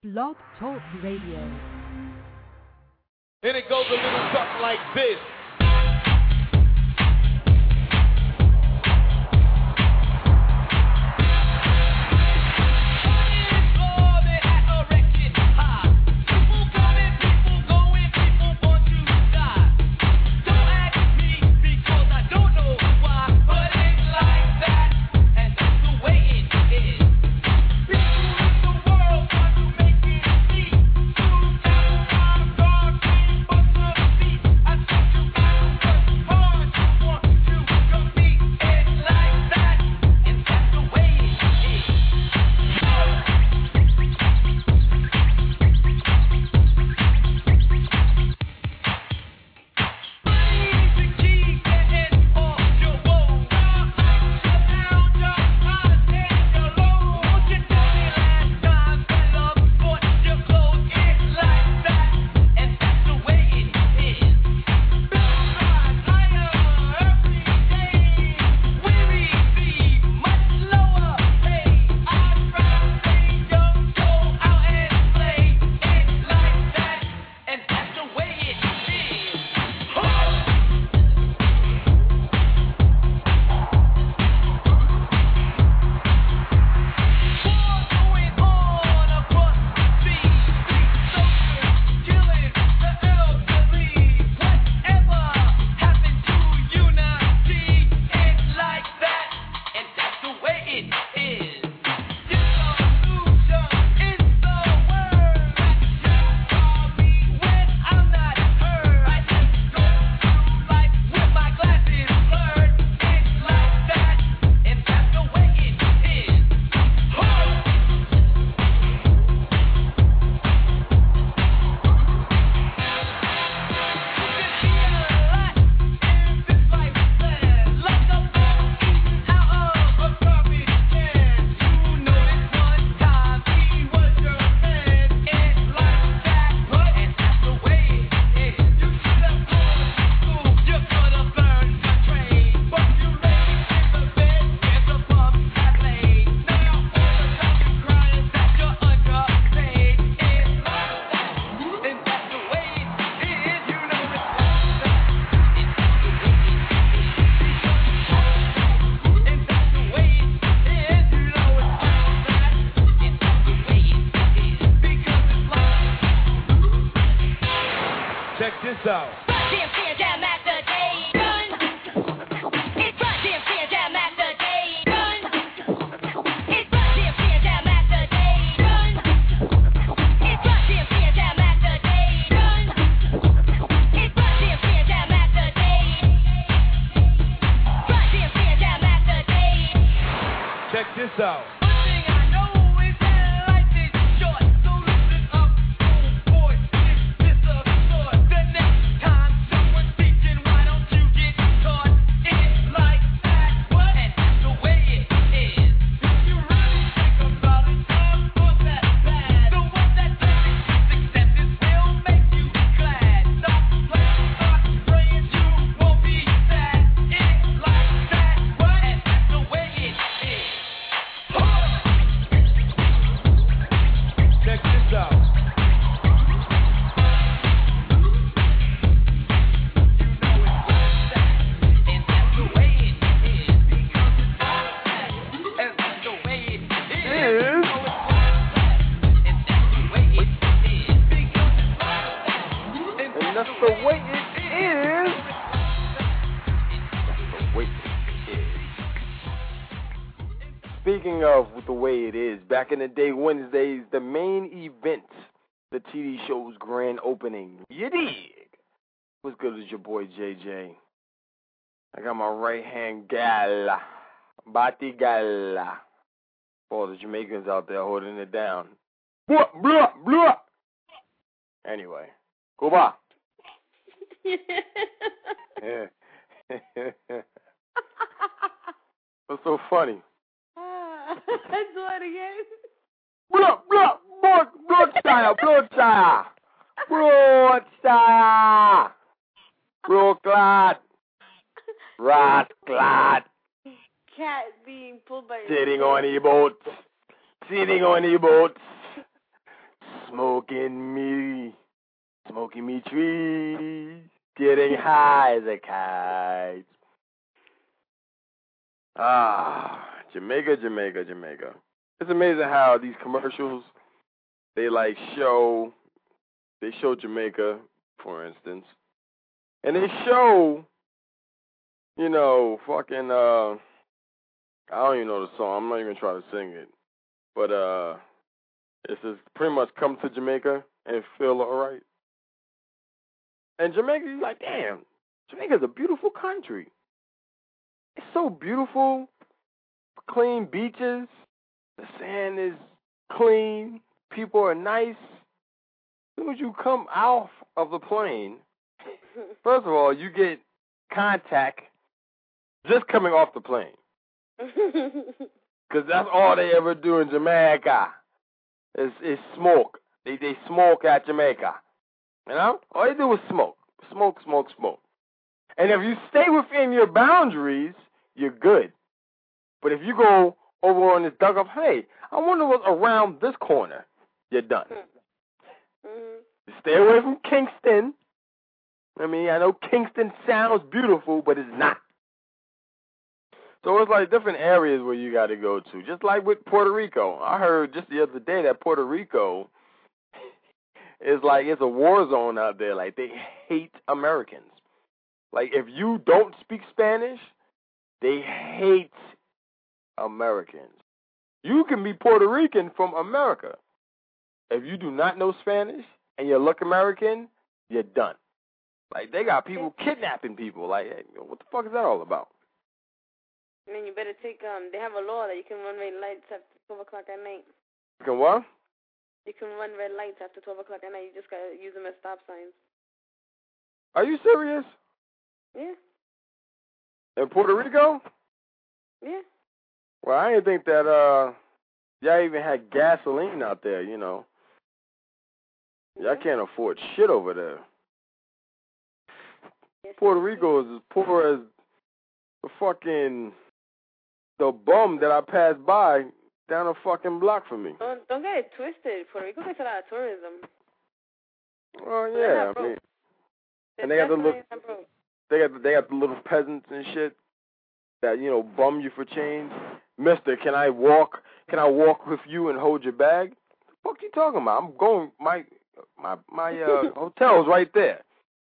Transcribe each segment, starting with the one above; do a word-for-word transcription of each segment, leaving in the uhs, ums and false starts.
Blog Talk Radio. And it goes a little something like this. Back in the day, Wednesdays, the main events, the T V show's grand opening. You dig? What's good is your boy J J. I got my right hand gal, Bati gal, for all the Jamaicans out there holding it down. Blah, blah, blah. Anyway, Cuba. What's so funny? Do it again. Blood, blood, blood, Broadshire, Broadshire, Broadshire, Brooklad, Rasclad. Cat being pulled by Sitting on the boat, sitting on the boat, smoking me, smoking me trees, getting high as a kite. Ah, Jamaica, Jamaica, Jamaica. It's amazing how these commercials, they like show, they show Jamaica, for instance, and they show, you know, fucking, uh, I don't even know the song. I'm not even trying to sing it. But uh, it says pretty much come to Jamaica and feel all right. And Jamaica, you're like, damn, Jamaica's a beautiful country. It's so beautiful. Clean beaches. The sand is clean. People are nice. As soon as you come out of the plane, first of all, you get contact just coming off the plane. Because that's all they ever do in Jamaica is, is smoke. They they smoke at Jamaica. You know? All they do is smoke. Smoke, smoke, smoke. And if you stay within your boundaries, you're good. But if you go over on this dug up, hey, I wonder what's around this corner, you're done. Mm-hmm. Stay away from Kingston. I mean, I know Kingston sounds beautiful, but it's not. So it's like different areas where you got to go to. Just like with Puerto Rico. I heard just the other day that Puerto Rico is like, it's a war zone out there. Like, they hate Americans. Like, if you don't speak Spanish, they hate Americans. You can be Puerto Rican from America. If you do not know Spanish and you look American, you're done. Like, they got people kidnapping people. Like, hey, what the fuck is that all about? I mean, you better take, um, they have a law that you can run red lights after twelve o'clock at night. You can what? You can run red lights after twelve o'clock at night. You just got to use them as stop signs. Are you serious? Yeah. In Puerto Rico? Yeah. Well, I didn't think that, uh, y'all even had gasoline out there, you know. Y'all Yeah. can't afford shit over there. Yes. Puerto Rico is as poor as the fucking, the bum that I passed by down a fucking block from me. Don't, don't get it twisted. Puerto Rico gets a lot of tourism. Well, yeah, I mean, and they got the little, they got the, they got the little peasants and shit that, you know, bum you for change. Mister, can I walk? Can I walk with you and hold your bag? What the fuck you talking about? I'm going. My my my uh, hotel's right there.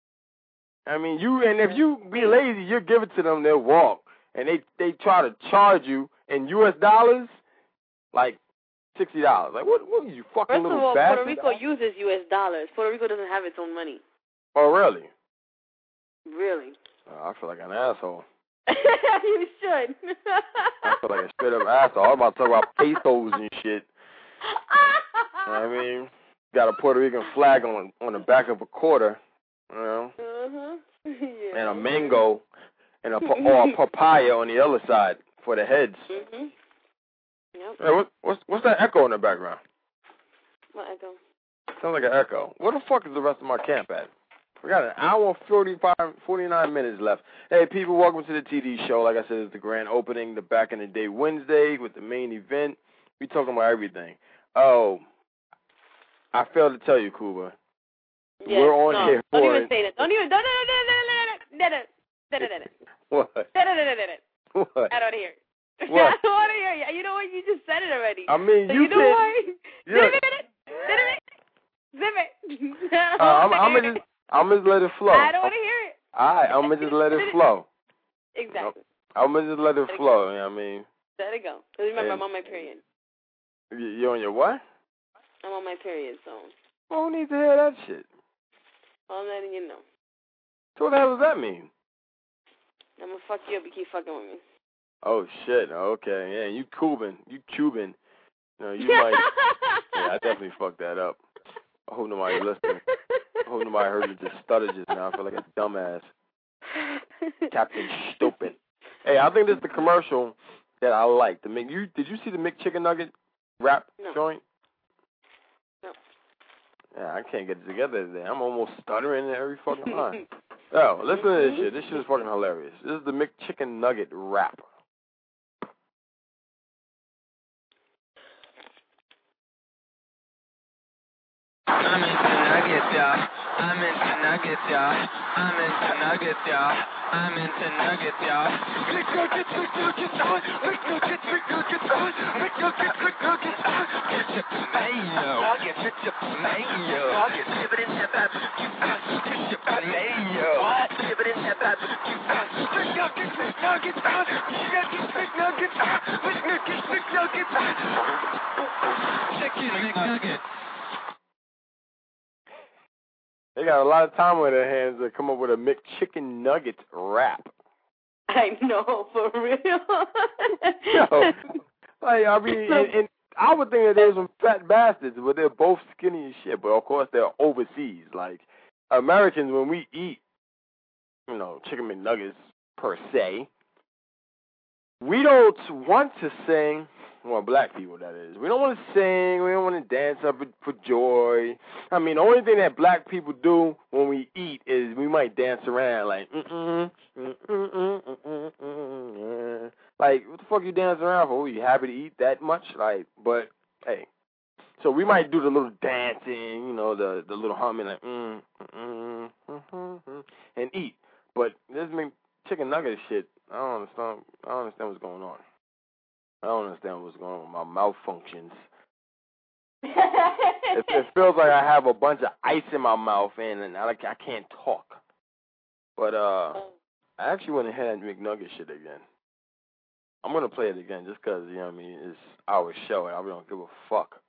I mean, you and if you be lazy, you give it to them. They'll walk, and they they try to charge you in U S dollars, like sixty dollars. Like what? What are you fucking First little of all, bastard? Puerto Rico uses U S dollars. Puerto Rico doesn't have its own money. Oh really? Really? Oh, I feel like an asshole. You should. I feel like a straight up asshole. I'm about to talk about pesos and shit. You know what I mean, got a Puerto Rican flag on on the back of a quarter, you know, uh-huh. Yeah. and a mango, and a or a papaya on the other side for the heads. Mm-hmm. Yep. Hey, what, what's what's that echo in the background? What echo? Sounds like an echo. Where the fuck is the rest of my camp at? We got an hour, forty-five, forty-nine minutes left. Hey, people, welcome to the T D show. Like I said, it's the grand opening, the back in the day Wednesday with the main event. We talking about everything. Oh, I failed to tell you, Cuba. Yes, We're on no, here don't for even it. say that. Don't even. Don't. Don't. Don't. Don't. What? What? I don't hear it. What? I don't want to hear you. You know what? You just said it already. I mean, so you, you know can. why? Yeah. Zip it. Zip it. Zip it. Uh, I'm, I'm gonna just, I'm gonna just let it flow. I don't want to hear it. All right, I'm gonna just let it flow. Exactly. I'm gonna just let it let flow. You know what I mean? Let it go. Because remember, And I'm on my period. You on your what? I'm on my period, so. I don't need to hear that shit. I'm letting you know. So what the hell does that mean? I'm gonna fuck you up. You keep fucking with me. Oh shit. Okay. Yeah, you Cuban. You Cuban. No, you might. Yeah, I definitely fucked that up. I hope nobody's listening. I hope nobody heard it just stutter just now. I feel like a dumbass. Captain Stupid. Hey, I think this is the commercial that I like. The Mc, you did you see the McChicken Nugget wrap No. joint? No. Yeah, I can't get it together today. I'm almost stuttering every fucking line. Oh, listen to this shit. This shit is fucking hilarious. This is the McChicken Nugget wrap. I'm into nuggets, y'all. I'm into nuggets, y'all. I'm into nuggets, y'all. I'm into nuggets, y'all. McNuggets, McNuggets, on. McNuggets, McNuggets, on. McNuggets, McNuggets, on. Ketchup and mayo. Nuggets, ketchup and mayo. Nuggets, dip it in that barbecue sauce. Ketchup and mayo. What? Dip it in that barbecue sauce. McNuggets, McNuggets, on. McNuggets, McNuggets, on. McNuggets, McNuggets, on. Chicken McNuggets. They got a lot of time on their hands to come up with a McChicken Nuggets rap. I know, for real. Yo, like, I mean, and, and I would think that there's some fat bastards, but they're both skinny as shit. But of course, they're overseas. Like Americans, when we eat, you know, chicken McNuggets per se, we don't want to sing. Well, black people, that is. We don't want to sing. We don't want to dance up for joy. I mean, the only thing that black people do when we eat is we might dance around like, mm-mm, mm-mm, mm-mm, mm-mm, mm-mm. Like, what the fuck you dancing around for? You happy to eat that much? Like, but, hey. So we might do the little dancing, you know, the the little humming, like, mm, mm, mm, mm, mm, and eat. But this chicken nugget shit, I don't understand. I don't understand what's going on. I don't understand what's going on with my mouth functions. it, it feels like I have a bunch of ice in my mouth and, and I, I can't talk. But uh, I actually went ahead and McNugget shit again. I'm going to play it again just because, you know what I mean, it's our show and I really don't give a fuck.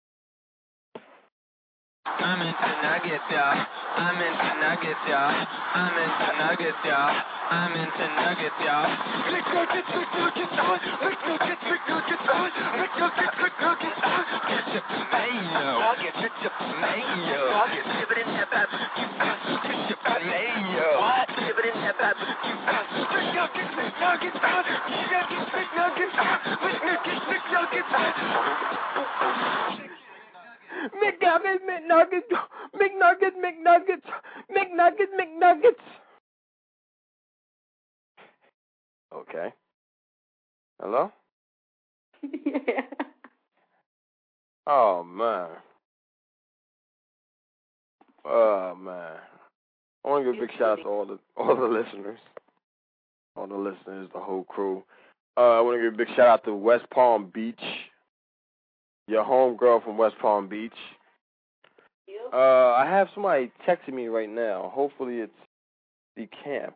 I'm into nuggets, y'all. I'm into nuggets, y'all. I'm into nuggets, y'all. I'm into nuggets, y'all. McNuggets, McNuggets, on. McNuggets, McNuggets, on. McNuggets, McNuggets, on. Ketchup and mayo. Nuggets, ketchup and mayo. Nuggets, dip it in that barbecue sauce. Ketchup and mayo. What? Dip it in that barbecue sauce. McNuggets, McNuggets, on. McNuggets, McNuggets, on. McNuggets, McNuggets, on. McNuggets, McNuggets, McNuggets, McNuggets, McNuggets, McNuggets. Okay. Hello? Yeah. Oh, man. Oh, man. I want to give a big shout out to all the all the listeners. All the listeners, the whole crew. Uh, I want to give a big shout out to West Palm Beach. Your homegirl from West Palm Beach. Yep. Uh, I have somebody texting me right now. Hopefully it's the camp.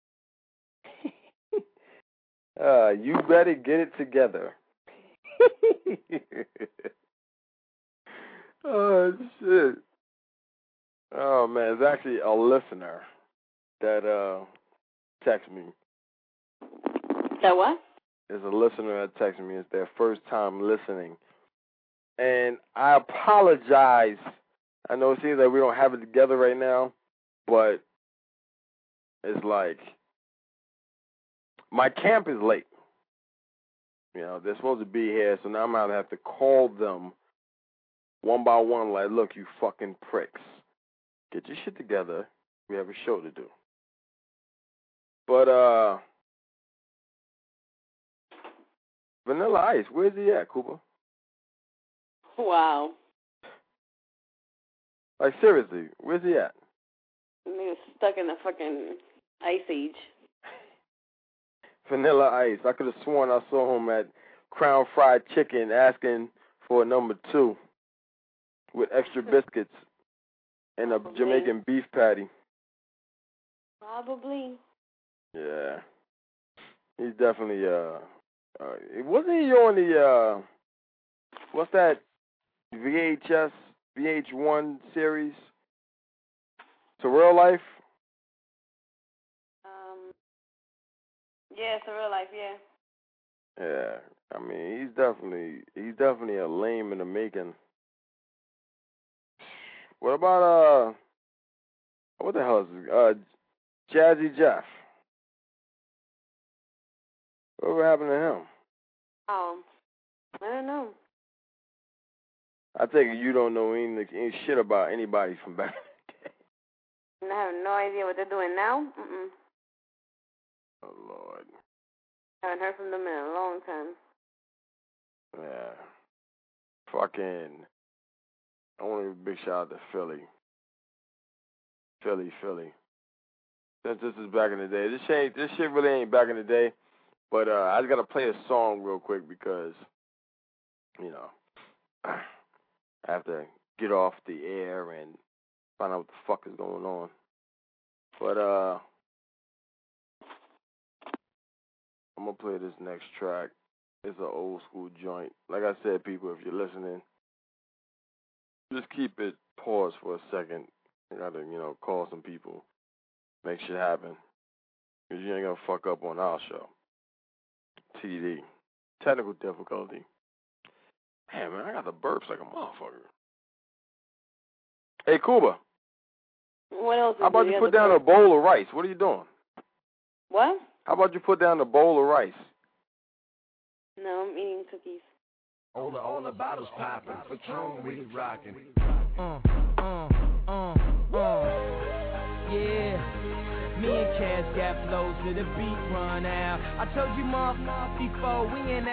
uh, you better get it together. Oh, shit. Oh, man. It's actually a listener that uh texted me. That what? It's a listener that texted me. It's their first time listening. And I apologize. I know it seems like we don't have it together right now, but it's like my camp is late. You know, they're supposed to be here, so now I'm going to have to call them one by one like, look, you fucking pricks. Get your shit together. We have a show to do. But, uh, Vanilla Ice, where's he at, Cooper? Wow. Like, seriously, where's he at? Nigga stuck in the fucking ice age. Vanilla Ice. I could have sworn I saw him at Crown Fried Chicken asking for a number two with extra biscuits and a Probably. Jamaican beef patty. Probably. Yeah. He's definitely, uh, uh wasn't he on the, uh, what's that V H S, V H one series? To Real Life? Um. Yeah, it's a real life. Yeah. Yeah. I mean, he's definitely, he's definitely a lame in the making. What about, uh, what the hell is this? Uh, Jazzy Jeff. What happened to him? Um. I don't know. I think you don't know any, any shit about anybody from back in the day. And I have no idea what they're doing now. Mm-mm. Oh, Lord. Haven't heard from them in a long time. Yeah. Fucking I want to give a big shout out to Philly. Philly, Philly. Since this is back in the day. This shit, this shit really ain't back in the day. But uh, I just got to play a song real quick because, you know, I have to get off the air and find out what the fuck is going on. But uh, I'm going to play this next track. It's an old school joint. Like I said, people, if you're listening, just keep it paused for a second. I got to, you know, call some people. Make shit happen. Because you ain't going to fuck up on our show. T D. Technical difficulty. Man, man, I got the burps like a motherfucker. Hey, Cuba. What else? How about you put down a bowl of rice? What are you doing? What? How about you put down a bowl of rice? No, I'm eating cookies. All the, all the bottles popping. Patron, we rocking. Uh, uh, uh, uh. Yeah. Me and Cass got flows to the beat run out. I told you motherfuckers before, we in the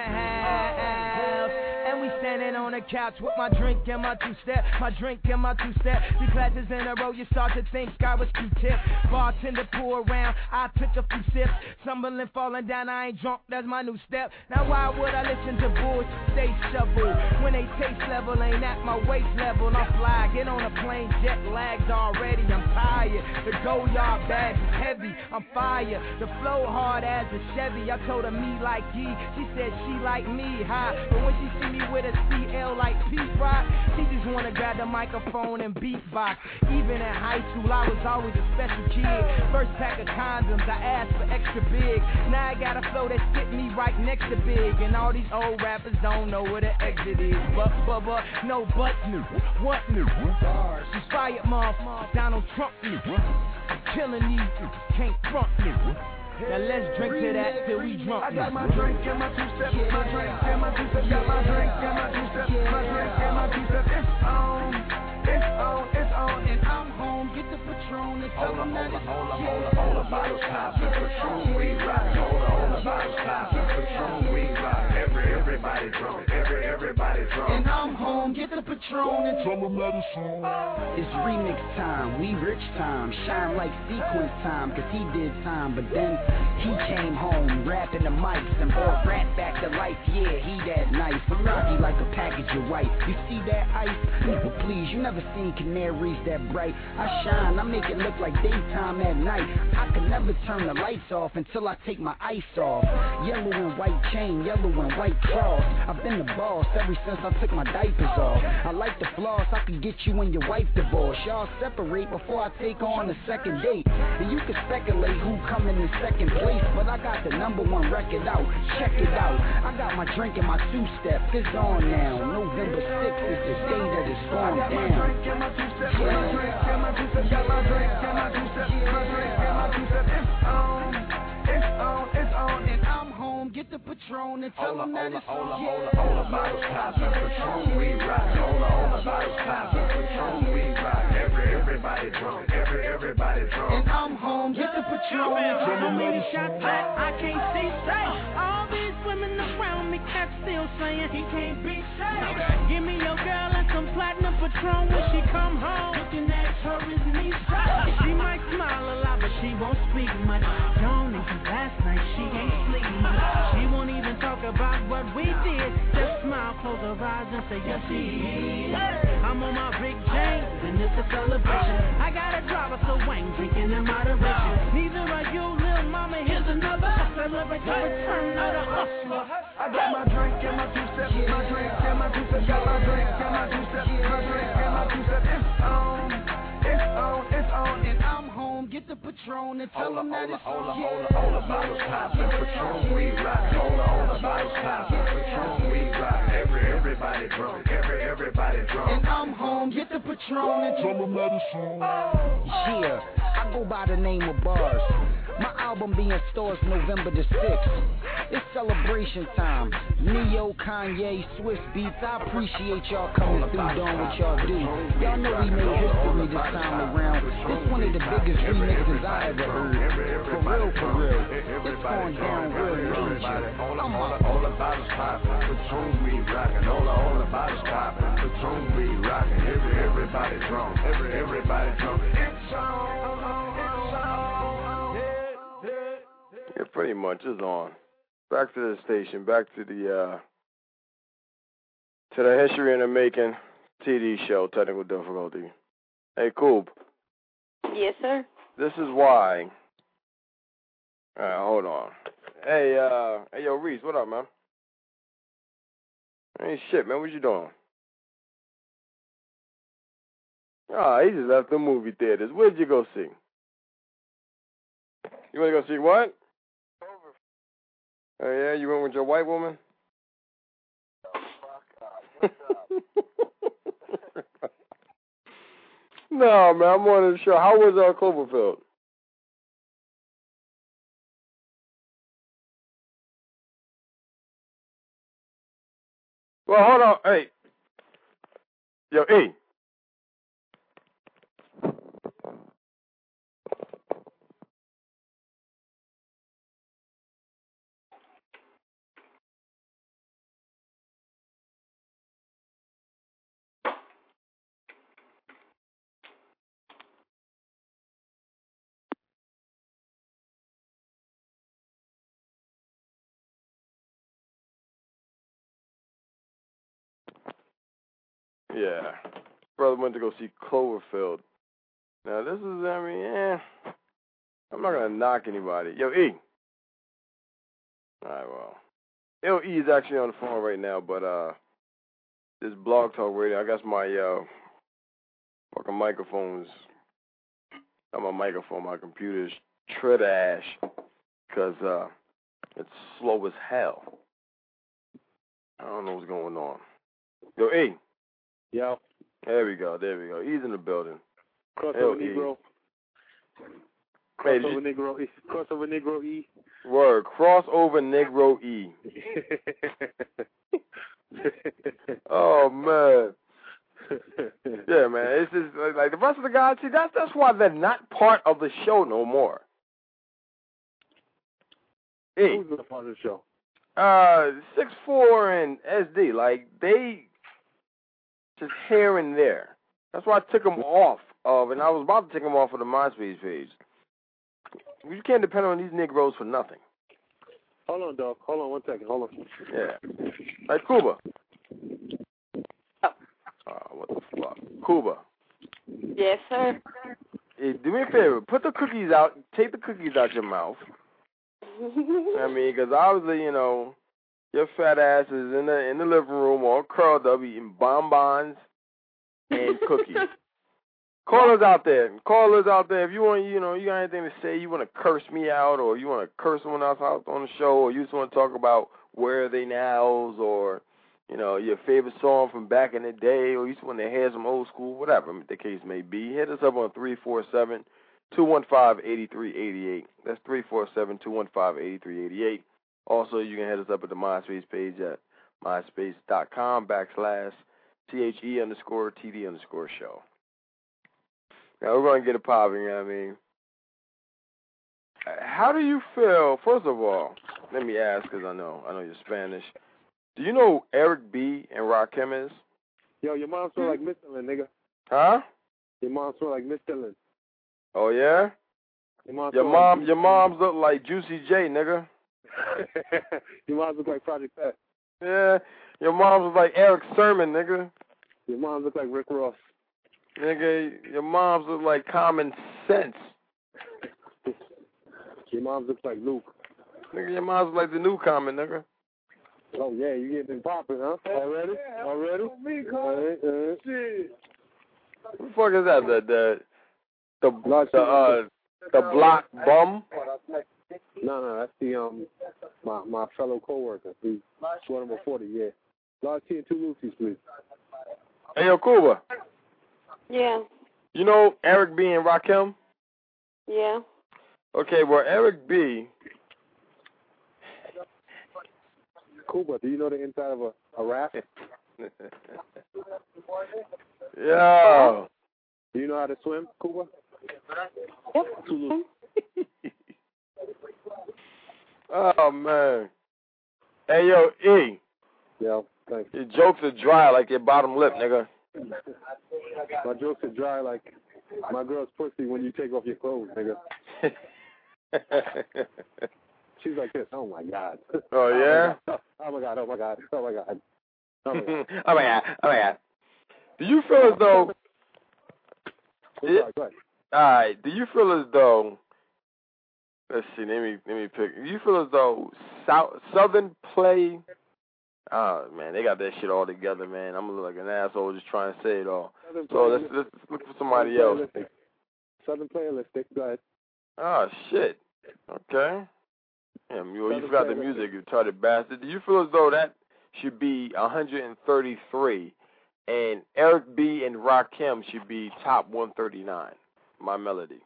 house. And we standing on the couch with my drink and my two-step. My drink and my two-step. Three classes in a row, you start to think Sky was Q-tip. Bartender pour around, I took a few sips. Stumbling, falling down, I ain't drunk, that's my new step. Now why would I listen to bullshit? Stay shovel. When they taste level ain't at my waist level. I'm fly, get on a plane, jet lagged already. I'm tired, the go yard bags is heavy. I'm fire, the flow hard as a Chevy. I told her me like ye, she said she like me high. But when she see me with a C L like Pete Rock, she just wanna grab the microphone and beatbox. Even in high school, I was always a special kid. First pack of condoms, I asked for extra big. Now I got a flow that sit me right next to big. And all these old rappers don't know where the exit is. But, but, but, no but new. What new? Bars. She's fired, motherfucker. Donald Trump new. I'm killing these, can't front new. Now let's drink to that till we drunk. I got my drink and my two steps, my drink and my two steps, got my drink and my two steps, my drink and my two steps. It's on, it's on, it's on, and I'm home. Get the Patron and tell them that it's on. Hold on, hold on, hold on, bottles poppin', Patron we rock. Hold on, hold on, bottles poppin', Patron we rock. Every, everybody drunk, every, everybody drunk. And I'm home. Get the Patron and tell them that it's on. It's remix time, we rich time, shine like sequence time, cause he did time, but then he came home, rapping the mics and brought rap back to life, yeah, he that nice, I'm rocky like a package of white, you see that ice? Nigga please, you never seen canaries that bright, I shine, I make it look like daytime at night, I can never turn the lights off until I take my ice off, yellow and white chain, yellow and white cross, I've been the boss ever since I took my diapers off, I like the floss, I can get you and your wife divorced. Y'all separate before I take on the second date. And you can speculate who coming in second place, but I got the number one record out. Check it out. I got my drink and my two-step. It's on now. November sixth is the day that it's going down. My drink and my two-step, my drink and my two-step, got my drink and my two-step, my drink and my two-step. It's on, it's on, it's on, and I'm home. Get the Patron and tell them that it's on. Hold on, hold on, hold on, bottles poppin', Patron we rock. Hold on, hold on, bottles poppin', Patron we rock. Every, everybody drunk, every, everybody drunk. And I'm home. Get the Patron and tell them that it's on. I can't see straight. All these women around me, cats still saying he can't be safe. Give me your girl and some platinum Patron when she come home. Looking at her is me straight. She might smile a lot, but she won't speak much. Yawning 'cause last night she ain't sleep much. She won't even talk about what we did. Just smile, close her eyes and say yes she is. I'm on my big James and it's a celebration. I got a driver so Wayne drinking in moderation. Neither are you, little mama. Here's another. Celebrate the return of the hustler. I got my drink and my two-step, my drink and my two-step, got my drink and my two-step, my drink and my two-step. It's on, it's on, it's on, and I'm home. Get the Patron and tell them that it's on. Hold on, hold on, hold on, bottles poppin', Patron we rock. Hold on, hold on, bottles poppin', Patron we rock. Every, everybody drunk, every, everybody drunk. And I'm home. Get the Patron and tell them that it's on. Yeah, I go by the name of Bars. My album be in stores November the sixth. It's celebration time. Neo, Kanye, Swiss Beats. I appreciate y'all coming through doing what y'all do. Y'all know we made history this time around. It's one of the biggest remixes I ever heard. For real, for real. It's going down real major. I'm out. All about is poppin', Patron we rockin'. All all about is poppin', Patron we rockin'. Every everybody drunk, every everybody drunk. It's on, it's on. It pretty much is on. Back to the station, back to the uh, to the History in the Making T V show. Technical difficulty. Hey, Coop. Yes, sir. This is why. All right, hold on. Hey, uh, hey, yo, Reese, what up, man? Hey, shit, man, what you doing? Ah, he just left the movie theaters. Where'd you go see? You want to go see what? Oh, yeah, you went with your white woman? No, man, I'm on the show. How was uh, Cloverfield? Well, hold on. Hey. Yo, E. Yeah. Brother went to go see Cloverfield. Now, this is, I mean, eh. I'm not going to knock anybody. Yo, E. All right, well. Yo, E is actually on the phone right now, but uh, this Blog Talk Radio, I guess my uh, fucking microphone's, not my microphone, my computer's trash because uh, it's slow as hell. I don't know what's going on. Yo, E. Yo. There we go, there we go. He's in the building. Crossover Negro. Crossover Negro E. Crossover Negro E. Word. Crossover Negro E. Oh, man. Yeah, man. It's just like the rest of the guys, see, that's, that's why they're not part of the show no more. E. Who's not part of the show? Uh, six four and S D. Like, they just here and there. That's why I took them off of, and I was about to take them off of the MySpace page. You can't depend on these Negroes for nothing. Hold on, dog. Hold on one second. Hold on. Yeah. Like Cuba. Oh, what the fuck? Cuba. Yes, sir. Hey, do me a favor. Put the cookies out. Take the cookies out your mouth. I mean, because obviously, you know, your fat ass is in the in the living room all curled up eating bonbons and cookies. Callers out there. Callers out there. If you want, you know, you got anything to say, you want to curse me out, or you want to curse someone else out on the show, or you just want to talk about Where Are They Nows, or, you know, your favorite song from back in the day, or you just want to hear some old school, whatever the case may be, hit us up on three four seven, two one five, eight three eight eight. That's three four seven, two one five, eight three eight eight. Also, you can hit us up at the MySpace page at myspace.com backslash T-H-E underscore T-D underscore show. Now, we're going to get it popping, you know what I mean? How do you feel, first of all, let me ask, because I know, I know you're Spanish. Do you know who Eric B. and Rakim is? Yo, your mom smell like Mister Lynn, nigga. Huh? Your mom smell like Mister Lynn. Oh, yeah? Your mom, your, mom like your moms look like Juicy J, nigga. Your mom look like Project Pat. Yeah, your mom was like Eric Sermon, nigga. Your mom look like Rick Ross. Nigga, your moms look like Common Sense. Your mom looks like Luke. Nigga, your mom's like the new Common, nigga. Oh, yeah, you getting popping, huh? Already? Already? All right, all right. Shit. What the fuck is that? The, the, the, the, uh, the block bum? No, no, that's the, um, my, my fellow co-worker. He's one number forty, yeah. Large tea and two Lucy's, please. Hey, yo, Cuba. Yeah. You know Eric B. and Rakim? Yeah. Okay, well, Eric B. Cuba, do you know the inside of a, a raft? Yeah. Do you know how to swim, Cuba? Oh, man. Hey, yo, E. Yeah, thanks. Your jokes are dry like your bottom lip, nigga. My jokes are dry like my girl's pussy when you take off your clothes, nigga. She's like this. Oh, my God. Oh, yeah? Oh, my God. Oh, my God. Oh, my God. Oh, my God. Oh, my God. Oh, my God. Do you feel as though... It, go ahead. All right. Do you feel as though... Let's see. Let me let me pick. Do you feel as though South, Southern Play... Oh, man. They got that shit all together, man. I'm going to look like an asshole just trying to say it all. Southern So let's, let's look for somebody Southern else. Playalistic. Southern Playalistic. Go ahead. Oh, shit. Okay. Damn, you, you Southern forgot the Playalistic. music, you retarded bastard. Do you feel as though that should be one hundred thirty-three and Eric B. and Rakim should be top one thirty-nine? My melody.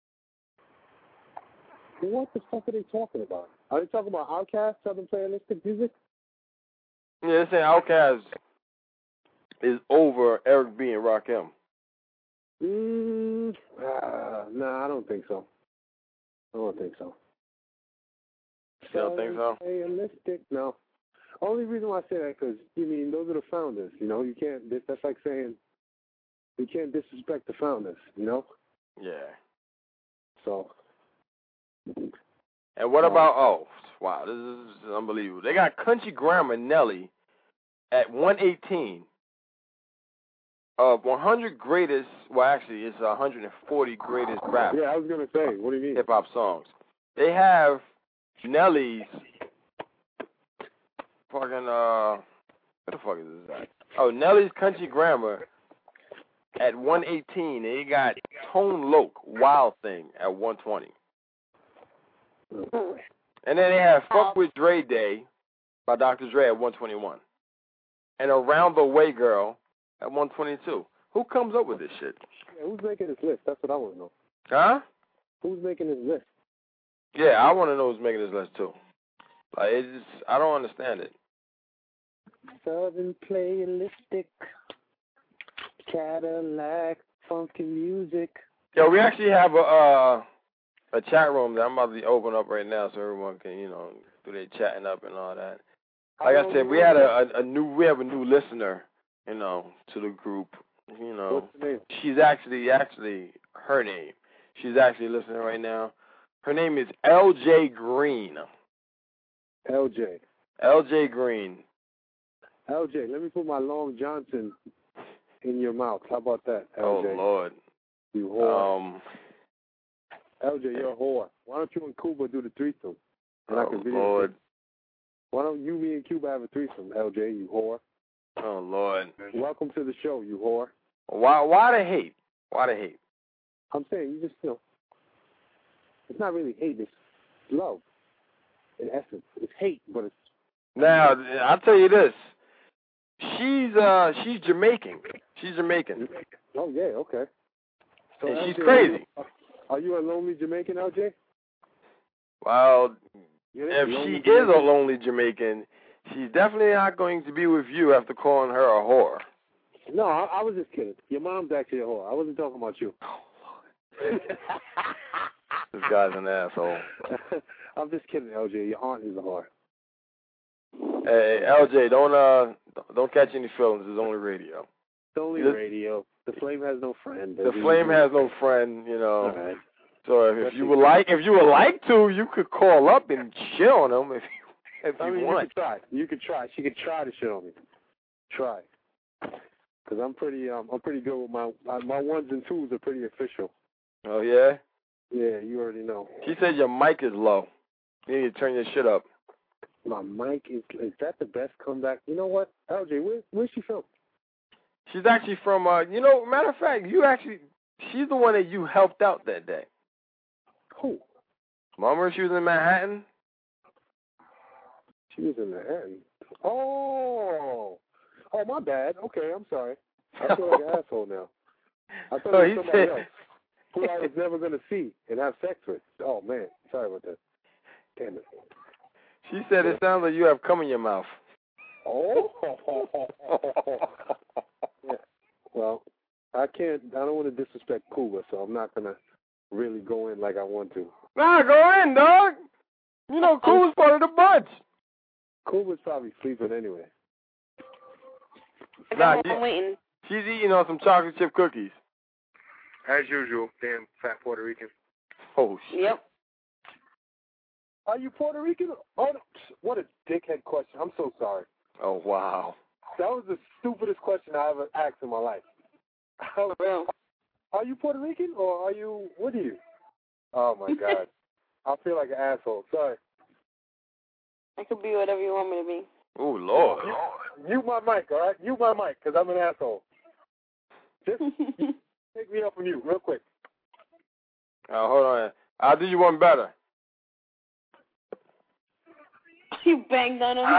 What the fuck are they talking about? Are they talking about Outkast, Southern Playalistic music? Yeah, they're saying Outkast is over Eric B. and Rakim. Mm, uh, no, I don't think so. I don't think so. You don't think so? Playalistic, no. Only reason why I say that because you mean those are the founders. You know, you can't. That's like saying you can't disrespect the founders. You know. Yeah. So. And what about, oh, wow, this is, this is unbelievable. They got Country Grammar Nelly at one eighteen of one hundred greatest, well, actually, it's one hundred forty greatest rap. Yeah, I was going to say, what do you mean? Hip-hop songs. They have Nelly's fucking, uh, what the fuck is this at? Oh, Nelly's Country Grammar at one eighteen. They got Tone Loc, Wild Thing at one twenty. And then they have Fuck With Dre Day by Doctor Dre at one twenty-one. And Around the Way Girl at one twenty-two. Who comes up with this shit? Yeah, who's making this list? That's what I want to know. Huh? Who's making this list? Yeah, I want to know who's making this list too. Like, it's just, I don't understand it. Southern Playalistic, Cadillac, funky music. Yo, we actually have a uh, a chat room that I'm about to open up right now so everyone can, you know, do their chatting up and all that. Like I said, we had a, a, a new, we have a new listener, you know, to the group. You know, What's the name? she's actually, actually, her name. She's actually listening right now. Her name is L J Green. L J. L J Green. L J, let me put my Long Johnson in your mouth. How about that, L J? Oh, Lord. You whore. Um, L J, you're a whore. Why don't you and Cuba do the threesome? And I oh, can video Lord. it. Why don't you, me, and Cuba have a threesome, L J, you whore? Oh, Lord. Welcome to the show, you whore. Why, why the hate? Why the hate? I'm saying, you just, you know, it's not really hate, it's love, in essence. It's hate, but it's... Now, I'll tell you this. She's, uh, she's Jamaican. She's Jamaican. Oh, yeah, okay. So And L J, she's crazy. Are you a lonely Jamaican, L J? Well, You're if lonely she is Jamaican? a lonely Jamaican, she's definitely not going to be with you after calling her a whore. No, I, I was just kidding. Your mom's actually a whore. I wasn't talking about you. This guy's an asshole. I'm just kidding, L J. Your aunt is a whore. Hey, L J, don't uh, don't catch any feelings. It's only radio. It's only This- radio. The flame has no friend. The flame has no friend, you know. All right. So if, if you would like, if you would like to, you could call up and shit on him if you, if I you mean, you want. could try. You could try. She could try to shit on me. Try. Because I'm pretty, um, I'm pretty good with my, my my ones and twos are pretty official. Oh yeah. Yeah, you already know. She said your mic is low. You need to turn your shit up. My mic is is that the best comeback? You know what, L J? Where where's she from? She's actually from, uh, you know, matter of fact, you actually, she's the one that you helped out that day. Who? Remember she was in Manhattan? She was in Manhattan. Oh, oh, my bad. Okay, I'm sorry. I feel like an asshole now. I thought Oh, it he was somebody said, else. who I was never going to see and have sex with. Oh, man. Sorry about that. Damn it. She said it sounds like you have cum in your mouth. Oh. Yeah. Well, I can't, I don't want to disrespect Cuba, so I'm not going to really go in like I want to. Nah, go in, dog. You know, Cuba's part of the bunch. Cuba's probably sleeping anyway. Nah, I'm waiting. She's eating on some chocolate chip cookies. As usual, damn fat Puerto Rican. Oh, shit. Yep. Are you Puerto Rican? Oh, no. What a dickhead question. I'm so sorry. Oh, wow. That was the stupidest question I ever asked in my life. Real. Are you Puerto Rican or are you, what are you? Oh, my God. I feel like an asshole. Sorry. I could be whatever you want me to be. Oh, Lord. Mute my mic, all right? Mute my mic, because I'm an asshole. Just take me up from you real quick. Uh, hold on. I'll do you one better. You banged on him.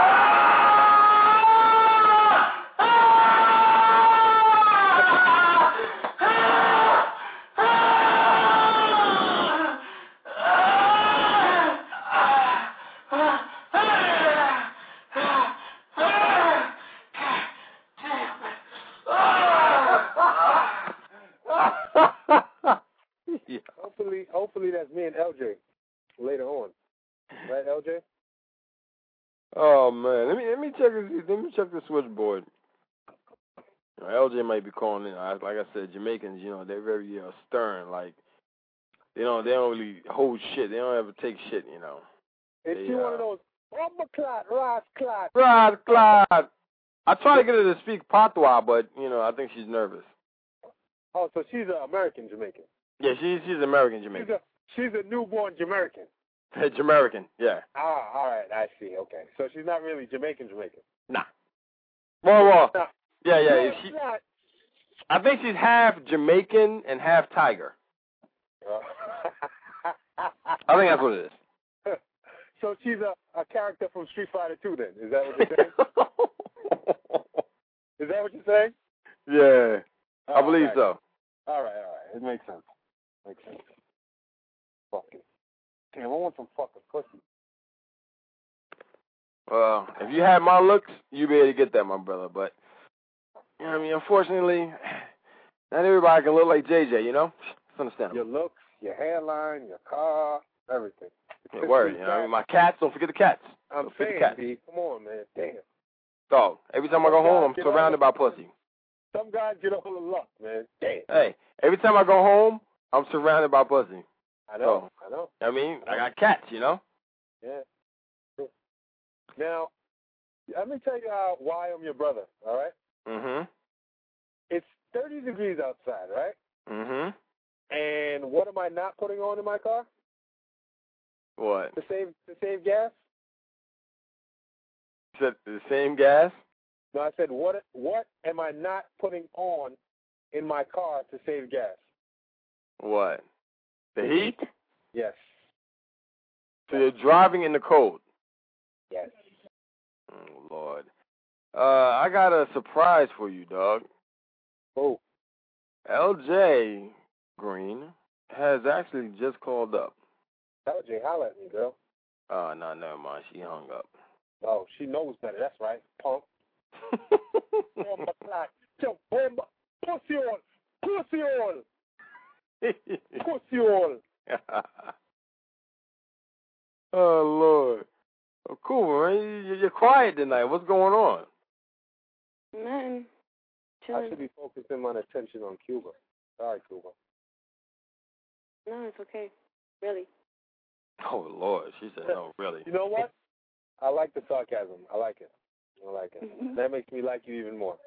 Yeah. Hopefully, hopefully that's me and L J later on. Right, L J? Oh man, let me let me check this, let me check the switchboard. You know, L J might be calling in. I, like I said, Jamaicans, you know, they're very uh, stern. Like they don't they don't really hold shit. They don't ever take shit. You know. Is They, she uh, one of those rubber clot, ras clot? Right, Clyde. I try to get her to speak patois, but you know, I think she's nervous. Oh, so she's an American Jamaican. Yeah, she's she's American She's Jamaican. a she's a newborn Jamaican. Jamaican, yeah. Ah, all right, I see. Okay, so she's not really Jamaican Jamaican. Nah. Well, well, Nah. yeah, yeah. No, She, it's not. I think she's half Jamaican and half Tiger. I think that's what it is. So she's a, a character from Street Fighter two then. Is that what you're saying? Is that what you're saying? Yeah, I Oh, believe okay. so. All right, all right. It makes sense. Makes sense. Fucking. Damn, I want some fucking pussy. Well, if you had my looks, you'd be able to get that, my brother. But, you know what I mean, unfortunately, not everybody can look like J J, you know? It's understandable. Your looks, your hairline, your car, everything. Yeah, word, you know what I mean? My cats, don't forget the cats. I'm don't forget saying, the cats. B, come on, man. Damn. Dog, every time I go home, I'm surrounded by pussy. Some guys get a hold of luck, man. Damn. Hey, every time I go home, I'm surrounded by pussy. I know, I know. I mean, I got cats, you know? Yeah. Cool. Now, let me tell you how, why I'm your brother, all right? Mm-hmm. It's thirty degrees outside, right? Mm-hmm. And what am I not putting on in my car What? to save to save gas? You said the same gas? No, I said what what am I not putting on in my car to save gas? What? The heat? Yes. So you're driving in the cold? Yes. Oh, Lord. Uh, I got a surprise for you, dog. Oh. L J Green has actually just called up. L J, holla at me, girl. Oh, no, never mind. She hung up. Oh, she knows better. That's right, punk. Bomba clock. Yo, bomba. Pussy all. Pussy all. Pussy all. Oh, Lord. Oh, cool, man. You- You're quiet tonight. What's going on? Nothing. I Chilling. should be focusing my attention on Cuba. Sorry, Cuba. No, it's okay. Really. Oh, Lord. She said, no, really. You know what? I like the sarcasm. I like it. I like it. Mm-hmm. That makes me like you even more.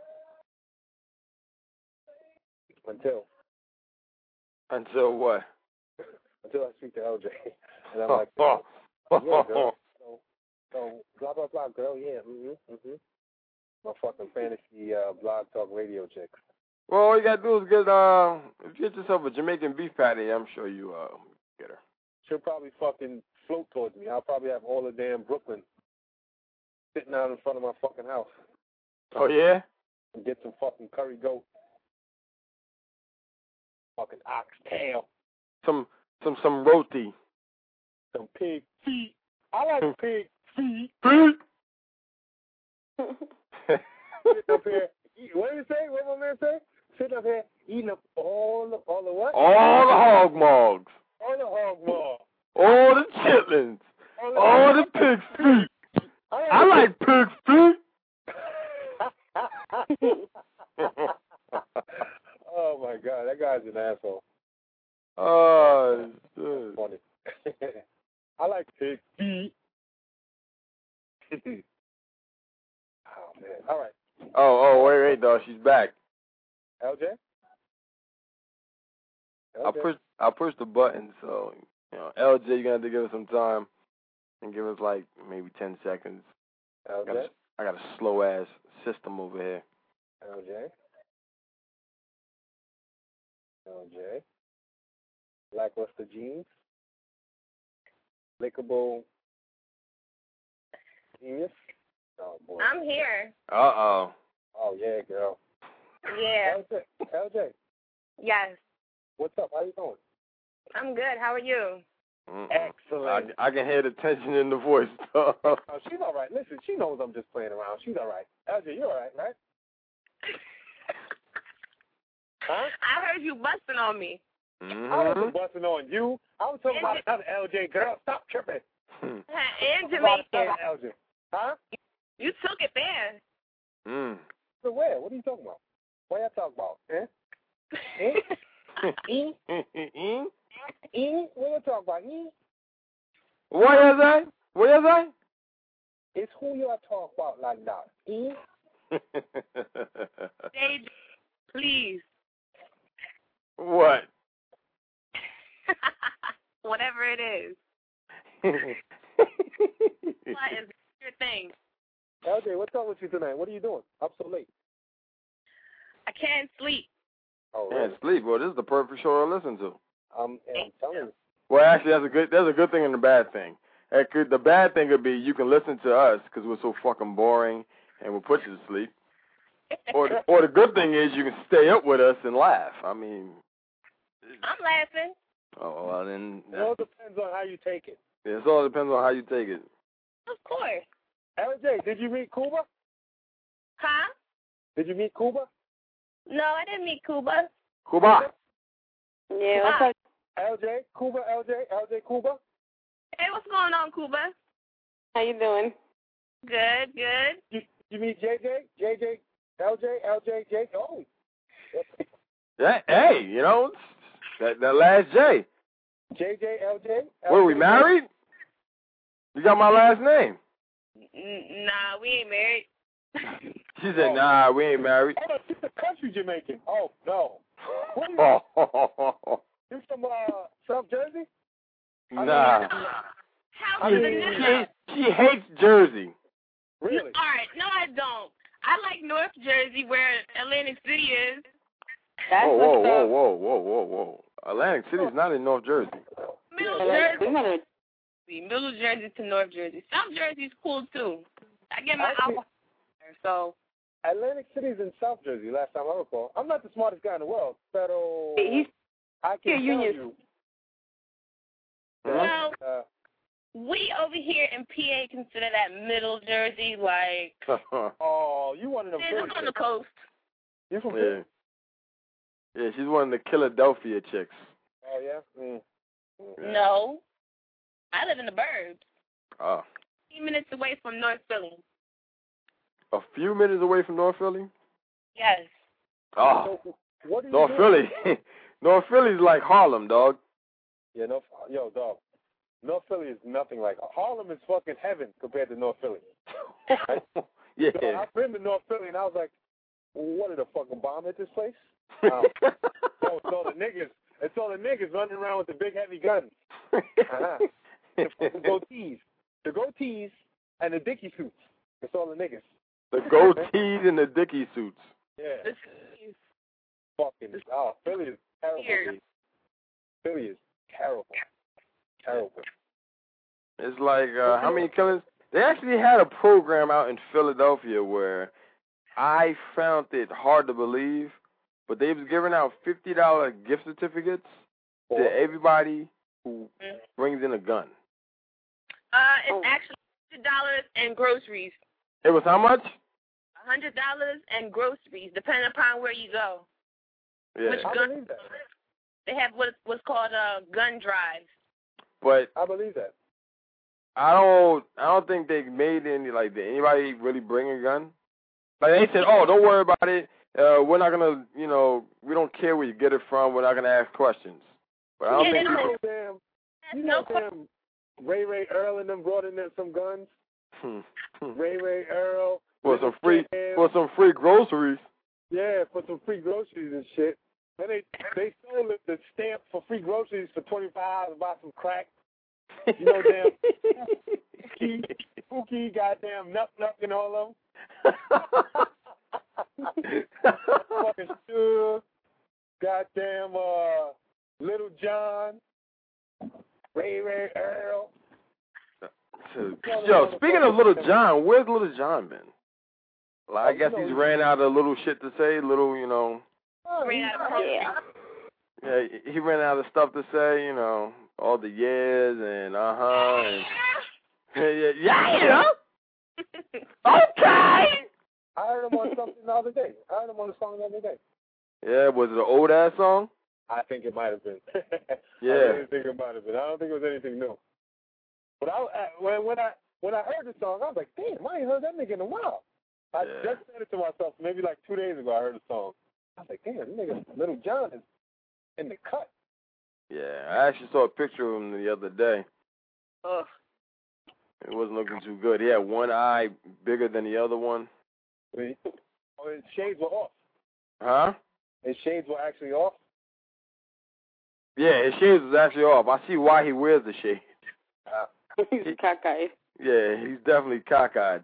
Until. Until what? Until I speak to L J. And I'm Oh, like, oh, yeah, girl. So, so, blah, blah, blah, girl. Yeah, mm-hmm, mm-hmm. My fucking fantasy uh, blog talk radio chick. Well, all you got to do is get, uh, if you get yourself a Jamaican beef patty, I'm sure you uh, get her. She'll probably fucking float towards me. I'll probably have all the damn Brooklyn sitting out in front of my fucking house. Oh, yeah? And get some fucking curry goat. Fucking oxtail. some some some roti. Some pig feet. I like pig feet. Feet. Sitting up here. Eat, what did he say? What did my man say? Sitting up here eating up all the all the what? All the hog mogs. All the hog maw. All the chitlins. All the, all the pig feet. I, I like pig feet. Oh my God, that guy's an asshole. Oh, shit. Funny. I like pig feet. Oh man. All right. Oh, oh, wait, wait, dog. She's back. L J. I pushed, I pushed the button, so you know, L J, you're gonna have to give us some time and give us like maybe ten seconds. L J. I got a, I got a slow ass system over here. L J. L J. Lackluster jeans. Lickable genius. Oh boy. I'm here. Uh oh. Oh yeah, girl. Yeah. L J. L J. Yes. What's up? How you doing? I'm good. How are you? Mm-mm. Excellent. I, I can hear the tension in the voice. Oh, she's all right. Listen, she knows I'm just playing around. She's all right. L J, you all right, right? Huh? I heard you busting on me. Mm-hmm. I wasn't busting on you. I was talking about another L J girl. Stop tripping. And About Jamaican. another L J. Huh? You took it there. Mm. So where? What are you talking about? What y'all talking about? Eh? Eh? E? Mm. E? What you talking about? E? What is that? What is that? It's who y'all talk about like that. E? Baby, please. What? Whatever it is. What is your thing? L J, what's up with you tonight? What are you doing? Up so late? I can't sleep. Oh, Man, sleep. Well, this is the perfect show to listen to. Um, I'm telling you. Well, actually, that's a good. That's a good thing and a bad thing. It could, the bad thing could be you can listen to us because we're so fucking boring and we'll put you to sleep. Or, the, or the good thing is you can stay up with us and laugh. I mean, I'm laughing. oh well, then. It all depends on how you take it. Yeah, it all depends on how you take it. Of course. L J, did you meet Cuba? Huh? Did you meet Cuba? No, I didn't meet Cuba. Cuba. Yeah, what's up? L J, Cuba, L J, L J, Cuba. Hey, what's going on, Cuba? How you doing? Good, good. You, you meet J J, J J, L J, L J, J. Oh. Yeah, hey, you know, that that last J. J J, L J. Were we married? You got my last name. N- nah, we ain't married. She said, nah, we ain't married. Oh, she's a country Jamaican. Oh, no. What are you, Oh, you from uh, South Jersey? nah. How She, is it? she, she hates Jersey. Really? All right, no, I don't. I like North Jersey, where Atlantic City is. That's Whoa, whoa, what's whoa, up. whoa, whoa, whoa, whoa. Atlantic City's not in North Jersey. Middle Yeah, Jersey, we wanna- Middle Jersey to North Jersey. South Jersey's cool too. I get my Actually- alcohol there, so. Atlantic City's in South Jersey, last time I recall. I'm not the smartest guy in the world, but He's I can here, tell Union. you. Well, Uh, we over here in P A consider that Middle Jersey, like, oh, you one of them. it's on the coast. You from yeah. Philly? Yeah, she's one of the Philadelphia chicks. Oh, yeah? Mm. Yeah. No. I live in the burbs. Oh. fifteen minutes away from North Philly. A few minutes away from North Philly? Yes. Oh. So, what do you North do? Philly. North Philly's like Harlem, dog. Yeah, North, yo, dog. North Philly is nothing like Harlem is fucking heaven compared to North Philly. Right? Yeah. So I've been to North Philly and I was like, what did a fucking bomb hit this place? Um, so it's all the niggas. It's all the niggas running around with the big heavy guns. Uh-huh. The fucking goatees. The goatees and the dicky suits. It's all the niggas. The goatees and the dicky suits. Yeah. This is Fucking, oh, Philly is terrible. Weird. dude. Philly is terrible. Terrible. It's like, uh, how many killings? They actually had a program out in Philadelphia where I found it hard to believe, but they was giving out fifty dollar gift certificates to everybody who Mm. brings in a gun? Uh, it's Oh. actually one hundred dollars and groceries. It was how much? one hundred dollars and groceries, depending upon where you go. Yeah. Which I gun? believe that. They have what what's called a gun drive. But I believe that. I don't. I don't think they made any. Like, did anybody really bring a gun? Like they said, oh, don't worry about it. Uh, we're not gonna, you know, we don't care where you get it from. We're not gonna ask questions. But I don't Yeah, think they people. Damn. You No know, damn. Ray Ray Earl and them brought in there some guns. Hmm. Ray Ray Earl. For some free, Sam. for some free groceries. Yeah, for some free groceries and shit. Then they they sold the stamp for free groceries for twenty five dollars to buy some crack. You know, damn. Pookie, Pookie, goddamn Nuck Nuck and all of them. Fucking Stu, goddamn uh, Little John, Ray Ray Earl. So, yo, speaking of Little John, where's Little John been? Like, I guess he's ran out of little shit to say, little, you know. Ran out of program. Yeah, he ran out of stuff to say, you know, all the years and uh-huh. And, yeah, yeah, yeah. Okay. I heard him on something the other day. I heard him on a song the other day. Yeah, was it an old ass song? I think it might have been. Yeah. I really think it might have been. I don't think it was anything new. But I, I when when I when I heard the song, I was like, damn, I ain't heard that nigga in a while. I Yeah. just said it to myself maybe like two days ago. I heard the song. I was like, damn, this nigga Little John is in the cut. Yeah, I actually saw a picture of him the other day. Ugh. It wasn't looking too good. He had one eye bigger than the other one. Oh, his shades were off. Huh? His shades were actually off. Yeah, his shades was actually off. I see why he wears the shades. Uh, He's cockeyed. Yeah, he's definitely cockeyed.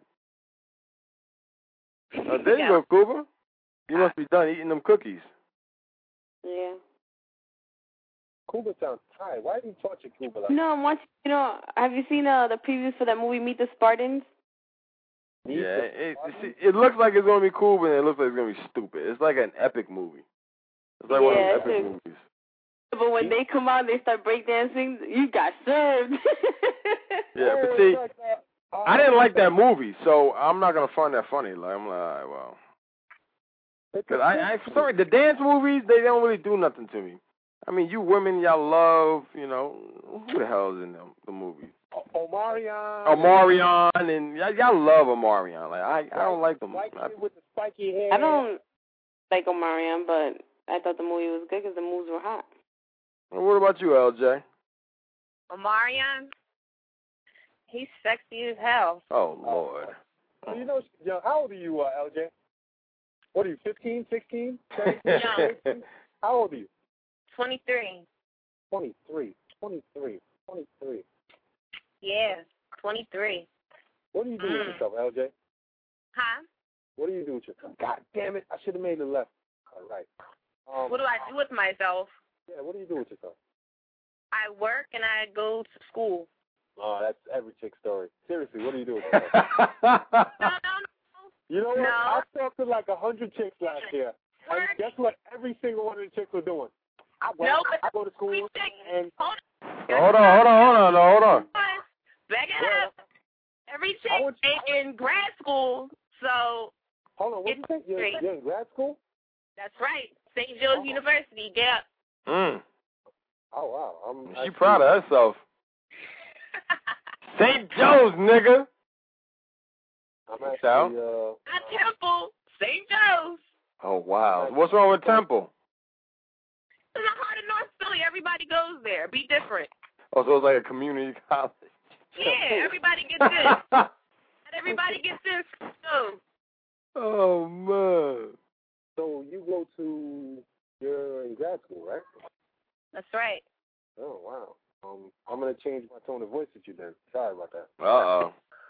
Uh, there you go, Cooper. You must be done eating them cookies. Yeah. Cuba sounds tired. Why are you torture Cuba like No, I'm watching. You know, have you seen uh, the previews for that movie Meet the Spartans? Meet Yeah, the it, Spartans? it, it looks like it's going to be cool, but it looks like it's going to be stupid. It's like an epic movie. It's like one of Yeah, those epic it's a- movies. But when they come out, they start breakdancing. You got served. Yeah, but Yeah, see, it's like, uh, I didn't like that movie, so I'm not going to find that funny. Like, I'm like, all right, well. it's Cause a- I, I, sorry, the dance movies, they don't really do nothing to me. I mean, you women, y'all love, you know, who the hell is in them, the movies? Omarion. Omarion, and y'all, y'all love Omarion. Like, I, I don't like them. Spiky I, with the spiky hair. I don't like Omarion, but I thought the movie was good because the moves were hot. what about you, L J? Omarion, he's sexy as hell. Oh, Lord. Well, you know, yo, how old are you, uh, L J? What are you, fifteen, sixteen? No. How old are you? twenty-three. twenty-three, twenty-three, twenty-three. Yeah, twenty-three. What do you do Mm. with yourself, L J? Huh? What do you do with yourself? God damn it, I should have made the left. All right. Um, What do I do with myself? Yeah, what do you do with yourself? I work and I go to school. Oh, that's every chick's story. Seriously, what do you do with yourself? No, no, no. You know what? No. I talked to like a hundred chicks last year. And Work. guess what every single one of the chicks were doing? I work, No, but I go to school, we think- and Hold hold on, hold on, hold on, no, hold on. Back it Yeah. up. Every I chick would- ain't in grad school, so hold on, what you think? You're, It's- you're in grad school? that's right. Saint Joe's Oh. University, yeah. Mm. Oh, wow. I'm She actually- proud of herself. Saint Joe's, nigga. I'm So? actually, uh, Not Temple, Saint Joe's. Oh, wow. What's wrong with Temple? In the heart of North Philly, everybody goes there. Be different. Oh, so it's like a community college. Yeah, everybody gets in. Not everybody gets in. So, Oh, man. so you go to, you're in grad school, right? that's right. Oh, wow. Um, I'm going to change my tone of voice with you then. Sorry about that. Uh-oh.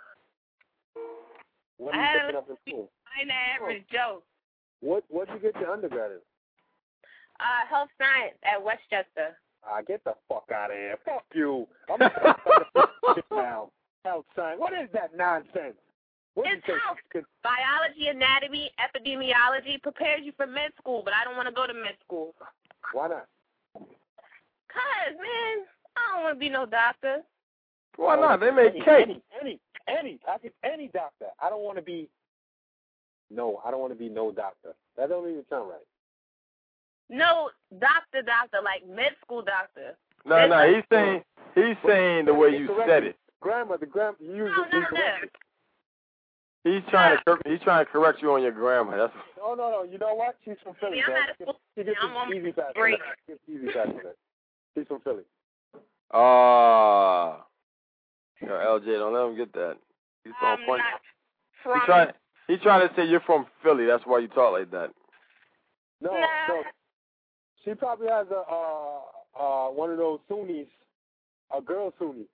What are I you had picking a- up in school? I'm the average Joe. What What did you get your undergrad in? Uh, health science at Westchester. Ah, get the fuck out of here. Fuck you. I'm going to now. Health science. What is that nonsense? What It's do you health. think? Biology, anatomy, epidemiology prepares you for med school, but I don't want to go to med school. Why not? Because Because, man, I don't want to be no doctor. Why not? They make any, cake. Any, any, any, I could, any doctor. I don't want to be, no, I don't want to be no doctor. That don't even sound right. No, doctor, doctor, like med school doctor. No, Med- no, he's saying, he's saying the way you said it. Grammar, the grammar, you use No, it no, no. incorrectly. He's trying to cor- he's trying to correct you on your grammar. That's No, no, no. You know what? She's from Philly, See, I'm man. not a fool. She gets I'm on an easy pass. break. She gets easy pass on that. She's from Philly. ah. Uh, yo, L J, don't let him get that. He's so I'm funny. not He from... trying he trying to say you're from Philly. That's why you talk like that. No, Nah. no. She probably has a uh uh one of those Sunnis, a girl Sunni.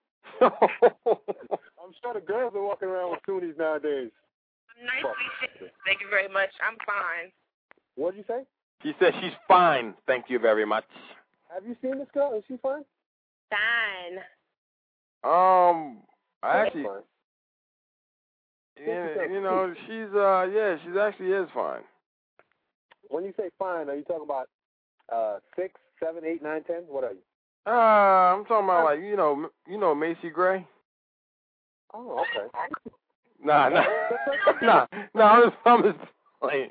I'm sure the girls are walking around with Sunnis nowadays. Nice to meet you. Thank you very much. I'm fine. What'd you say? She said she's fine. Thank you very much. Have you seen this girl? Is she fine? Fine. Um, I That's actually, fine. yeah, you know, she's uh, yeah, she's actually is fine. When you say fine, are you talking about uh six, seven, eight, nine, ten? What are you? Uh, I'm talking about like you know, m- you know Macy Gray. Oh, okay. Nah, nah, nah, nah. I'm just, I'm just playing.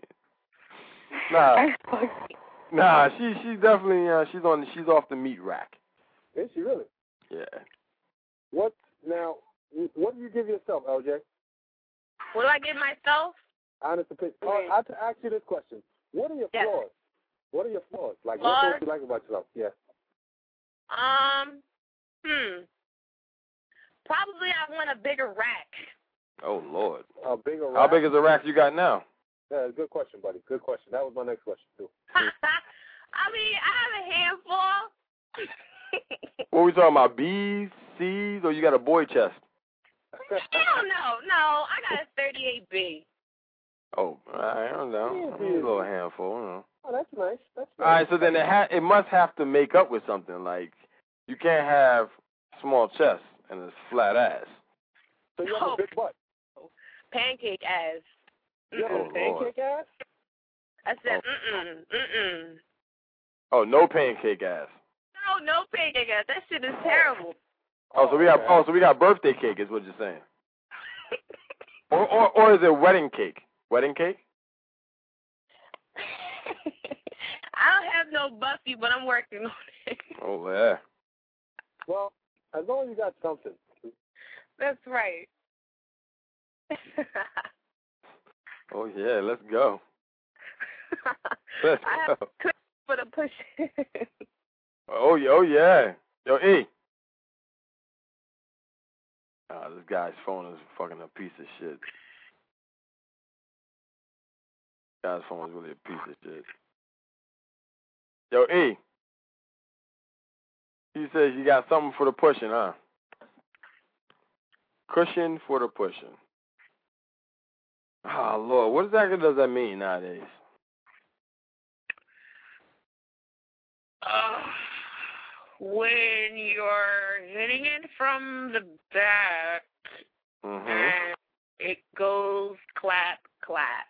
Nah, nah. She, she's definitely, uh, she's on, she's off the meat rack. Is she really? Yeah. What now? What do you give yourself, L J? What do I give myself? Honest opinion. Oh, I have to ask you this question. What are your Yes. flaws? What are your flaws? Like, Flaws? what things you like about yourself? Yeah. Um, hmm. Probably I want a bigger rack. Oh Lord. A bigger rack? How big is the rack you got now? Yeah, good question, buddy. Good question. That was my next question, too. I mean, I have a handful. What are we talking about? B's, C's, or you got a boy chest? Hell no, no. I got a thirty-eight B. Oh, I don't know. I mean, a little handful. You know. Oh, that's nice. That's nice. All right, so then it ha- it must have to make up with something. Like you can't have small chest and a flat ass. So you have No. a big butt. Pancake ass. You have Oh, a Lord. pancake ass? I said, mm-mm, mm-mm. Oh, no pancake ass. No, no pancake ass. That shit is terrible. Oh, so we got okay. oh, so we got birthday cake is what you're saying. Or or or is it wedding cake? Wedding cake? I don't have no Buffy, but I'm working on it. Oh yeah. Well, as long as you got something. That's right. Oh yeah, let's go. Let's I have go. cookies for the push. Oh yeah, oh yeah. Yo, E. Ah, this guy's phone is fucking a piece of shit. Guy's phone is really a piece of shit. Yo, E. He says you got something for the pushing, huh? Cushion for the pushing. Oh, Lord. What exactly does that mean nowadays? Uh, when you're hitting it from the back Mm-hmm. and it goes clap, clap.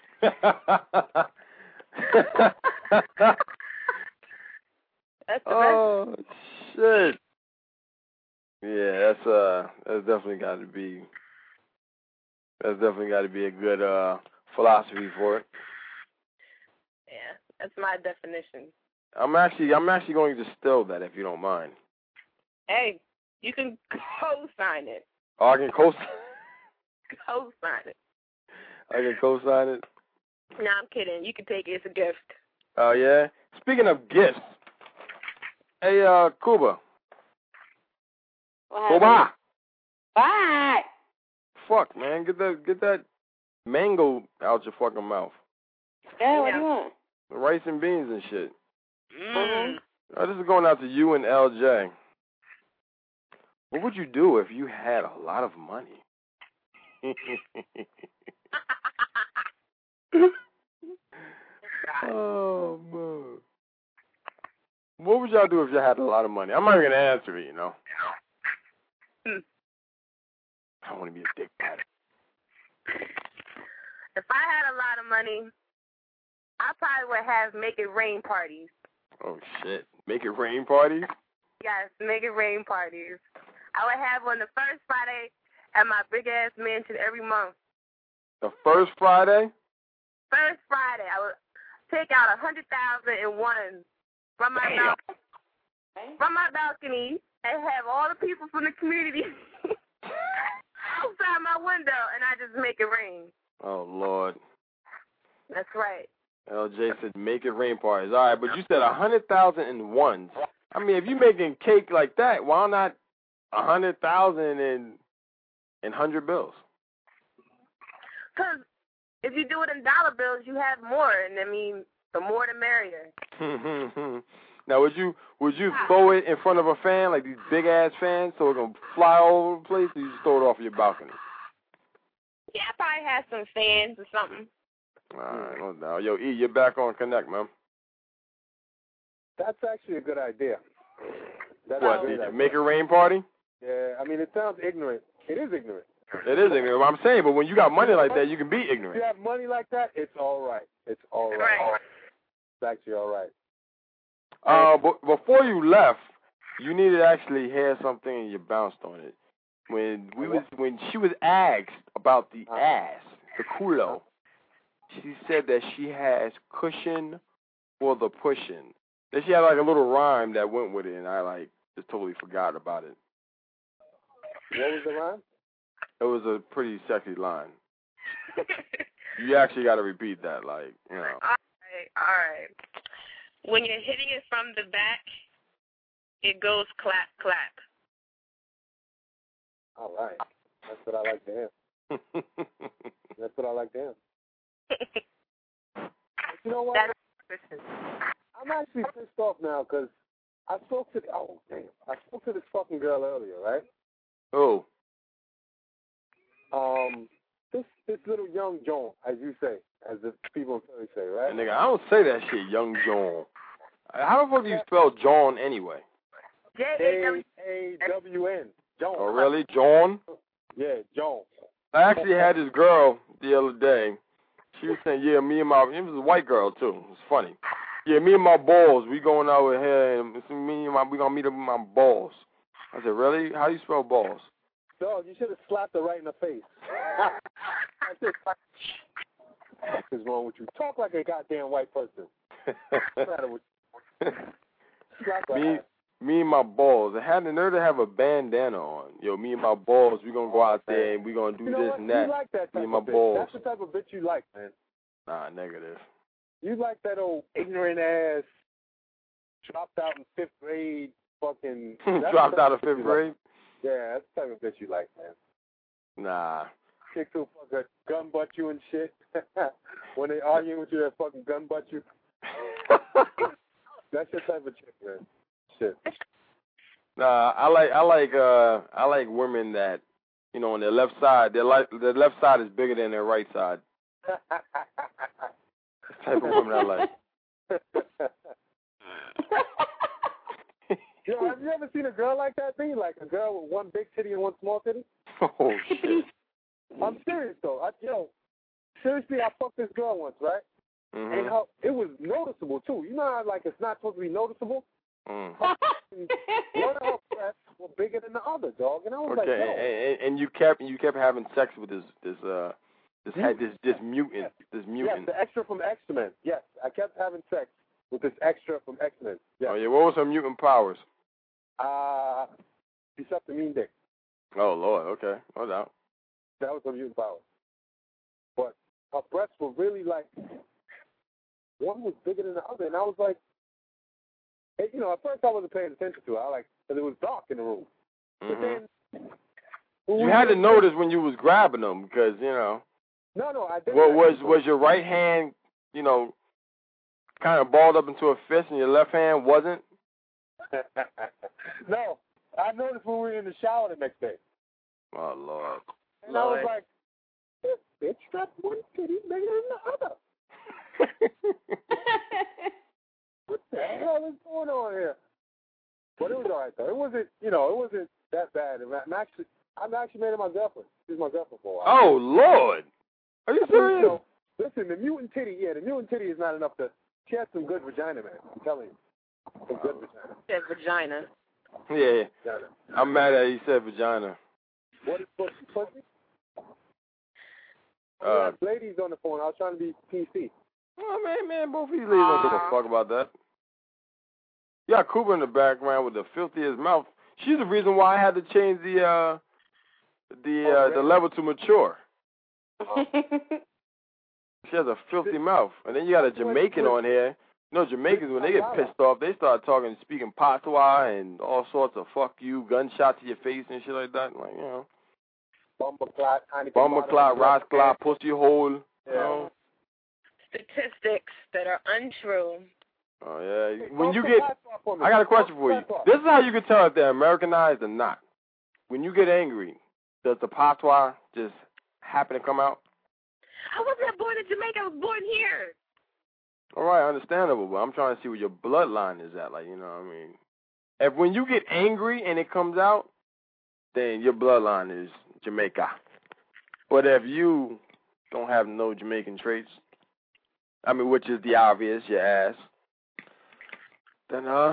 That's the Oh shit! Yeah, that's uh, that's definitely got to be. That's definitely got to be a good uh philosophy for it. Yeah, that's my definition. I'm actually, I'm actually going to steal that if you don't mind. Hey, you can co-sign it. Oh, I can co, Co-sign it. I can co-sign it. No, I'm kidding. You can take it. It's a gift. Oh yeah. Speaking of gifts, hey uh, Cuba. Cuba. What? Fuck, man, get that, get that mango out your fucking mouth. Yeah, what do you want? Rice and beans and shit. Mm. Uh, this is going out to you and L J. What would you do if you had a lot of money? Oh, man. What would y'all do if you had a lot of money? I'm not even going to answer it, you know. I want to be a dick pattern. If I had a lot of money, I probably would have make it rain parties. Oh, shit. Make it rain parties? Yes, make it rain parties. I would have one the first Friday at my big-ass mansion every month. The first Friday? First Friday. I would take out a hundred thousand and one from my balcony, from my balcony and have all the people from the community outside my window, and I just make it rain. Oh, Lord. That's right. L J said make it rain parties. All right, but you said a hundred thousand and ones. I mean, if you're making cake like that, why not a hundred thousand and and hundred bills? Because if you do it in dollar bills, you have more, and I mean, the more the merrier. Now, would you would you throw it in front of a fan, like these big ass fans, so it's gonna fly all over the place, or you just throw it off your balcony? Yeah, I probably have some fans or something. All right, no doubt. Yo, E, you're back on Connect, man. That's actually a good idea. That's What, a good did you idea. make a rain party? Yeah, I mean, it sounds ignorant. It is ignorant. It is ignorant. I'm saying, but when you got money like that, you can be If ignorant. you have money like that, it's all right. It's all right. Right. It's actually all right. Uh, but before you left, you needed to actually hear something, and you bounced on it. When we was when she was asked about the ass, the culo, she said that she has cushion for the pushing. Then she had like a little rhyme that went with it, and I like just totally forgot about it. What was the rhyme? It was a pretty sexy line. You actually got to repeat that, like, you know. All right, all right. When you're hitting it from the back, it goes clap, clap. All right. That's what I like to hear. That's what I like to hear. You know what? That's I'm actually pissed off now because I spoke to, oh, damn. I spoke to this fucking girl earlier, right? Oh. Um, this this little young Joan, as you say, as the people in Philly say, right? And nigga, I don't say that shit, young John. How the fuck do you spell John anyway? J A W N. Joan. Oh, really? John? Yeah, Joan. I actually had this girl the other day. She was saying, yeah, me and my, it was a white girl too. It was funny. Yeah, me and my balls, we going out here, and it's me and my, we gonna meet up with my balls. I said, really? How do you spell balls? Dog, you should have slapped her right in the face. I said, what is wrong with you? Talk like a goddamn white person. Slap her me, ass. me and my balls. I had the nerve to have a bandana on. Yo, me and my balls, we gonna go out there and we gonna do you know this what? and that. You like that type me and my of bitch. balls. That's the type of bitch you like, man. Nah, negative. You like that old ignorant ass, dropped out in fifth grade, fucking. that's Dropped the out of type fifth you grade? Like. Yeah, that's the type of bitch you like, man. Nah. Chicks who fucking gun butt you and shit. When they arguing with you, they fucking gun butt you. That's your type of chick, man. Shit. Nah, I like I like uh I like women that, you know, on their left side, their life their left side is bigger than their right side. That's the type of women I like. Yo, have you ever seen a girl like that thing? Like a girl with one big titty and one small titty? Oh shit. I'm serious though. I, yo, seriously, I fucked this girl once, right? Mm-hmm. And how it was noticeable too. You know how like it's not supposed to be noticeable? Mm. One of her breasts were bigger than the other, dog. And I was Okay, like, yo. and, and, and you kept you kept having sex with this this uh this had this this mutant this Yes, mutant. the extra from X-Men. Yes, I kept having sex with this extra from X-Men. Yes. Oh yeah, what was her mutant powers? Uh, she sucked a mean dick. Oh Lord, okay, no doubt. That was her mutant power. But her breasts were really like, one was bigger than the other, and I was like, hey, you know, at first I wasn't paying attention to it. I like, because it was dark in the room. Mm-hmm. But then, You had to notice when you was grabbing them because you know. No, no, I didn't. What was was your right hand, you know, kind of balled up into a fist, and your left hand wasn't? No, I noticed when we were in the shower the next day. Oh Lord. And I was like, this bitch got one titty bigger than the other. What the hell is going on here? But it was all right though. It wasn't, you know, it wasn't that bad. I'm actually, I'm actually made her my girlfriend. She's my girlfriend for a while. Oh Lord, are you serious? You know, listen, the mutant titty, yeah, the mutant titty is not enough to. She has some good vagina, man. I'm telling you, some good vagina. That vagina. Yeah, I'm mad that he said vagina. What is pussy? Pussy? Uh, oh, yeah, ladies on the phone. I was trying to be P C. Oh, man, man, both of these ladies don't give a fuck about that. You got Cooper in the background with the filthiest mouth. She's the reason why I had to change the uh, the uh, oh, the level to mature. She has a filthy mouth. And then you got a Jamaican on here. You know, Jamaicans, when they get pissed off, they start talking, speaking patois and all sorts of fuck you, gunshot to your face and shit like that. Like, you know. Bumper clot, Bumper clot, ras clot, pussy hole. Yeah. You know. Statistics that are untrue. Oh, yeah. When you get, I got a question for you. This is how you can tell if they're Americanized or not. When you get angry, does the patois just happen to come out? I wasn't born in Jamaica. I was born here. All right, understandable, but I'm trying to see where your bloodline is at. Like, you know what I mean? If when you get angry and it comes out, then your bloodline is Jamaica. But if you don't have no Jamaican traits, I mean, which is the obvious, your ass, then, uh...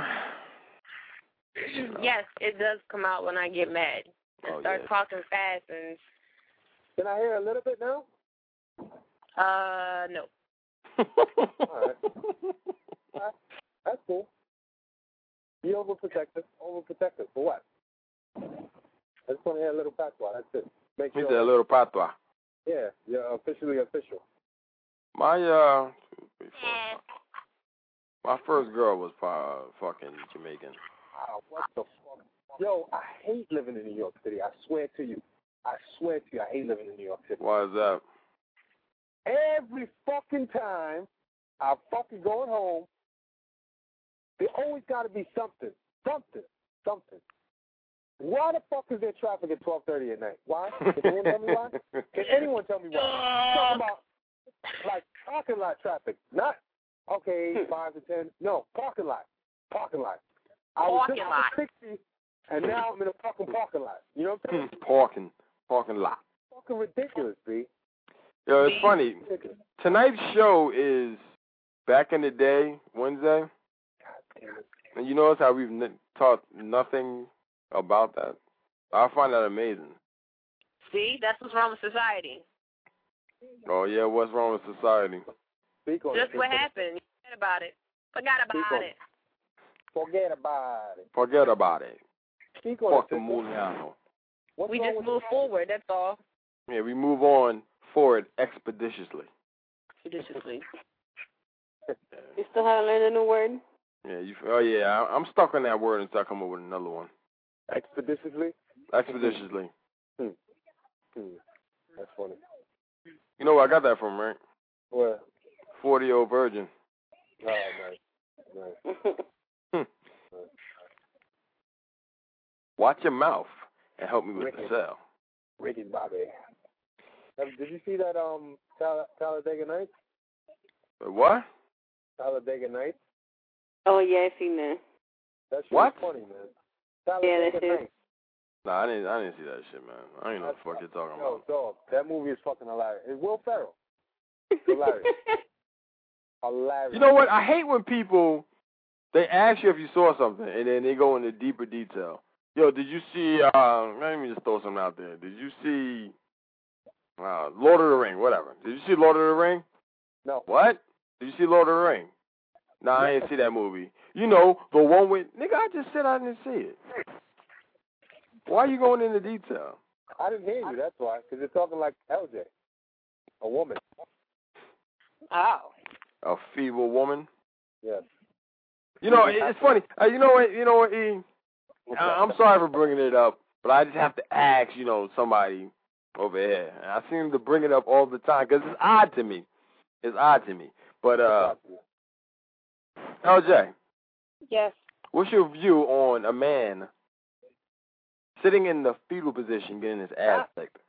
yes, it does come out when I get mad. I oh, start yeah. talking fast and... Can I hear a little bit now? Uh, no. All right. That's cool. Be overprotective. Overprotective. For what? I just want to hear a little patois. That's it. Make He sure. said a little patois. Yeah, you're officially official. My, uh... My first girl was uh, fucking Jamaican. Wow, what the fuck? Yo, I hate living in New York City. I swear to you. I swear to you, I hate living in New York City. Why is that? Every fucking time I'm fucking going home, there always got to be something. Something. Something. Why the fuck is there traffic at twelve thirty at night? Why? Can anyone tell me why? Can anyone tell me why? Talking about, like, parking lot traffic. Not, okay, five to ten. No, parking lot. Parking lot. I was parking just lot. sixty, and now I'm in a fucking parking lot. You know what I'm saying? Parking. Parking lot. Fucking ridiculous, B. Yo, it's funny. Tonight's show is back in the day, Wednesday. And you notice how we've n- taught nothing about that? I find that amazing. See, that's what's wrong with society. Oh, yeah, what's wrong with society? Just what happened. You forget about it. Forgot about it. Forget about it. Forget about it. Speak on Fuck the Muliano. We just move forward, that's all. Yeah, we move on forward expeditiously. Expeditiously. You still haven't learned a new word? Yeah, you. Oh, yeah, I, I'm stuck on that word until I come up with another one. Expeditiously? Expeditiously. Hmm. Hmm. That's funny. You know where I got that from, right? Where? forty-year-old virgin. Oh, nice. Nice. Hmm. Watch your mouth and help me with Ricky. the sale. Ricky Bobby. Um, did you see that um Tal- Talladega Nights? What? Talladega Nights? Oh, yeah, I seen that. That shit What? was funny, man. Yeah, Talladega that shit. Nights. Nah, I didn't. I didn't see that shit, man. I don't even know what the fuck you're talking Yo, about. dog, that movie is fucking hilarious. It's Will Ferrell. Hilarious. Hilarious. You know what? I hate when people, they ask you if you saw something, and then they go into deeper detail. Yo, did you see, uh, let me just throw something out there. Did you see uh, Lord of the Ring, whatever. Did you see Lord of the Ring? No. What? Did you see Lord of the Ring? Nah, I didn't see that movie. You know, the one with, nigga, I just said I didn't see it. Why are you going into detail? I didn't hear you, that's why, because you're talking like L J, a woman. Oh. A feeble woman? Yes. You know, it's funny. Uh, you know what, you know what, E? I- I'm sorry for bringing it up, but I just have to ask, you know, somebody over here. And I seem to bring it up all the time because it's odd to me. It's odd to me. But, uh, L J. Yes. What's your view on a man sitting in the fetal position getting his ass kicked?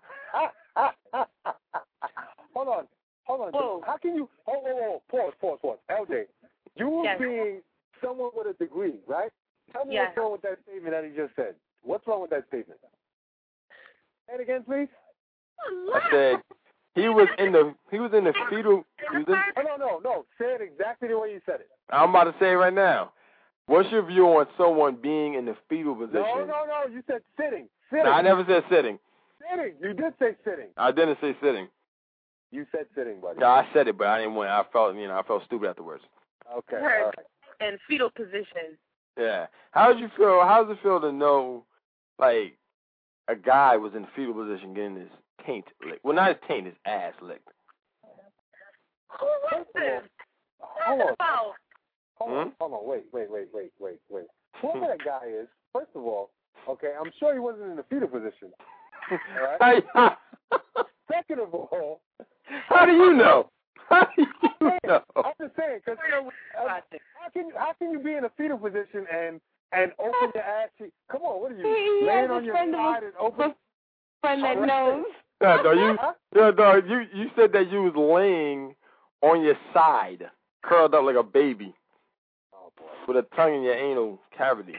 Hold on. Hold on. Whoa. How can you, hold, hold, hold, pause, pause, pause. L J, you Yes. being someone with a degree, right? Tell me Yes. what's wrong with that statement that he just said. What's wrong with that statement? Say it again, please. I said he was in the he was in the fetal. He was in, Oh, no, no, no. Say it exactly the way you said it. I'm about to say it right now. What's your view on someone being in the fetal position? No, no, no. You said sitting. Sitting. No, I never said sitting. Sitting. You did say sitting. I didn't say sitting. You said sitting, buddy. Yeah, I said it, but I didn't want. I felt, you know, I felt stupid afterwards. Okay. All Her right. in fetal position. Yeah. How did you feel? How does it feel to know, like, a guy was in fetal position getting his taint licked? Well, not his taint, his ass licked. Who was this? Hold on. Oh. Hold on. Hmm? Hold on. Wait, wait, wait, wait, wait, wait. Whoever that guy is, first of all, okay, I'm sure he wasn't in the fetal position. All right? Second of all, how do you know? How do you know? I'm just saying, because how can how can you be in a fetal position and and open your ass cheek? Come on, what are you He laying has on a your friend side and open? Friend that knows. Yeah, dog, you, Huh? yeah, dog, you, you said that you was laying on your side, curled up like a baby, Oh boy. with a tongue in your anal cavity.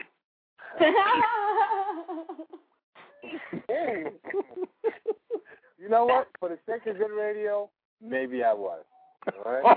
Hey. You know what? For the sake of good radio, maybe I was. All right.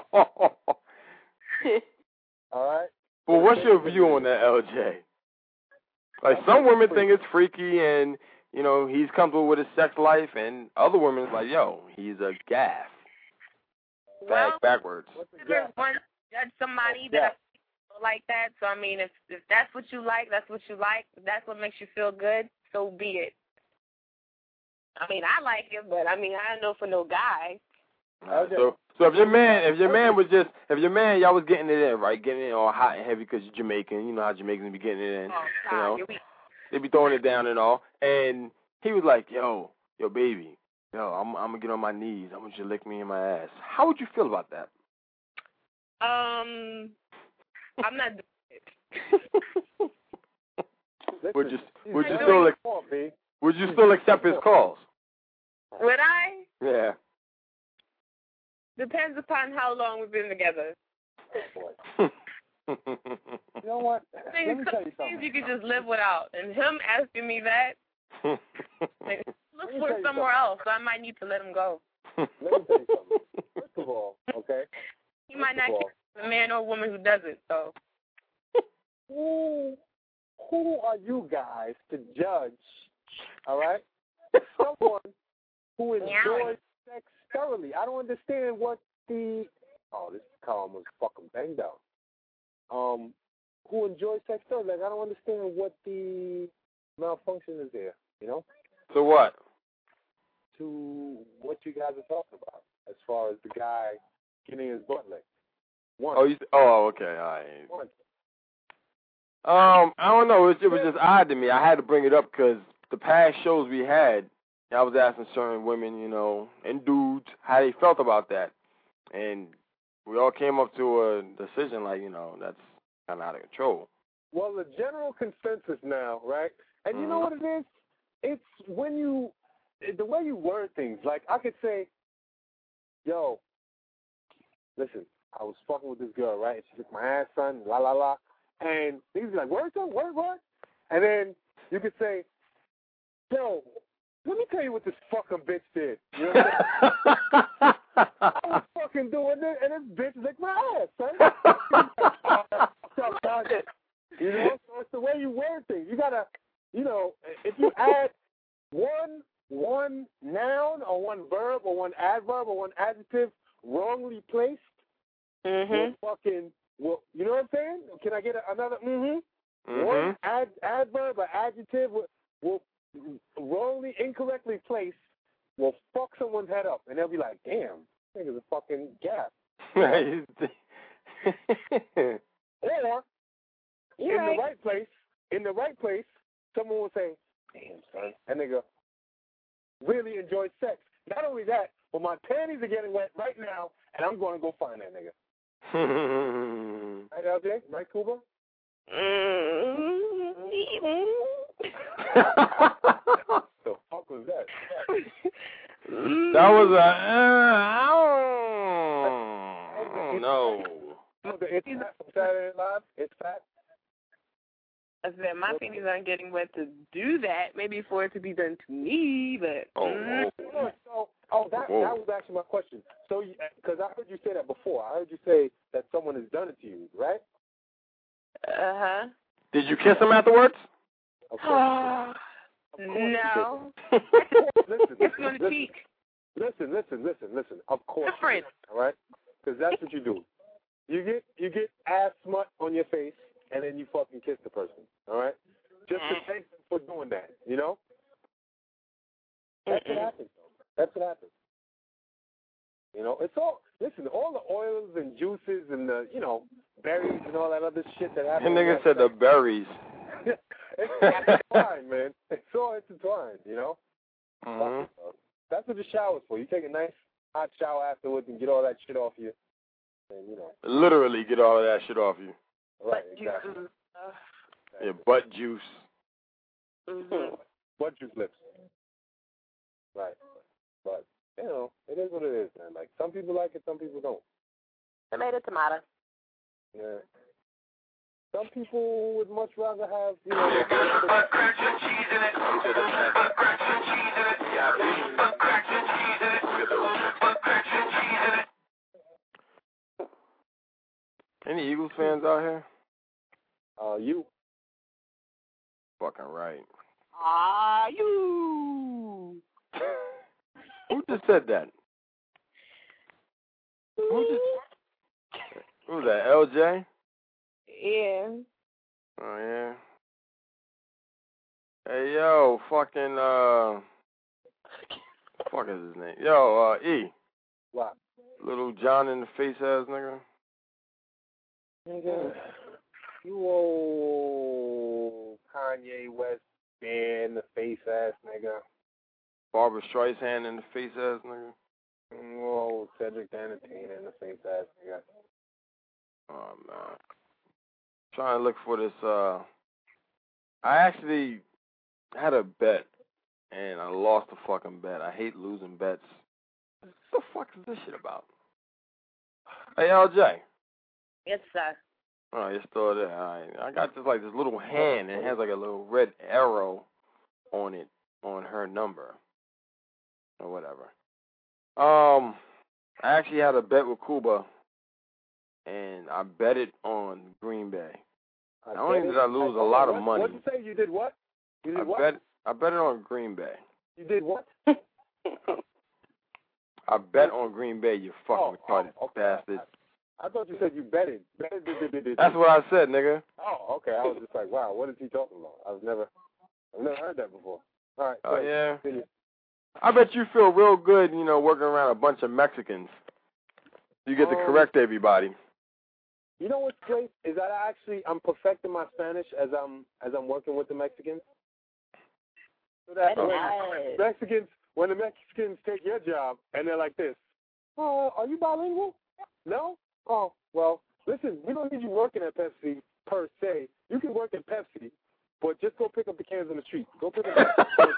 All right. Well, what's your view on that, L J? Like, some women think it's freaky and, you know, he's comfortable with his sex life, and other women is like, yo, he's a gaff. Well, Back backwards. never once judge somebody that Yeah. I feel like that. So I mean, if if that's what you like, that's what you like. If that's what makes you feel good, so be it. I mean, I like it, but I mean, I don't know for no guy. Right, so, so if your man, if your man was just, if your man, y'all was getting it in, right, getting it all hot and heavy because you're Jamaican, you know how Jamaicans be getting it in, Oh, you God, know, here we- they be throwing it down and all, and he was like, yo, yo, baby, yo, I'm, I'm gonna get on my knees, I want you to lick me in my ass. How would you feel about that? Um, I'm not doing it. would you, would you Listen, still, come on, B. would you still accept his calls? Would I? Yeah. Depends upon how long we've been together. You know what? Things, Let me tell you things something. you could just live without. And him asking me that, like, look Let me for tell you somewhere else. So I might need to let him go. Let me tell you something. First of all, okay? He might First not of all, keep a man or a woman who does it. So who, who are you guys to judge, all right, someone who enjoys sex thoroughly? I don't understand what the, oh, this car almost fucking banged out. Um, who enjoys sex thoroughly? Like, I don't understand what the malfunction is there, you know, So what? to what you guys are talking about as far as the guy getting his butt licked. One. Oh, you, oh, okay, all right. One. Um, I don't know. It, it was just odd to me. I had to bring it up because the past shows we had, I was asking certain women, you know, and dudes how they felt about that, and we all came up to a decision like, you know, that's kind of out of control. Well, the general consensus now, right? And you know what it is? It's when you, the way you word things. Like, I could say, yo, listen, I was fucking with this girl, right? And she took my ass, son, la, la, la. And niggas be like, word, son, word, word? And then you could say, yo, let me tell you what this fucking bitch did. You know what I'm saying? I was fucking doing it, and this bitch licked my ass, son. You know, so it's the way you word things. You gotta, you know, if you add one one noun or one verb or one adverb or one adjective wrongly placed, mm-hmm. will fucking, will, you know what I'm saying? Can I get a, another mm-hmm? Mm-hmm. One ad, adverb or adjective will, will wrongly, incorrectly placed will fuck someone's head up, and they'll be like, damn, this nigga's a fucking gap. Or, You're in right. the right place, in the right place, someone will say, damn, son, that nigga really enjoys sex. Not only that, but my panties are getting wet right now, and I'm going to go find that nigga. Right, L J? Right, Cuba? The fuck was that? That was a, uh, I don't know. It's fat from Saturday Night Live. It's fat. I said my panties aren't getting wet to do that. Maybe for it to be done to me, but Oh, mm, oh. So, oh, that Whoa. that was actually my question. So, because I heard you say that before. I heard you say that someone has done it to you, right? Uh-huh. Did you kiss him afterwards? Of course. No. Listen, It's listen, on the listen, cheek. listen, listen, listen, listen. Of course. Different. All right? Because that's what you do. You get you get ass smut on your face, and then you fucking kiss the person. All right? Just to thank them for doing that. You know? That's what happens. That's what happens. You know, it's all, listen, all the oils and juices and the, you know, berries and all that other shit that happens. The nigga said the berries. It's intertwined, man. It's all intertwined, you know? Mm-hmm. That's what the shower's for. You take a nice hot shower afterwards and get all that shit off you. And, you know. Literally get all of that shit off you. Right, exactly. Yeah, butt juice. Mm-hmm. Butt juice lips. Right. But, you know, it is what it is, man. Like, some people like it, some people don't. Tomato, tomato. Yeah. Some people would much rather have, you know, Butt crack and cheese in it. Butt crack and cheese in it. Butt crack and cheese in it. Butt crack and cheese in it. Any Eagles fans out here? Uh, you. Fucking right. Ah, you. Who just said that? Who just? Who was that? L J? Yeah. Oh yeah. Hey yo, fucking uh, fuck is his name? Yo, uh, E. What? Little John in the face ass nigga. Nigga, you old Kanye West band, the face ass nigga. Barbara Streisand in the face ass nigga. You old Cedric the Entertainer in the face ass nigga. Oh man. Trying to look for this. Uh, I actually had a bet and I lost the fucking bet. I hate losing bets. What the fuck is this shit about? Hey L J. Yes, sir. Oh, you're still there. All right. I got this like this little hand and it has like a little red arrow on it on her number or whatever. Um, I actually had a bet with Cuba, and I bet it on Green Bay. I Not only did I lose a oh, lot of what, money. What did you say? You did what? You did I what? bet I bet it on Green Bay. You did what? I bet on Green Bay. You fucking Oh, retarded oh, okay. bastard. I, I thought you said you betted. betted. That's what I said, nigga. Oh, okay. I was just like, wow, what is he talking about? I've never, I've never heard that before. All right. Oh so, yeah. continue. I bet you feel real good, you know, working around a bunch of Mexicans. You get to Um, correct everybody. You know what's great is that I actually I'm perfecting my Spanish as I'm as I'm working with the Mexicans. So that when Nice. Mexicans when the Mexicans take your job and they're like this, oh, are you bilingual? No? Oh, well, listen, we don't need you working at Pepsi per se. You can work at Pepsi, but just go pick up the cans on the street. Go pick up the cans.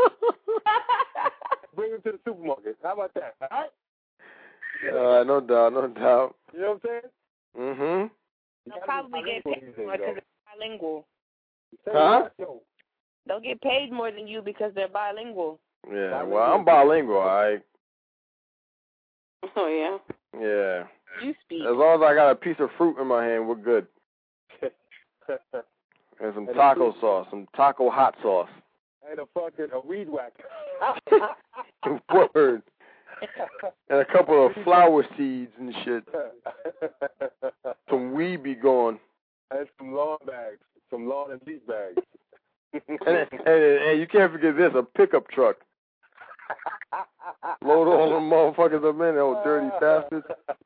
Bring them to the supermarket. How about that? All right? Uh, no doubt, no doubt. You know what I'm saying? Mm-hmm. They'll probably get paid more because they're bilingual. Huh? Yo, They'll get paid more than you because they're bilingual. Yeah, well, I'm bilingual, all right? Oh, yeah? Yeah. You speak. As long as I got a piece of fruit in my hand, we're good. And some taco sauce, some taco hot sauce. and a fucking a weed whacker. Word. And a couple of flower seeds and shit. Some weed be going. And some lawn bags. Some lawn and leaf bags. and, and, and you can't forget this, a pickup truck. Load all them motherfuckers up in there, old dirty bastards.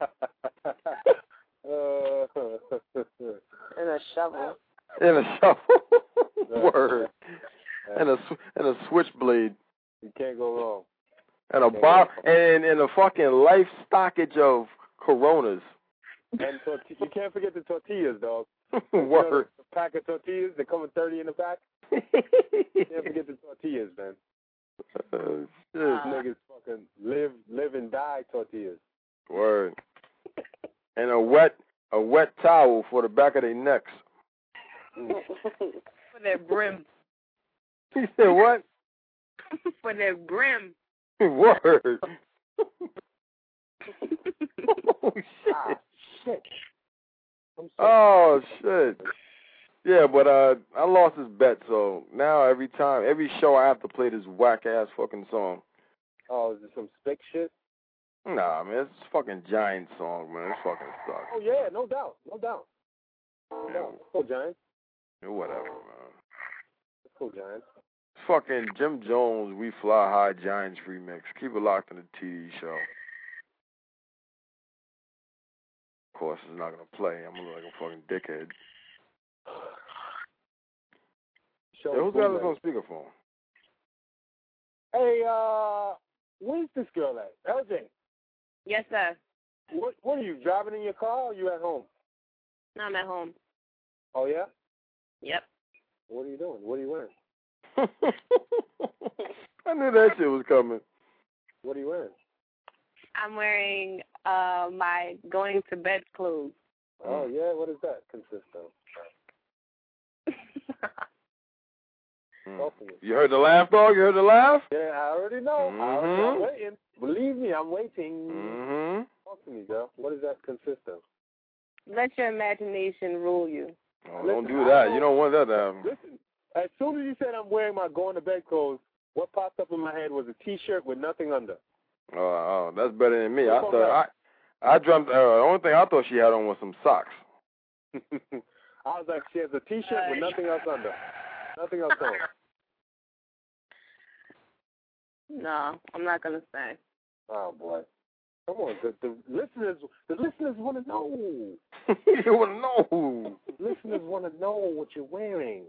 And a shovel. And a shovel. Word. And a, and a switchblade. You can't go wrong. And a bar, and, and a fucking life stockage of Coronas. And torti- you can't forget the tortillas, dog. Word. You know, the pack of tortillas, they come in thirty in the pack. You can't forget the tortillas, man. Uh, These niggas fucking live, live and die tortillas. Word. And a wet, a wet towel for the back of their necks. For their brim. He said what? For their brim. Word. Oh shit. Ah, shit. I'm sorry. Oh shit. Yeah, but uh, I lost this bet, so now every time, every show I have to play this whack ass fucking song. Oh, is it some spick shit? Nah, man, it's a fucking Giant song, man. It fucking sucks. Oh yeah, no doubt, no doubt. No Yeah. doubt. Let's go Giants. Yeah, whatever, man. Let's go Giants. Fucking Jim Jones, We Fly High Giants remix. Keep it locked in the T V show. Of course, it's not gonna play. I'm gonna look like a fucking dickhead. Show Yeah, who's got this on speakerphone? Hey, uh, where's this girl at? L J. Yes, sir. What What are you driving in your car or are you at home? No, I'm at home. Oh yeah. Yep. What are you doing? What are you wearing? I knew that shit was coming. What are you wearing? I'm wearing uh my going to bed clothes. Oh yeah. What does that consist of? Mm. You heard the laugh, dog? You heard the laugh? Yeah, I already know. Mm-hmm. I already, I'm waiting. Believe me, I'm waiting. Mm-hmm. Talk to me, girl. What does that consist of? Let your imagination rule you. Oh, don't do that. You don't want that to happen. Listen, as soon as you said I'm wearing my going to bed clothes, what popped up in my head was a T-shirt with nothing under. Oh, oh that's better than me. I thought I, I dreamt. Uh, the only thing I thought she had on was some socks. I was like, she has a T-shirt with nothing else under. Nothing else on. No, I'm not gonna say. Oh boy, come on! The, the listeners, the listeners want to know. You want to know? The listeners want to know what you're wearing.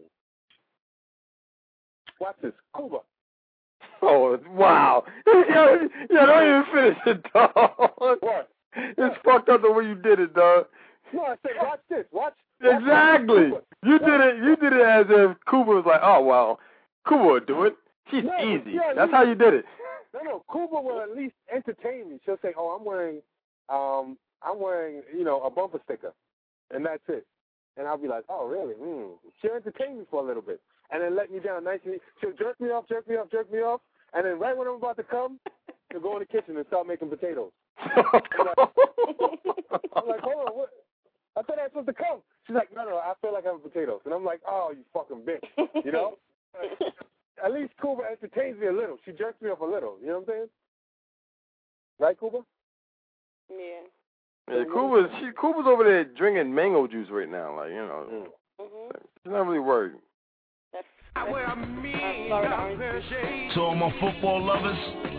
Watch this, Cuba. Oh wow! yeah, yeah, don't even finish it, dog. What? It's fucked up the way you did it, dog. No, I said, watch this. Watch. Exactly. Watch you did it. You did it as if Cuba was like, oh well, Cuba would do it. She's no, easy. Yeah, That's you, how you did it. No, no. Cuba will at least entertain me. She'll say, "Oh, I'm wearing, um, I'm wearing, you know, a bumper sticker," and that's it. And I'll be like, "Oh, really?" Mm. She'll entertain me for a little bit, and then let me down nicely. She'll jerk me off, jerk me off, jerk me off, and then right when I'm about to come, she'll go in the kitchen and start making potatoes. I'm like, I'm like, hold on, what? I thought I was supposed to come. She's like, no, no, I feel like having potatoes. And I'm like, oh, you fucking bitch. You know? At least Cuba entertains me a little. She jerks me off a little. You know what I'm saying? Right, Cuba? Yeah. Yeah, Cuba's, she, Cuba's over there drinking mango juice right now. Like, you know, Mm. Mm-hmm. she's not really worried. That's, that's, that's To all my football lovers,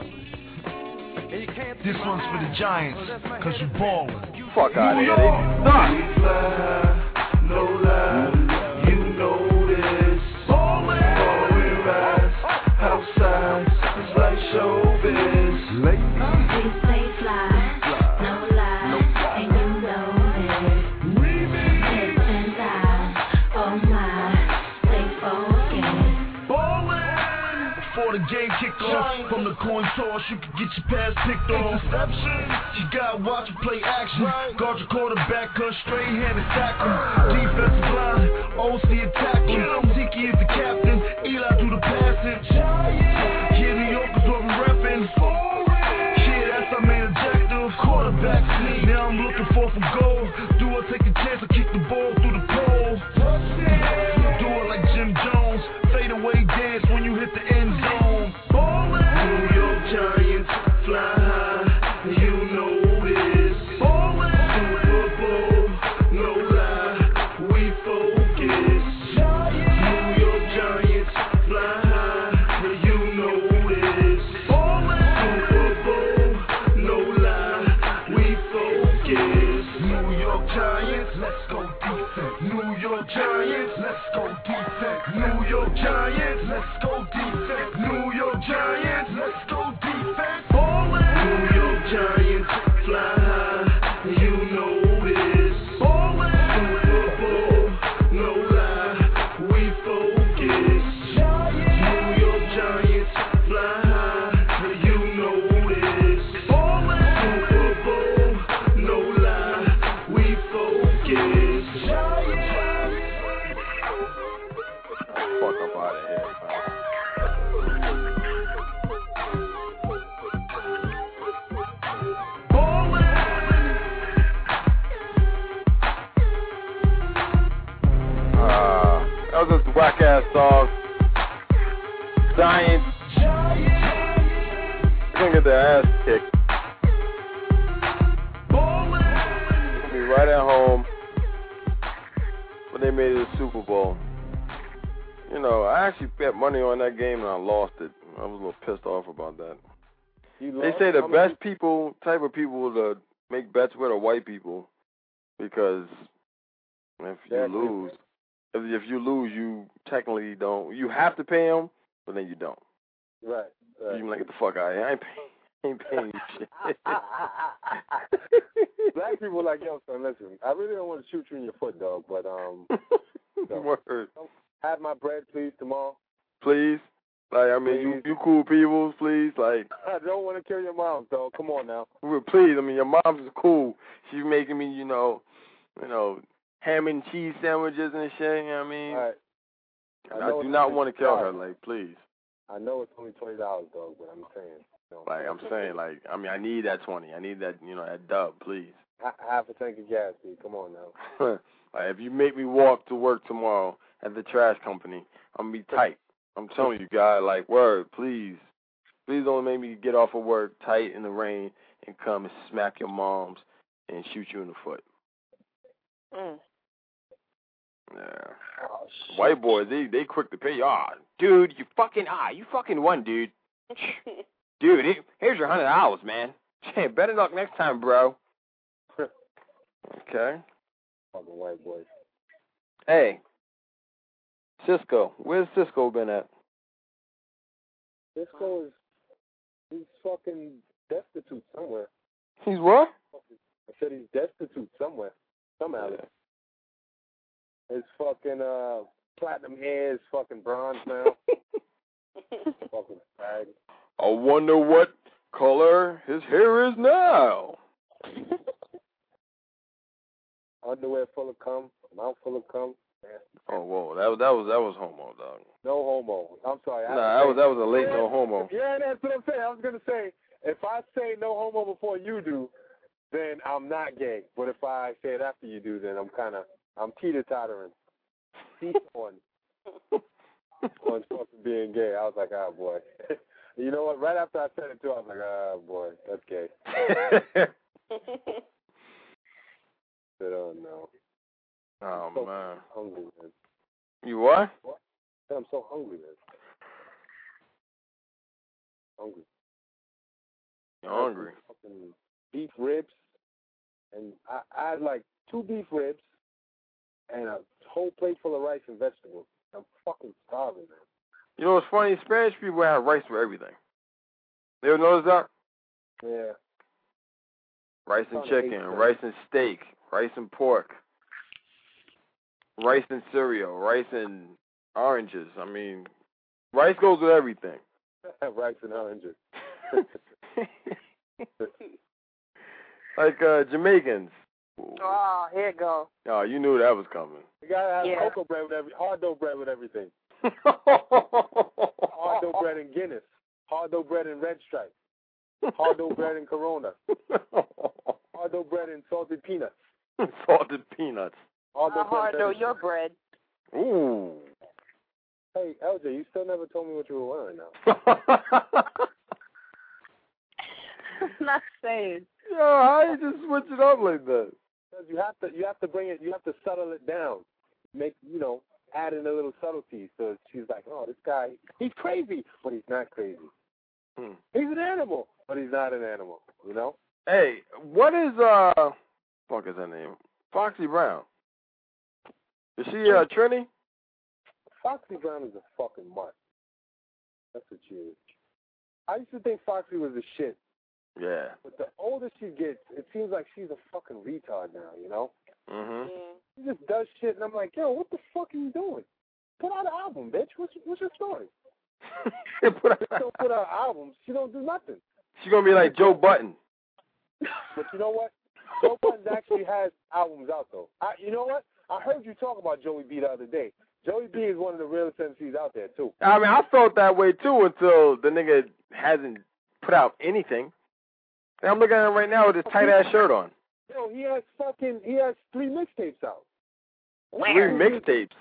this one's for the Giants, cause you ballin'. Fuck out of here. They suck. No lie, you know this. Ballin', ballin' rise, outside, it's like showbiz. They stay fly, no lie, and you know this. Hips and thighs, oh my, stay focused. Ballin', before the game kick off, from the coin toss, you can get your pass picked off. Interception, you gotta watch and play action. Guard your quarterback, cause straight-handed tackle. Defensive line, O C attack him. Tiki is the captain, Eli do the passing. Yeah, New York is what we're reppin'. Yeah, that's our main objective. Quarterback sneak, now I'm looking for some goals. Do I take a chance to kick the ball through the pole? Do it like Jim Jones, fade away dance when you hit the end zone. Ballin', New York Giants, fly high, you know this. Ballin', Super Bowl, no lie, we focus. New York Giants, fly high, you know this. Ballin', Super Bowl, no lie, we focus. New York Giants, let's go defense. New York Giants, let's go defense. New York Giants, let's go defense. New York Giants, let's go defense. Ballin', New York Giants, fly high, you know this. Ballin', Super Bowl, no lie, we focus. New York Giants, fly high, you know this. Ballin', Super Bowl, no lie, we focus. Fuck up out of here, man. rock-ass song. Giants. They're going to get their ass kicked. They'll be right at home. But they made it a Super Bowl. You know, I actually bet money on that game and I lost it. I was a little pissed off about that. They say the best people, type of people to make bets with are white people, because if you yeah, lose, if, if you lose, you technically don't. You have to pay them, but then you don't. Right. right. You like, get the fuck out of here. I ain't paying. I ain't paying you shit. Black people are like, yo, son, listen, I really don't want to shoot you in your foot, dog, but um, so, Word. have my bread, please, tomorrow. Please. Like, I mean, you, you cool people, please. Like, I don't want to kill your mom, dog. Come on now. Please, I mean, your mom's cool. She's making me, you know, you know, ham and cheese sandwiches and shit. You know what I mean? All right. I, I do not want to kill her. Like, please. I know it's only twenty dollars, dog, but I'm saying. You know, like, I'm saying, like, I mean, I need that twenty. I need that, you know, that dub, please. Half a tank of gas, dude. Come on now. Like, if you make me walk to work tomorrow at the trash company, I'm going to be tight. I'm telling you, guys, like, word, please. Please don't make me get off of work tight in the rain and come and smack your moms and shoot you in the foot. Mm. Yeah. Oh, white boys, they they quick to pay you. Ah, dude, you fucking, ah, you fucking won, dude. Dude, here's your one hundred dollars, man. Hey, better luck next time, bro. Okay. Fucking white boys. Hey. Cisco, where's Cisco been at? Cisco is, he's fucking destitute somewhere. He's what? I said he's destitute somewhere. Somehow. Yeah. His fucking uh, platinum hair is fucking bronze now. Fucking fag. I wonder what color his hair is now. Underwear full of cum, mouth full of cum. Oh, whoa, that was that was that was homo, dog. No homo. I'm sorry. Nah, that was that was a late no homo. Yeah, that's what I'm saying. I was gonna say, if I say no homo before you do, then I'm not gay. But if I say it after you do, then I'm kind of I'm teeter tottering. on on fucking being gay. I was like, oh boy. You know what? Right after I said it too, I was like, oh boy, that's gay. But oh no. Oh, I'm so man. Hungry, man. You what? what? I'm so hungry, man. Hungry. You're hungry? Fucking beef ribs. And I, I had like two beef ribs and a whole plate full of rice and vegetables. I'm fucking starving, man. You know what's funny? Spanish people have rice for everything. You ever notice that? Yeah. Rice and chicken, rice and steak, rice and pork. Rice and cereal, rice and oranges. I mean, rice goes with everything. Rice and oranges. Like uh, Jamaicans. Oh, here it go. Oh, you knew that was coming. You gotta have yeah. cocoa bread with every, hard dough bread with everything. Hard dough bread and Guinness. Hard dough bread and Red Stripe. Hard dough bread and Corona. Hard dough bread and salted peanuts. Salted peanuts. Hard dough, hard dough your bread. Ooh. Hey, L J, you still never told me what you were wearing now. I'm not saying. Yo, how you just switch it up like that? Because you have to, you have to bring it, you have to settle it down. Make, you know, add in a little subtlety. So she's like, oh, this guy, he's crazy, but he's not crazy. Hmm. He's an animal, but he's not an animal. You know? Hey, what is uh, fuck is her name? Foxy Brown. Is she uh, Trini? Foxy Brown is a fucking mutt. That's what she is. I used to think Foxy was a shit. Yeah. But the older she gets, it seems like she's a fucking retard now, you know? Mm-hmm. She just does shit, and I'm like, yo, what the fuck are you doing? Put out an album, bitch. What's, what's your story? put out, she don't put out albums. She don't do nothing. She's going to be like Joe Button. But you know what? Joe Button actually has albums out, though. I, you know what? I heard you talk about Joey B the other day. Joey B is one of the realest M Cs out there, too. I mean, I felt that way, too, until the nigga hasn't put out anything. And I'm looking at him right now with his tight-ass shirt on. Yo, he has fucking, he has three mixtapes out. Three mixtapes?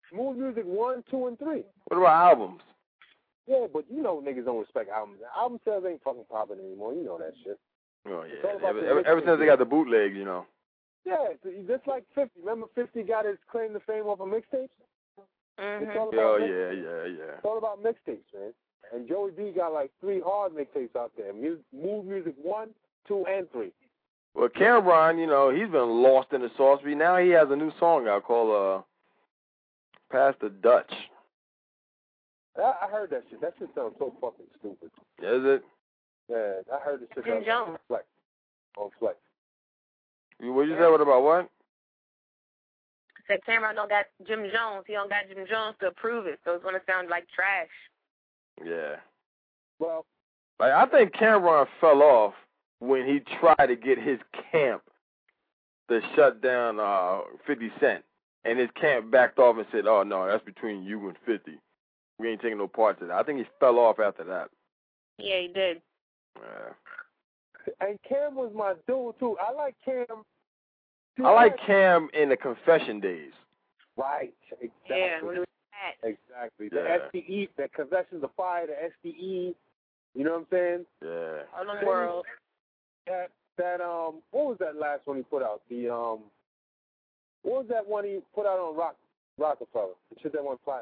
Smooth Music one, two, and three. What about albums? Yeah, but you know niggas don't respect albums. Album sales ain't fucking popping anymore. You know that shit. Oh, It's all yeah. about Ever, the ever, ever since they got the bootlegs, you know. Yeah, it's just like fifty. Remember fifty got his claim to fame off of mixtapes? Mm-hmm. It's all about Oh, mix- yeah, yeah, yeah. It's all about mixtapes, man. And Joey B got like three hard mixtapes out there. Mu- Move Music one, two, and three. Well, Cameron, you know, he's been lost in the sauce. But now he has a new song out called uh, Past the Dutch. I, I heard that shit. That shit sounds so fucking stupid. Is it? Yeah, I heard the shit Jim on Jones. Flex. On Flex. You- What you said? What about what? Said Cameron don't got Jim Jones. He don't got Jim Jones to approve it, so it's gonna sound like trash. Yeah. Well, Like, I think Cameron fell off when he tried to get his camp to shut down uh, fifty Cent. And his camp backed off and said, oh, no, that's between you and fifty. We ain't taking no parts of that. I think he fell off after that. Yeah, he did. Yeah. and Cam was my dude, too. I like Cam. I like Cam in the Confession days. Right. Exactly. Yeah, when he was fat. Exactly. The Yeah. S D E, the Confessions of Fire, the S D E. You know what I'm saying? Yeah. All the world. That, that, um, what was that last one he put out? The, um, what was that one he put out on Rock, Rockefeller? The shit that went platinum.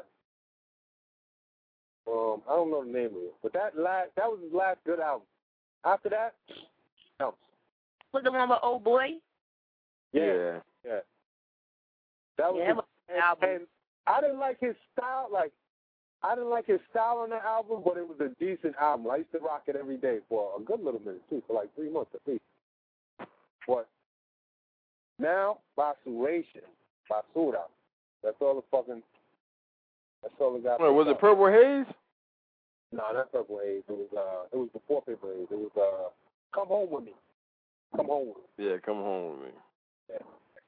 Um, I don't know the name of it, but that last, that was his last good album. After that, helps. Was the one with Old Boy? Yeah. Yeah. Yeah. That was Yeah, his, that was an album. and I didn't like his style. Like, I didn't like his style on the album, but it was a decent album. I used to rock it every day for a good little minute too, for like three months at least. But now, Basuration, Basura. That's all the fucking. That's all it got. Wait, was it Purple Haze? No, not Purple Haze. It was uh, it was before Purple Haze. It was uh, Come Home With Me. Come Home With Me. Yeah, Come Home With Me. Yeah.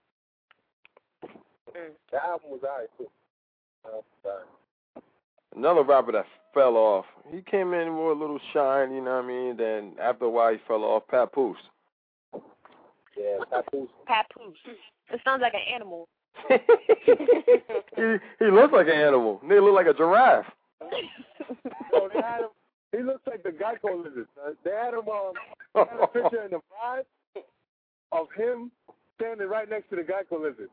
Mm. The album was alright too. Uh, sorry. Another rapper that fell off. He came in with a little shine, you know what I mean? Then after a while, he fell off. Papoose. Yeah, Papoose. Papoose. It sounds like an animal. he he looks like an animal. Nigga look like a giraffe. So they had him. He looks like the Geico lizard. Son. They had him. Um, they had a picture in the Vibe of him standing right next to the Geico lizard.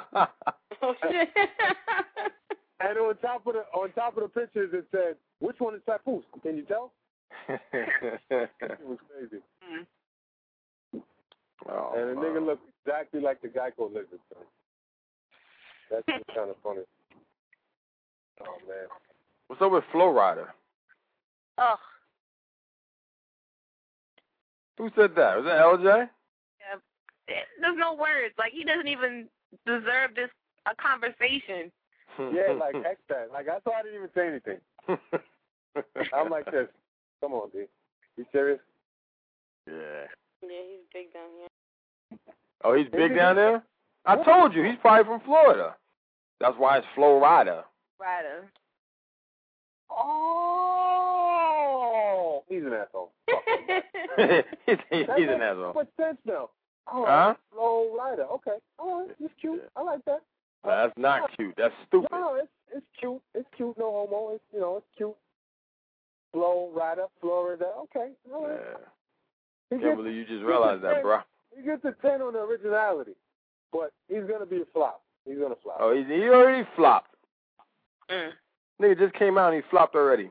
And on top of the on top of the pictures, it said, "Which one is Papoose? Can you tell?" It was crazy. Mm. Oh, and the wow. nigga looked exactly like the Geico lizard. Son. That's just kind of funny. Oh man. What's up with Flow Rider? Oh, Who said that? Was that L J? yeah. There's no words. Like, he doesn't even deserve this a conversation. Yeah, like X that. Like I thought I didn't even say anything. I'm like this. Come on, D. You serious? Yeah. Yeah, he's big down here. Oh, he's big down there? I told you, he's probably from Florida. That's why it's Flow Rider. Rider. Oh, he's an asshole. he's he's That an makes asshole. so much sense now. All Huh? right, Flow Rider. Okay, all right, it's cute. I like that. No, that's not cute. That's stupid. No, it's it's cute. It's cute. No homo. It's you know, it's cute. Flow Rider, Florida. Okay, all right. Yeah. He Can't gets, believe you just realized that, bro. he gets a ten on the originality, but he's gonna be a flop. He's gonna flop. Oh, he, he already flopped. Mm. Nigga just came out and he flopped already.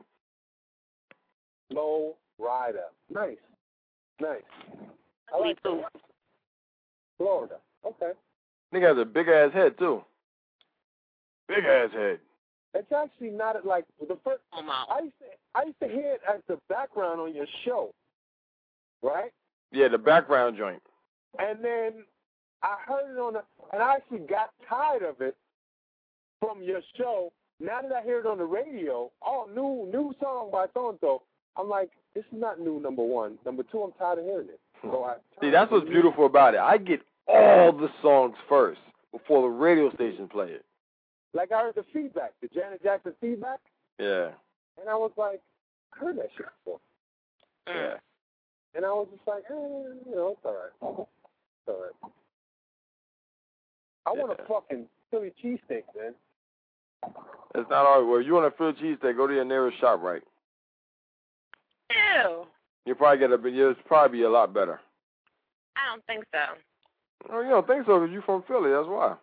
Flow Rider. Nice, nice. I like too. that. Florida. Okay. Nigga has a big ass head too. Big ass head. It's actually not like the first. Oh, no. I used to I used to hear it as the background on your show, right? Yeah, the background joint. And then I heard it on the, and I actually got tired of it from your show. Now that I hear it on the radio, oh, new new song by so and so, I'm like, this is not new. Number one, number two, I'm tired of hearing it. So I See, that's what's beautiful about it. I get all the songs first before the radio station play it. Like I heard the feedback, the Janet Jackson feedback, Yeah. and I was like, I heard that shit before. Yeah. And I was just like, eh, you know, it's all right. It's all right. I want a Yeah. fucking Philly cheesesteak, man. It's not hard. Well, if you want a Philly cheesesteak, go to your nearest shop, right? Ew. You probably get a, but it's probably a lot better. I don't think so. Oh, you don't think so because you're from Philly. That's why.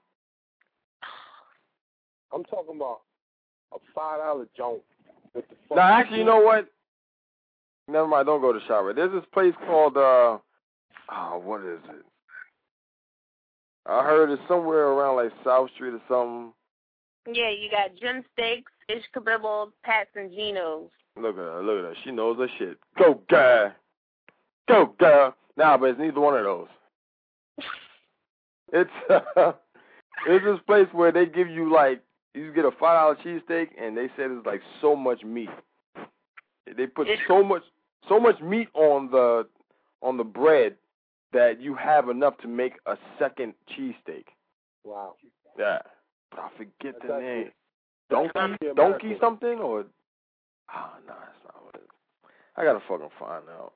I'm talking about a five dollar joint. With the Now, actually, you know what? Never mind. Don't go to shop. Right? There's this place called uh, oh, what is it? I heard it's somewhere around like South Street or something. Yeah, you got Jim Steaks, Ish Kabibbles, Pats, and Geno's. Look at her. Look at her. She knows her shit. Go, girl. Go, girl. Nah, but it's neither one of those. It's uh, it's this place where they give you like you get a five dollar cheesesteak and they said it's like so much meat. They put so much so much meat on the on the bread that you have enough to make a second cheesesteak. Wow. Yeah. I forget That's the name. it. Donkey That's Donkey something or ah oh, no, that's not what it is. I gotta fucking find out.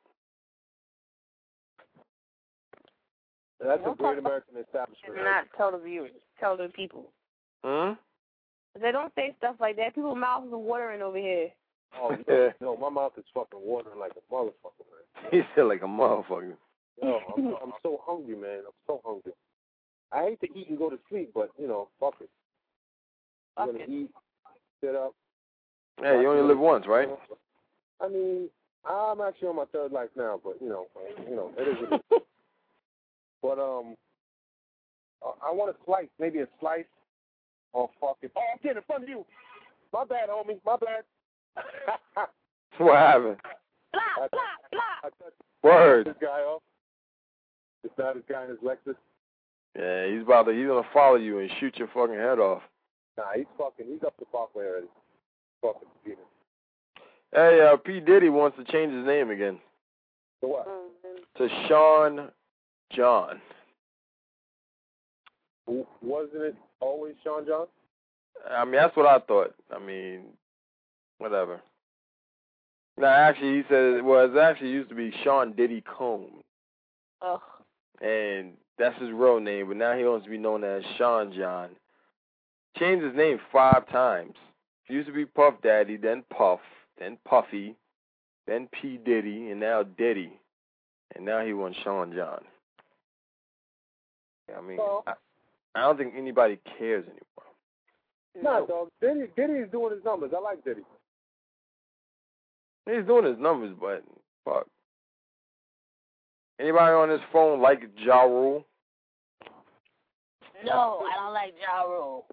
That's a great American establishment. And not tell the viewers, tell the people. Hmm? They don't say stuff like that. People's mouths are watering over here. Oh, no, no, my mouth is fucking watering like a motherfucker, man. He said like a motherfucker. Yo, I'm, I'm so hungry, man. I'm so hungry. I hate to eat and go to sleep, but, you know, fuck it. I'm going to eat, sit up. Hey, you only live once, right? I mean, I'm actually on my third life now, but, you know, you know, it is what it is. But, um, I want a slice, maybe a slice or fucking, oh, I'm getting in front of you. My bad, homie, my bad. What happened? Blah, blah, blah. Word. This guy off. It's not this guy in his Lexus. Yeah, he's about to, he's gonna follow you and shoot your fucking head off. Nah, he's fucking, he's up the Parkway already. Fucking Peter. Hey, uh, P. Diddy wants to change his name again. To what? To Sean John. Wasn't it always Sean John? I mean, that's what I thought. I mean, whatever. No, actually, he said, well, it actually used to be Sean Diddy Combs. Ugh. And that's his real name, but now he wants to be known as Sean John. Changed his name five times. He used to be Puff Daddy, then Puff, then Puffy, then P. Diddy, and now Diddy. And now he wants Sean John. I mean, well, I, I don't think anybody cares anymore. Nah, dog. Diddy, Diddy is doing his numbers. I like Diddy. He's doing his numbers, but fuck. Anybody on this phone like Ja Rule? No, I don't like Ja Rule.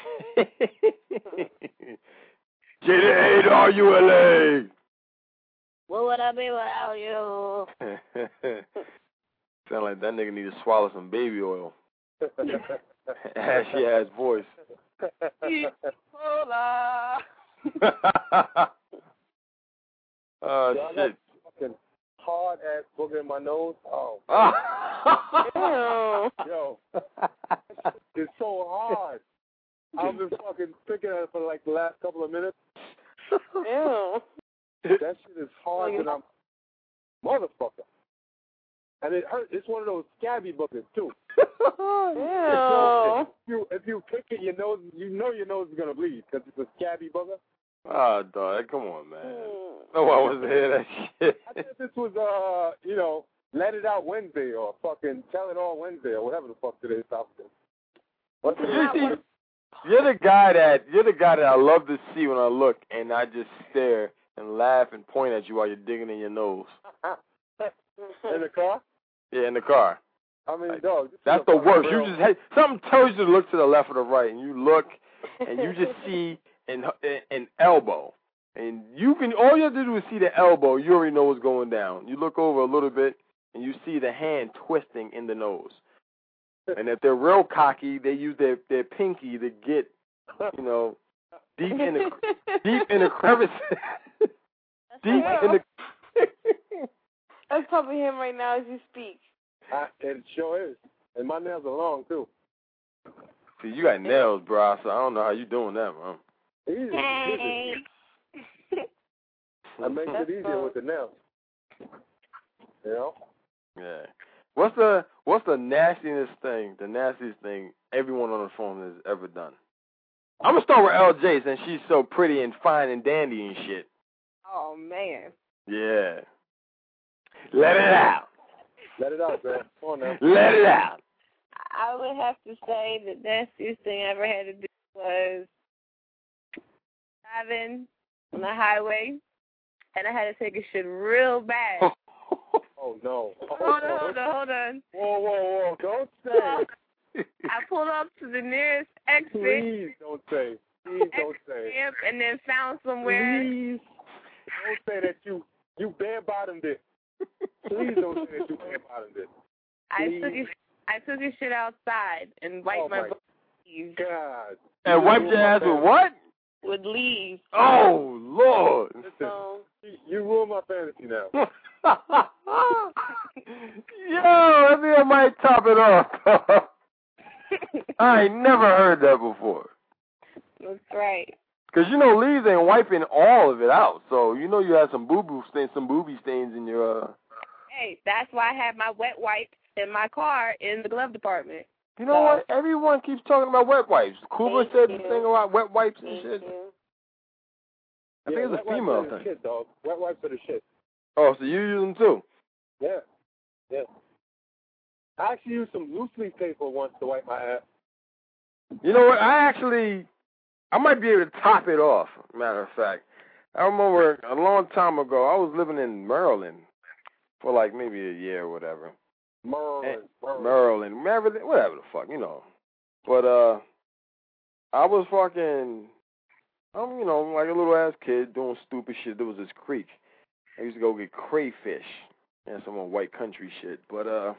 J D A R U L A. What would I be without you? Sound like that nigga need to swallow some baby oil. Ashy ass voice. Hola. Oh, Yo, shit. Fucking hard ass booger in my nose. Oh. Yo. It's so hard. I've been fucking picking at it for like the last couple of minutes. Ew. That shit is hard and I'm motherfucker. And it hurt. It's one of those scabby boogers too. Ew. If you if you pick it, your nose, you know your nose is gonna bleed because it's a scabby booger. Oh, dog, come on, man. No one wants to hear that shit. I thought this was uh, you know, Let It Out Wednesday or fucking Tell It All Wednesday or whatever the fuck today's topic is. What's You see, you're the guy that you're the guy that I love to see when I look and I just stare and laugh and point at you while you're digging in your nose. In the car? Yeah, in the car. I mean, Like, dog. This that's is the a worst. real- You just hey, something tells you to look to the left or the right, and you look and you just see an an elbow, and you can all you have to do is see the elbow. You already know what's going down. You look over a little bit, and you see the hand twisting in the nose. And if they're real cocky, they use their, their pinky to get, you know, deep in the deep in the crevice. Deep in the. That's probably him right now as you speak. I, it sure is. And my nails are long, too. See, you got nails, bro, so I don't know how you doing that, man. Easy. Hey. I make it easier with the nails. You know? Yeah. What's the what's the nastiest thing, the nastiest thing everyone on the phone has ever done? I'm gonna start with L J since she's so pretty and fine and dandy and shit. Oh man. Yeah. Let it out. Let it out, man. Come on now. Let it out. I would have to say the nastiest thing I ever had to do was driving on the highway, and I had to take a shit real bad. Oh, no. Hold on, hold on, hold on. Whoa, whoa, whoa. Don't say. I pulled up to the nearest exit. Please don't say. Please don't say. Ramp, and then found somewhere. Please don't say that you, you bare-bottomed it. Please don't say that you bare-bottomed it. I took a, I took a shit outside and wiped Oh, my, my butt with leaves. God. And wiped your ass with what? With leaves. Oh, Lord. Listen, you, you ruined my fantasy now. Yo, I think I might top it off. I ain't never heard that before. That's right. Because, you know, leaves ain't wiping all of it out. So, you know you had some boo-boo stains, some booby stains in your, uh... Hey, that's why I had my wet wipes in my car in the glove department. You know so, what? Everyone keeps talking about wet wipes. Kuba said you. the thing about wet wipes and Thank shit. you. I think Yeah, it's a wet wipes female are the thing. shit, dog. Wet wipes are the shit. Oh, so you use them too? Yeah. Yeah. I actually used some loose leaf paper once to wipe my ass. You know what? I actually, I might be able to top it off, matter of fact. I remember a long time ago, I was living in Maryland for like maybe a year or whatever. Maryland. And, Maryland. Maryland, whatever the fuck, you know. But, uh, I was fucking, I'm, you know, like a little ass kid doing stupid shit. There was this creek. I used to go get crayfish and some more white country shit. But, uh,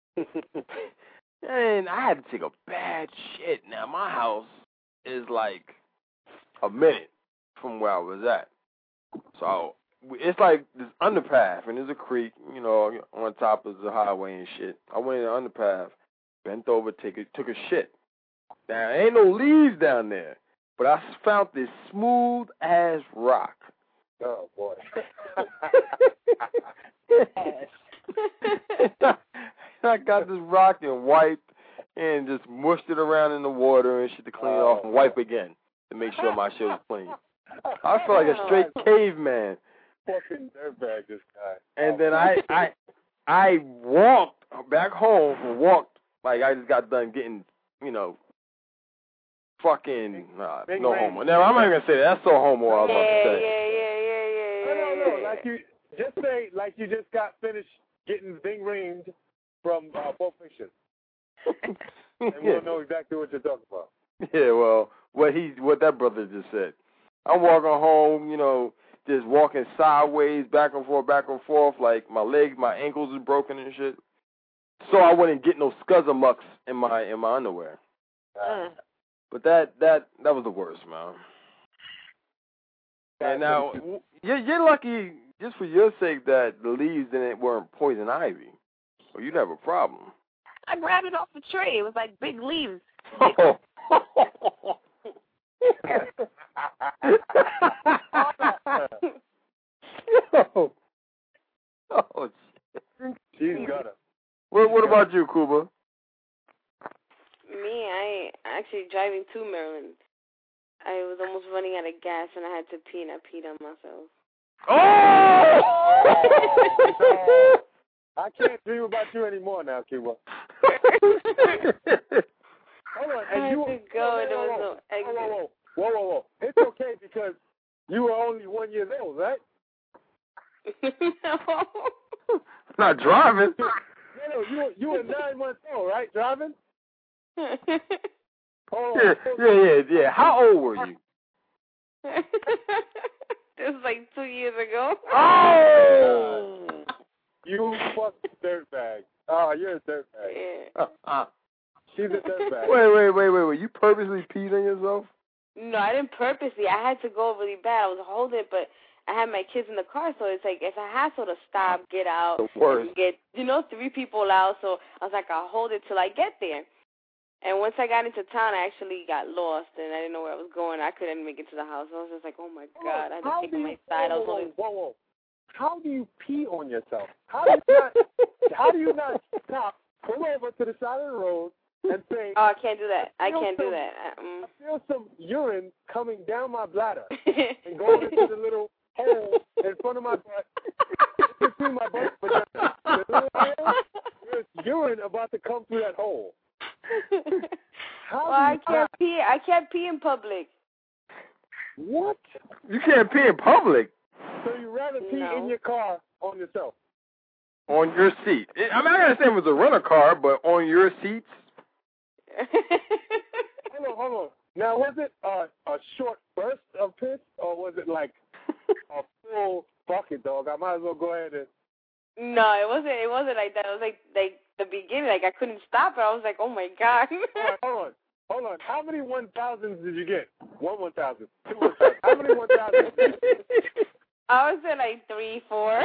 and I had to take a bad shit. Now, my house is like a minute from where I was at. So, it's like this underpath, and there's a creek, you know, on top of the highway and shit. I went in the underpath, bent over, take a, took a shit. Now, there ain't no leaves down there, but I found this smooth-ass rock. Oh, boy. I got this rock and wiped and just mushed it around in the water and shit to clean it off and wipe again to make sure my shit was clean. I feel like a straight caveman. Fucking dirtbag, this guy. And then I, I, I walked back home and walked like I just got done getting, you know, fucking uh, Big no range. homo. Now I'm not gonna say that. That's so homo. I was Yeah, about to say. yeah, yeah, yeah, yeah, No, yeah. no, no. Like you, just say, like you just got finished getting Bing ringed from uh, Pulp Fiction. And we'll know exactly what you're talking about. Yeah, well, what he, what that brother just said. I'm walking home, you know, just walking sideways, back and forth, back and forth, like my legs, my ankles is broken and shit. So I wouldn't get no scuzzamucks in my in my underwear. Uh, But that that that was the worst, man. And now you're, you're lucky, just for your sake, that the leaves in it weren't poison ivy, or you'd have a problem. I grabbed it off the tree. It was like big leaves. Oh. oh. Oh, shit. She's got it. What, what about you, Kuba? Me, I actually driving to Maryland. I was almost running out of gas and I had to pee and I peed on myself. Oh! I can't dream about you anymore now, Cuba. Hold on. I And had you, to go and there was no whoa, exit. whoa, whoa, whoa, whoa, whoa. It's okay because you were only one year old, right? No. Not driving. No, no, you were, you were nine months old, right, driving? Oh, Yeah, yeah, yeah, yeah. How old were you? This was like two years ago. Oh! You fucking dirtbag. Oh, you're a dirtbag. Yeah. Uh, uh. She's a dirtbag. Wait, wait, wait, wait, wait. You purposely peed on yourself? No, I didn't purposely. I had to go really bad. I was holding it, but I had my kids in the car, so it's like it's a hassle to stop, get out, The worst. and get, you know, three people out. So I was like, I'll hold it till I get there. And once I got into town, I actually got lost, and I didn't know where I was going. I couldn't make it to the house. I was just like, oh, my God. I had to How take do on you, my side. I was whoa, holding. whoa, whoa, whoa. How do you pee on yourself? How do you not, how do you not stop, pull over to the side of the road, and say, oh, I can't do that. I, I can't some, do that. Um, I feel some urine coming down my bladder and going into the little hole in front of my butt, between my butt and vagina. The little hole, there's urine about to come through that hole. How well, I do you can't not- pee. I can't pee in public. What? You can't pee in public. So you rather pee No. in your car on yourself? On your seat. I mean, I understand if it was a rental car, but on your seats? Hold on, hold on. Now, was it a, a short burst of piss, or was it like a full bucket, dog? I might as well go ahead and... No, it wasn't. It wasn't like that. It was like like the beginning. Like I couldn't stop it. I was like, oh my god. All right, hold on, hold on. How many one thousands did you get? One one thousand, two one thousand. How many one thousands? I was at like three, four.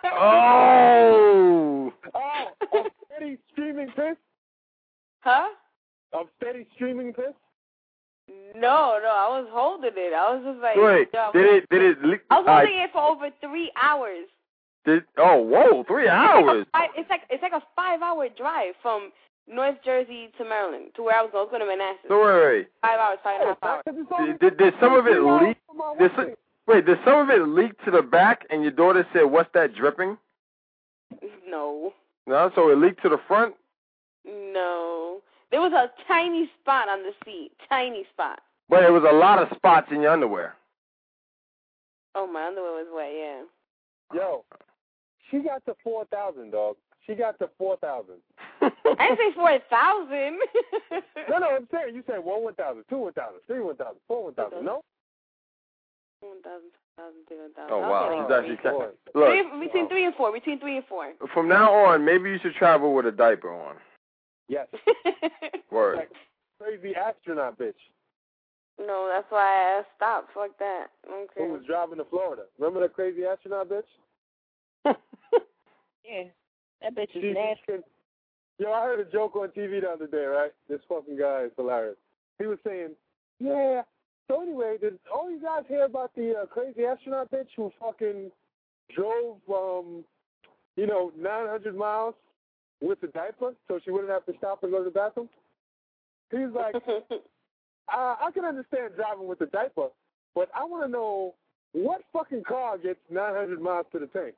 Oh. Oh, of steady streaming piss? Huh? Of steady streaming piss? No, no. I was holding it. I was just like. Wait, yo, did it, did it leak? I was uh, holding it for over three hours. Did, oh, whoa, three hours. It's like, a five, it's like it's like a five-hour drive from North Jersey to Maryland to where I was going. I was going to Manassas. So wait, wait. Five hours, five and a half hours. Did, did, did some of it leak? Did some, wait, did some of it leak to the back and your daughter said, what's that dripping? No. No, so it leaked to the front? No. There was a tiny spot on the seat. Tiny spot. But it was a lot of spots in your underwear. Oh, my underwear was wet, yeah. Yo, she got to four thousand, dog. She got to four thousand. I didn't say four thousand. No, no, I'm saying you said one one thousand, two one thousand, three one thousand, four one thousand. No. One thousand, two thousand, three one thousand. Oh, wow. She's actually Boy. Look, Three, between three and four. Between three and four. from now on, maybe you should travel with a diaper on. Yes. Word. Like crazy astronaut bitch No, that's why I stopped. Fuck that. Okay. who was driving to Florida. Remember that crazy astronaut bitch? Yeah, that bitch is She- nasty. Yo, I heard a joke on T V the other day, right? This fucking guy is hilarious. He was saying, yeah, so anyway, did all you guys hear about the uh, crazy astronaut bitch who fucking drove, um, you know, nine hundred miles with a diaper so she wouldn't have to stop and go to the bathroom? He's like, uh, I can understand driving with a diaper, but I want to know what fucking car gets nine hundred miles to the tank?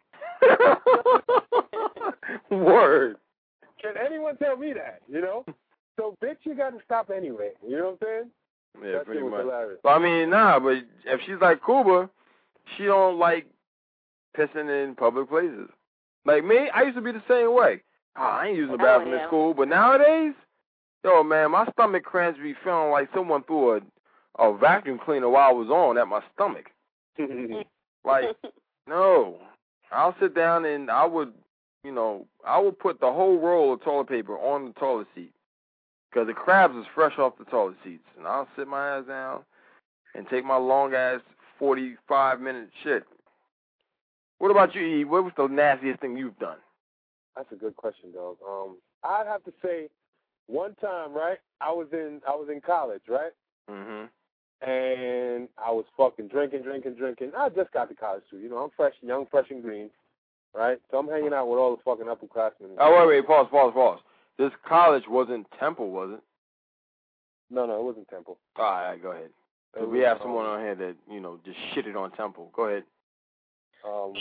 Word. Can anyone tell me that, you know? So, bitch, you got to stop anyway. You know what I'm saying? Yeah, that pretty shit was much. hilarious. But I mean, nah, but if she's like Cuba, she don't like pissing in public places. Like me, I used to be the same way. Oh, I ain't using the Oh, bathroom yeah. in school, but nowadays, yo, man, my stomach cramps be feeling like someone threw a, a vacuum cleaner while I was on at my stomach. Like, no. I'll sit down and I would, you know, I would put the whole roll of toilet paper on the toilet seat because the crabs is fresh off the toilet seats. And I'll sit my ass down and take my long-ass forty-five minute shit. What about you, E? What was the nastiest thing you've done? That's a good question, dog. Um, I'd have to say, one time, right? I was in I was in college, right? Mm-hmm. And I was fucking drinking, drinking, drinking. I just got to college too. You know, I'm fresh, young, fresh and green, right? So I'm hanging out with all the fucking upperclassmen. Oh, wait, wait, pause, pause, pause. This college wasn't Temple, was it? No, no, it wasn't Temple. All right, go ahead. It We was, have um, someone on here that, you know, just shitted on Temple. Go ahead. Um,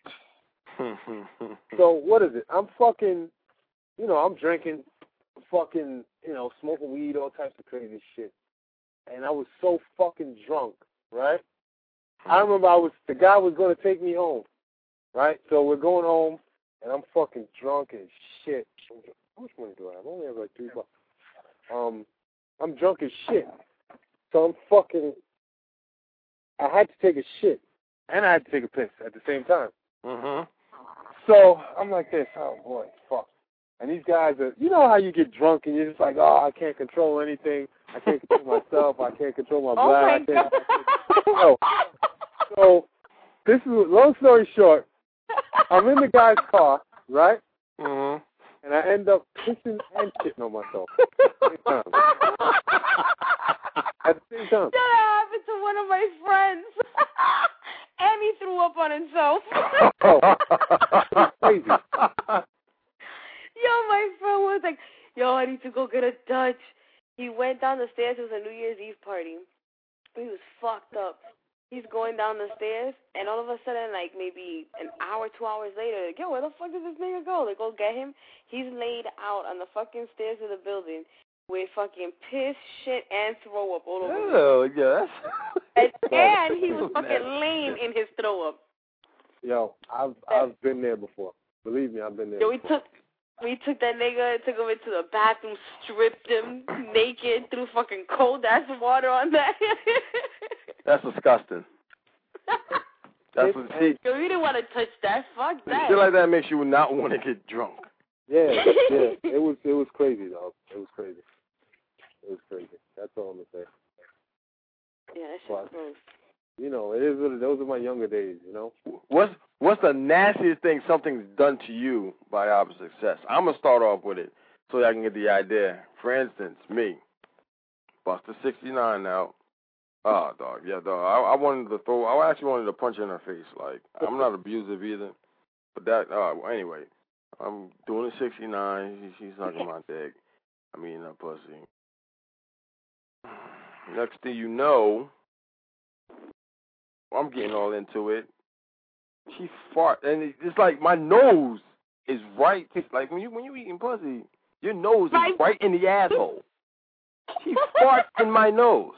so what is it? I'm fucking, you know, I'm drinking, fucking, you know, smoking weed, all types of crazy shit. And I was so fucking drunk, right? I remember I was, the guy was going to take me home, right? So we're going home, and I'm fucking drunk as shit. How much money do I have? I only have like three bucks. Um, I'm drunk as shit. So I'm fucking, I had to take a shit, and I had to take a piss at the same time. Mm-hmm. So I'm like this, oh boy, fuck. And these guys are, you know how you get drunk and you're just like, oh, I can't control anything. I can't control myself. I can't control my Oh bladder. my I can't, I can't. So, so this is, long story short, I'm in the guy's car, right? Mm-hmm. And I end up pissing and shitting on myself at the same time. At the same time. That happened to one of my friends. And he threw up on himself. Oh, crazy. Yo, my friend was like, yo, I need to go get a Dutch. down the stairs. It was a New Year's Eve party. He was fucked up. He's going down the stairs, and all of a sudden, like maybe an hour, two hours later, like, yo, where the fuck did this nigga go? Like, go get him. He's laid out on the fucking stairs of the building with fucking piss, shit, and throw up all over. Oh, yes. And, and he was fucking lame in his throw up. Yo, I've I've been there before. Believe me, I've been there. Yo, we before. took we took that nigga, took him into the bathroom, stripped him naked, threw fucking cold ass water on that. That's disgusting. That's what. See, Yo, you didn't want to touch that. Fuck that. Shit like that makes you not want to get drunk. Yeah, yeah. It was it was crazy though. It was crazy. It was crazy. That's all I'm gonna say. Yeah, that shit was gross. You know, it is what it, those are my younger days, you know. What's what's the nastiest thing something's done to you by opposite sex? I'm gonna start off with it so that I can get the idea. For instance, me, Buster sixty-nine now. Oh, dog, yeah, dog. I, I wanted to throw. I actually wanted to punch her in her face. Like, I'm not abusive either, but that. Uh, anyway, I'm doing a sixty-nine. She, she's sucking my dick. I'm eating her pussy. Next thing you know, I'm getting all into it. She fart, and it's like my nose is right. Like when you when you eating pussy, your nose is right in the asshole. She farts in my nose.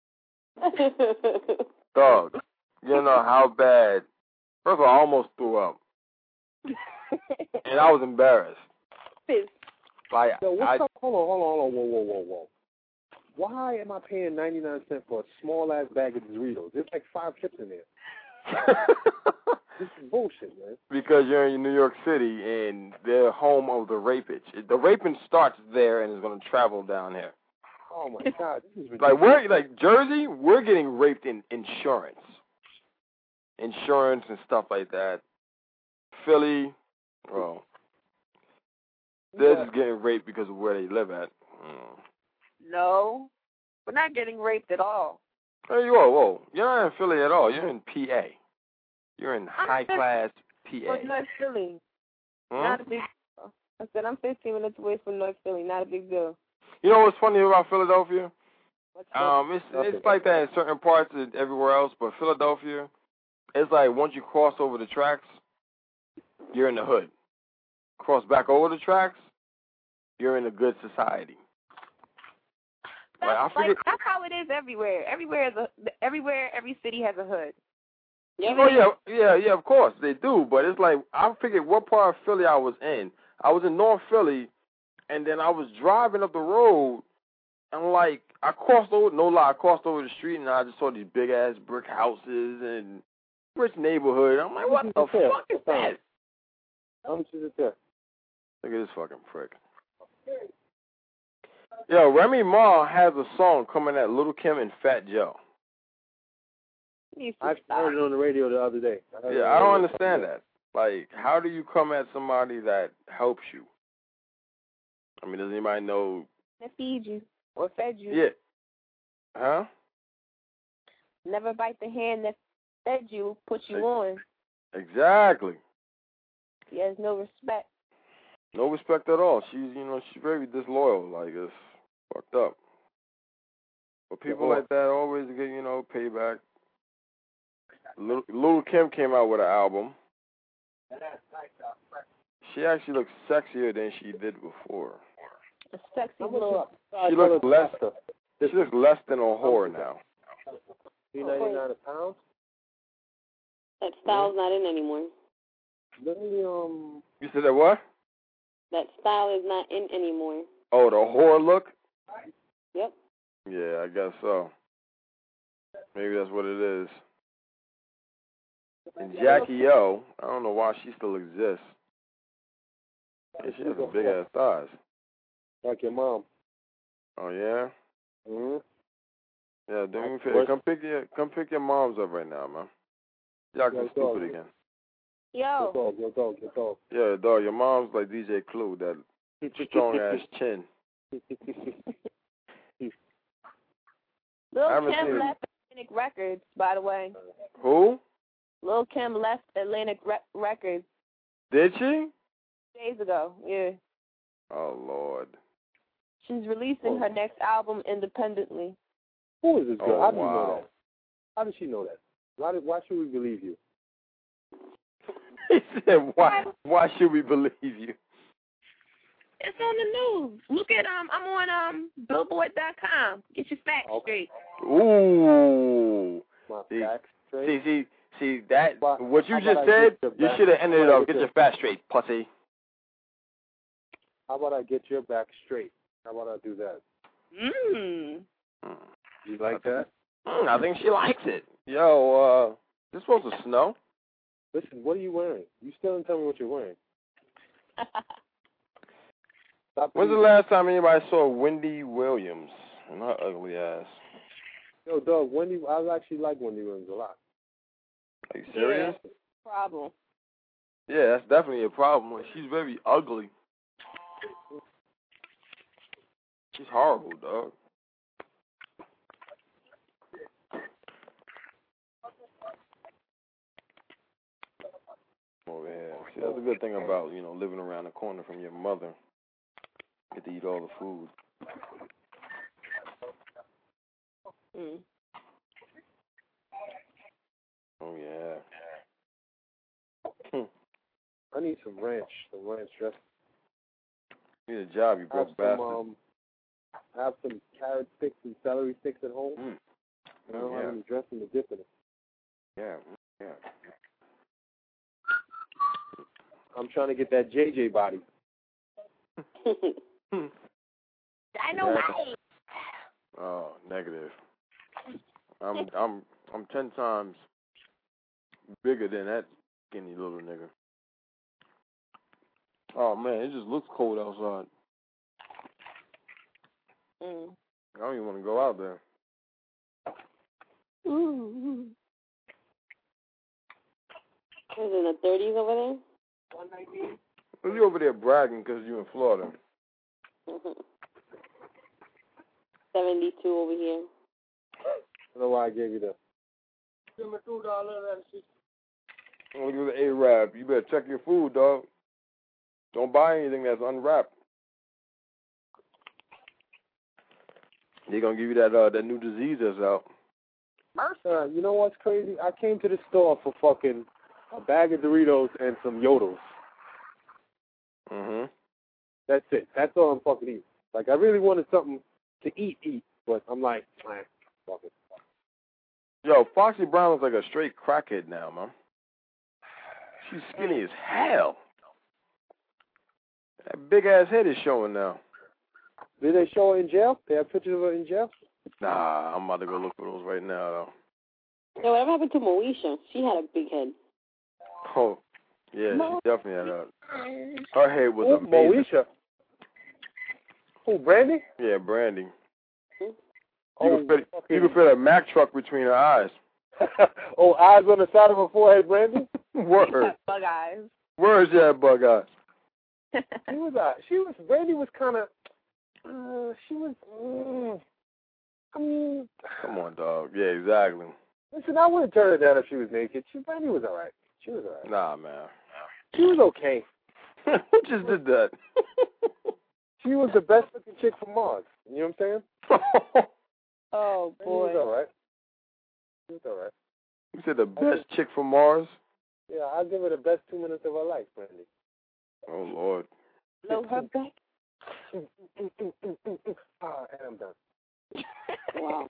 Dog, you know how bad. First of all, I almost threw up, and I was embarrassed. Like, Yo, what's I, up? Hold on, hold on, hold on. Whoa, whoa, whoa, whoa. Why am I paying ninety-nine cents for a small ass bag of Doritos? There's like five chips in there. This is bullshit, man. Because you're in New York City and they're home of the rapage. The raping starts there and is going to travel down here. Oh my God, this is ridiculous. Like we're like Jersey, we're getting raped in insurance, insurance and stuff like that. Philly, well, they're Yeah. just getting raped because of where they live at. Mm. No, we're not getting raped at all. Hey, whoa, whoa, you're not in Philly at all. You're in P A. You're in high class P A. From North Philly. Hmm? Not a big deal. I said I'm fifteen minutes away from North Philly. Not a big deal. You know what's funny about Philadelphia? What's Um, it's it's like that in certain parts and everywhere else, but Philadelphia, it's like once you cross over the tracks, you're in the hood. Cross back over the tracks, you're in a good society. That's, Like, I like, forget. that's how it is everywhere. Everywhere is a everywhere. Every city has a hood. Oh yeah, yeah, yeah. Of course they do, but it's like I figured what part of Philly I was in. I was in North Philly, and then I was driving up the road, and like I crossed over. No lie, I crossed over the street, and I just saw these big ass brick houses and rich neighborhood. I'm like, what the fuck is that? How much is it there? Look at this fucking prick. Yo, Remy Ma has a song coming at Little Kim and Fat Joe. I heard it on the radio the other day. I heard it Yeah, on I the don't radio. understand that. Like, how do you come at somebody that helps you? I mean, does anybody know? That feed you or fed you. Yeah. Huh? Never bite the hand that fed you, put you on. Exactly. He has no respect. No respect at all. She's, you know, she's very disloyal. Like, it's fucked up. But people like that always get, you know, payback. Little, Little Kim came out with an album. She actually looks sexier than she did before. A sexy little. She looks less. She looks less than a whore now. three ninety-nine a pound. That style's not in anymore. Let me um. You said that what? That style is not in anymore. Oh, the whore look? Yep. Yeah, I guess so. Maybe that's what it is. And Jackie O, I don't know why she still exists. Yeah, she has some big ass thighs. Like your mom. Oh yeah. Mm-hmm. Yeah, do me a favor. Come pick your come pick your moms up right now, man. Y'all can stupid again. Yo. Your dog, your dog, your dog. Yeah, dog. Your mom's like D J Clue, that strong ass chin. Lil I haven't Kim seen- left Atlantic Records, by the way. Who? Lil Kim left Atlantic Re- Records Did she? days ago. Yeah. Oh Lord. She's releasing her next album independently. Who is this girl? Oh, How do you wow. know that? How does she know that? Why, did, why should we believe you? He said, why, why should we believe you? It's on the news. Look at um, I'm on um Billboard dot com. Get your facts Okay. straight. Ooh. My See, facts straight. see, see, see that, Why- what you how just about I said, get your you back- should have ended how it about I off. get Get your- your fast straight, pussy. How about I get your back straight? How about I do that? Mmm. Mm. You like that? Mm, I think she likes it. Yo, uh, it's supposed to snow. Listen, what are you wearing? You still didn't tell me what you're wearing. Stop When's the teasing. last time anybody saw Wendy Williams and her ugly ass? Yo, dog, Wendy, I actually like Wendy Williams a lot. Are you serious? Yeah, problem. Yeah, that's definitely a problem. She's very ugly. She's horrible, dog. Over here. See, that's a good thing about, you know, living around the corner from your mother. Get to eat all the food. Mm. Oh, yeah. I need some ranch, some ranch dressing. You need a job, you I have broke some, bastard. um, I have some carrot sticks and celery sticks at home. Mm. I don't Yeah. have any dressing to dip in it. Yeah, yeah. I'm trying to get that J J body. Dynamite. Oh, negative. I'm I'm I'm ten times bigger than that skinny little nigga. Oh man, it just looks cold outside. Mm. I don't even want to go out there. Ooh. Is it in the thirties over there? one nineteen. Well, you over there bragging because you in Florida. seventy-two over here. I don't know why I gave you that. Look at the A-Rab. You better check your food, dog. Don't buy anything that's unwrapped. They're going to give you that uh, that new disease that's out. Uh, you know what's crazy? I came to the store for fucking a bag of Doritos and some Yodels. Mm-hmm. That's it. That's all I'm fucking eating. Like, I really wanted something to eat, eat, but I'm like, nah, fuck it. Yo, Foxy Brown looks like a straight crackhead now, man. She's skinny as hell. That big-ass head is showing now. Did they show her in jail? They have pictures of her in jail? Nah, I'm about to go look for those right now, though. Yo, whatever happened to Moesha? She had a big head. Oh, yeah, she definitely had a... Her head was Who, amazing. Moesha? Who, Brandy? Yeah, Brandy. You, Oh, can fit, fucking- you can fit a Mack truck between her eyes. Oh, eyes on the side of her forehead, Brandy? Word. Bug eyes. Where's that bug eyes? She was, uh, she was, Brandy was kind of, uh, she was, mm, I mean, Come on, dog. Yeah, exactly. listen, I wouldn't turn her down if she was naked. She, Brandy was all right. She was all right. Nah, man. She was okay. Who just did that? She was the best looking chick from Mars. You know what I'm saying? Oh She boy. was all right. She was all right. You said the best chick from Mars? Yeah, I'll give her the best two minutes of her life, Brandy. Oh, Lord. Blow her back. Ah, and I'm done. Wow.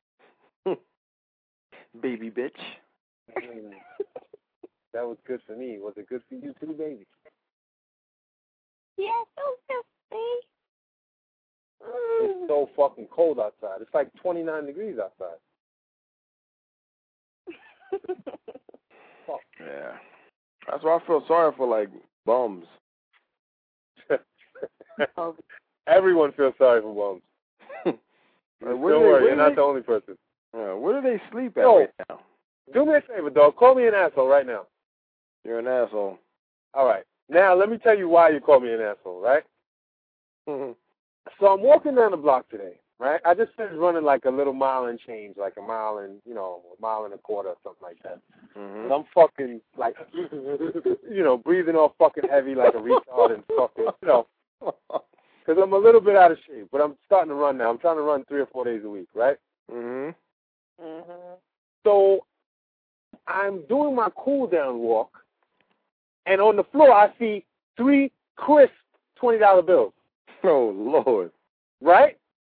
Baby bitch. Mm. That was good for me. Was it good for you too, baby? Yes, so filthy. It's so fucking cold outside. It's like twenty-nine degrees outside. Fuck. Yeah. That's why I feel sorry for, like, bums. Everyone feels sorry for bums. Like, Don't where do they- worry, where you're do not they- the only person. Yeah, where do they sleep at Yo. right now? Do me a favor, dog. Call me an asshole right now. You're an asshole. All right. Now, let me tell you why you call me an asshole, right? So I'm walking down the block today, right? I just finished running like a little mile and change, like a mile and, you know, a mile and a quarter or something like that. Mm-hmm. And I'm fucking, like, you know, breathing all fucking heavy like a retard and fucking, you know, because because I'm a little bit out of shape, but I'm starting to run now. I'm trying to run three or four days a week, right? Mhm. Mhm. So I'm doing my cool down walk, and on the floor I see three crisp twenty dollar bills. Oh Lord. Right?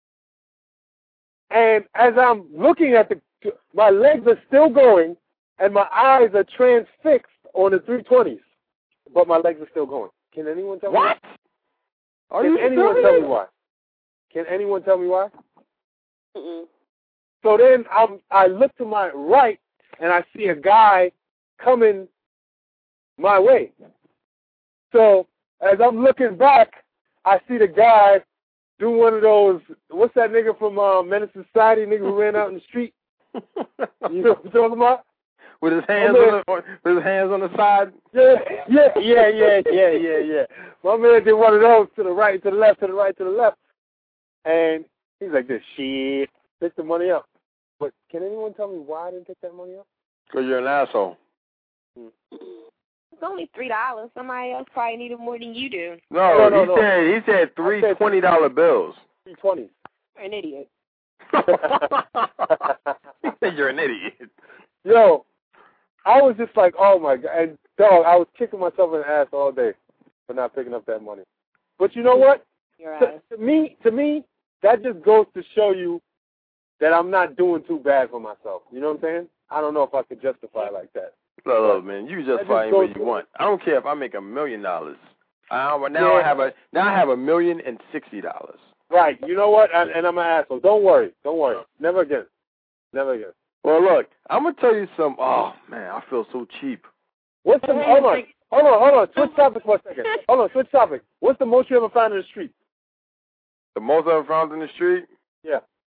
And as I'm looking at the, my legs are still going, and my eyes are transfixed on the three twenties, but my legs are still going. Can anyone tell me what? why? Are Can you anyone serious? tell me why? Can anyone tell me why? Mm-mm. So then I'm, I look to my right, and I see a guy coming my way. So as I'm looking back, I see the guy do one of those, what's that nigga from uh, Menace Society, nigga who ran out in the street? You know what I'm talking about? With his hands My on man- the with his hands on the side. Yeah, yeah, yeah, yeah, yeah, yeah, yeah. My man did one of those to the right, to the left, to the right, to the left. And he's like, this shit, pick the money up. But can anyone tell me why I didn't pick that money up? Because you're an asshole. It's only three dollars. Somebody else probably needed more than you do. No, No, no, he no. said he said three I said- twenty dollar bills. three twenties. You're an idiot. He said you're an idiot. Yo, I was just like, oh my God. And dog, I was kicking myself in the ass all day for not picking up that money. But you know what? You're To, right. to me, to me, that just goes to show you that I'm not doing too bad for myself. You know what I'm saying? I don't know if I could justify it like that. Look, look, man, you That justify just any way goes you to- want. I don't care if I make a million dollars. I now I Yeah. have a now I have a million and sixty dollars. Right. You know what? And, and I'm an asshole. Don't worry. Don't worry. Never again. Never again. Well, look, I'm gonna tell you some. Oh man, I feel so cheap. What's the? Hold on. Hold on. Hold on. Switch topic for a second. Hold on. Switch topic. What's the most you ever found in the street? The most I've found in the street, Yeah.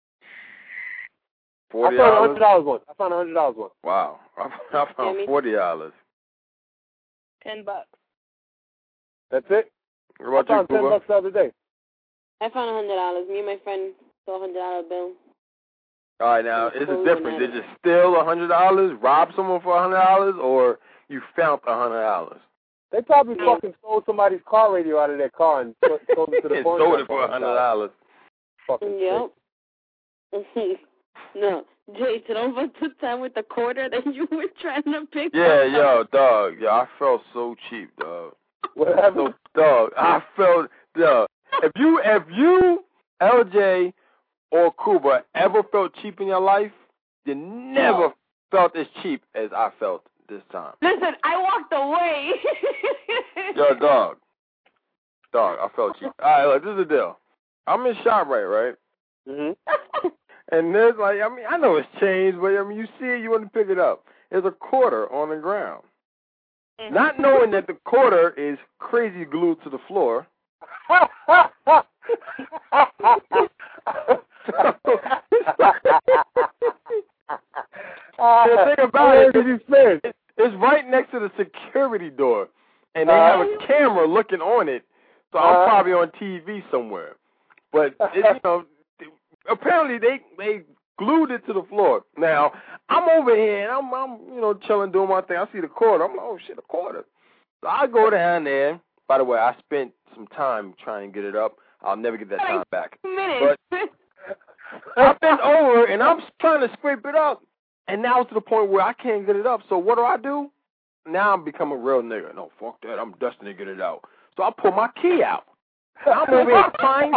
forty I found a hundred dollars. dollars once. I found a hundred dollars once. Wow, I, I found Jimmy? forty dollars. Ten bucks. That's it. What I about you, found ten Cuba? bucks the other day. I found a hundred dollars. Me and my friend saw a hundred dollar bill. All right, now it's a Cool, difference. man. Did you steal a hundred dollars, rob someone for a hundred dollars, or you found a hundred dollars? They probably fucking stole somebody's car radio out of their car and sold it to the And phone sold shop it for a hundred dollars. Fucking Yep. No, Jay, so don't fuck the time with the quarter that you were trying to pick Yeah, up. yo, dog. Yo, I felt so cheap, dog. What happened? So, dog, I felt, dog. If you, if you, L J, or Cuba ever felt cheap in your life, you never felt as cheap as I felt this time. Listen, I walked away. Yo, dog. Dog, I felt cheap. All right, look, this is the deal. I'm in ShopRite, right? Mm-hmm. And there's like, I mean, I know it's changed, but I mean, you see it, you want to pick it up. There's a quarter on the ground. Not knowing that the quarter is crazy glued to the floor. The thing about it, did you spend? it, it's right next to the security door, and they have a camera looking on it, so I'm Uh. probably on T V somewhere. But, it, you know, apparently they, they glued it to the floor. Now, I'm over here, and I'm, I'm, you know, chilling, doing my thing. I see the quarter. I'm like, oh, shit, a quarter. So I go down there. By the way, I spent some time trying to get it up. I'll never get that time back. Minutes. I bent over, and I'm trying to scrape it up. And now it's to the point where I can't get it up. So what do I do? Now I'm becoming a real nigga. No, fuck that. I'm destined to get it out. So I pull my key out. I'm over here trying.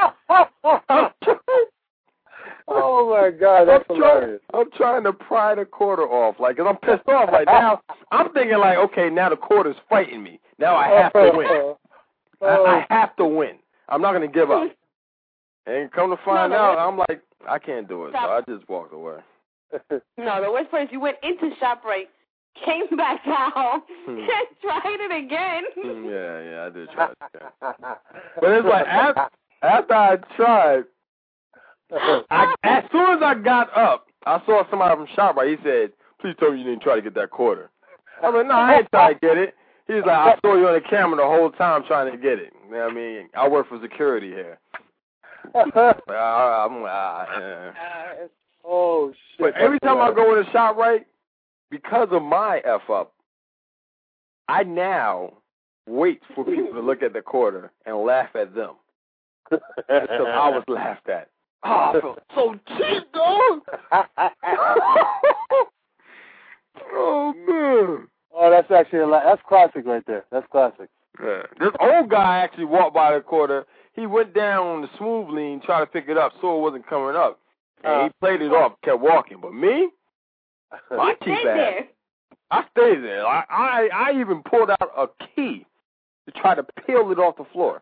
Oh my God, that's I'm trying, hilarious. I'm trying to pry the quarter off, like, cause I'm pissed off. Like now, I'm thinking like, okay, now the quarter's fighting me. Now I have to win. I, I have to win. I'm not gonna give up. And come to find No, no, out, I'm like, I can't do it. So I just walked away. No, the worst part is you went into ShopRite, came back out, Hmm. and tried it again. Mm, yeah, yeah, I did try it. Yeah. But it's like after, after I tried, I, as soon as I got up, I saw somebody from ShopRite. He said, "Please tell me you didn't try to get that quarter." I'm like, "No, I ain't trying to get it." He's like, "I saw you on the camera the whole time trying to get it." You know what I mean, I work for security here. But I, I'm, uh, yeah. Oh shit! But every time I go in a ShopRite, because of my F up, I now wait for people to look at the quarter and laugh at them. Until I was laughed at. Oh, I felt so cheap, dog. Oh, man. Oh, that's actually a lot. That's classic right there. That's classic. Yeah. This old guy actually walked by the quarter. He went down on the smooth lean, tried to pick it up, so it wasn't coming up. And uh, he played it off, kept walking. But me, my cheap ass, I stayed there. I, I I even pulled out a key to try to peel it off the floor.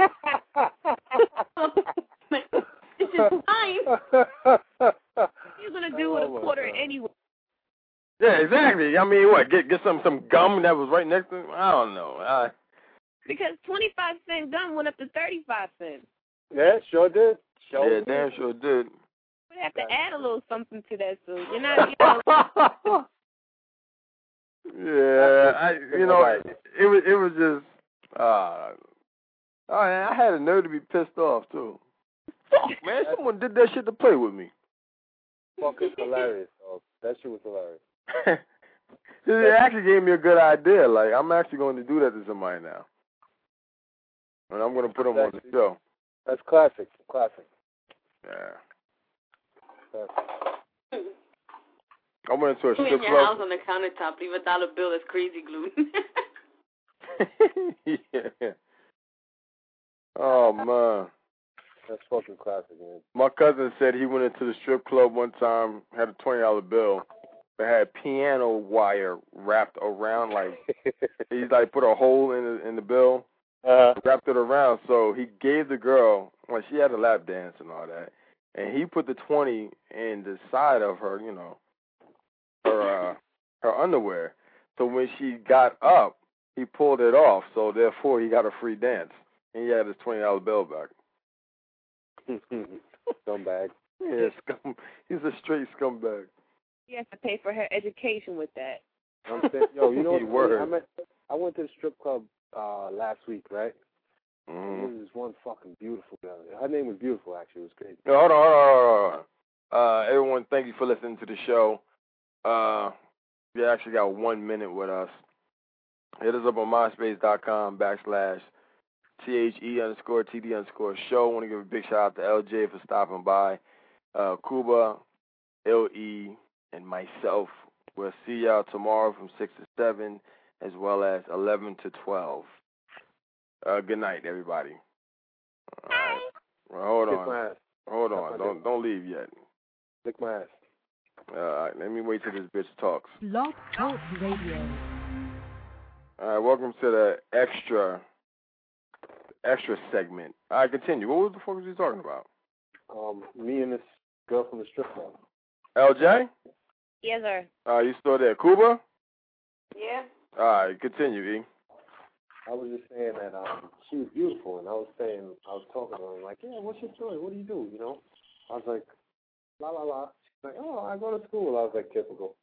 It's just time. What are you going to do with a quarter anyway? Yeah, exactly. I mean, what, get get some, some gum that was right next to him? I don't know. I, Because twenty-five cent gum went up to thirty-five cents. Yeah, sure did. Sure yeah, did. damn sure did. We have to add a little something to that, so you're not, you know. Yeah, I, you know, it, it was, it was just, uh, oh, I had a nerve to be pissed off, too. Fuck, man, someone did that shit to play with me. Fucking hilarious, dog. That shit was hilarious. It actually gave me a good idea. Like, I'm actually going to do that to somebody now. And I'm going to put them on the show. That's classic. Classic. Yeah. Classic. I went into a strip in your club. house on the countertop, leave a dollar bill that's crazy glued. Yeah. Oh, man. That's fucking classic, man. My cousin said he went into the strip club one time, had a twenty dollar bill, but had piano wire wrapped around, like, he, like, put a hole in the, in the bill, uh-huh. wrapped it around, so he gave the girl, like, she had a lap dance and all that, and he put the twenty in the side of her, you know, her, uh, her underwear. So when she got up, he pulled it off, so therefore he got a free dance, and he had his twenty dollar bill back. Scumbag. Yeah, scum. He's a straight scumbag. You have to pay for her education with that. I'm saying, yo, you know what? I, I, met, I went to the strip club uh, last week, right? Mm. There was this one fucking beautiful girl. Her name was beautiful, actually. It was great. No, hold on, hold on, hold on. Uh, everyone, thank you for listening to the show. Uh, you actually got one minute with us. Hit us up on myspace.com backslash T-H-E underscore T-D underscore show. I want to give a big shout out to L J for stopping by. Uh, Cuba, L E, and myself. We'll see y'all tomorrow from six to seven, as well as eleven to twelve. Uh, good night, everybody. All right. Well, hold Kiss on. my ass. Hold on. Don't don't leave yet. Lick my ass. All right. Let me wait till this bitch talks. Blog Talk Radio. All right. Welcome to the extra extra segment. All right. Continue. What the fuck was you talking about? Um, me and this girl from the strip club. L J? Yes, sir. Uh, you still there? Cuba? Yeah. All right. Continue, E. I was just saying that um, she was beautiful, and I was saying, I was talking to her, like, yeah, what's your story? What do you do? You know? I was like, la la la. She's like, oh, I go to school. I was like, typical.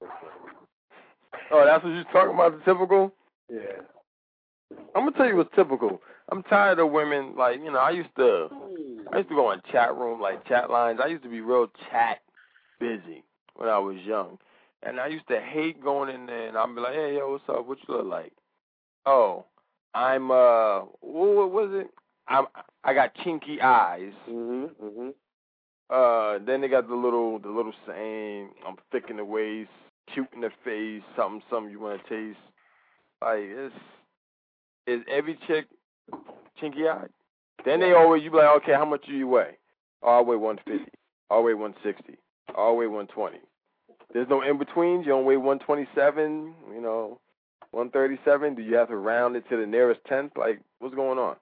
Oh, that's what you're talking about, the typical? Yeah. I'm gonna tell you what's typical. I'm tired of women, like, you know, I used to I used to go in chat room, like chat lines. I used to be real chat busy when I was young. And I used to hate going in there and I'd be like, hey, yo, what's up? What you look like? Oh, I'm, uh, what was it? I'm, I got chinky eyes. Mm-hmm, mm-hmm. Uh, then they got the little, the little saying, I'm thick in the waist, cute in the face, something, something you want to taste. Like, it's, is every chick chinky eyed? Then they always, you be like, okay, how much do you weigh? Oh, I weigh one fifty. I weigh one sixty. I weigh one twenty. There's no in-betweens. You don't weigh one twenty-seven, you know, one thirty-seven. Do you have to round it to the nearest tenth? Like, what's going on?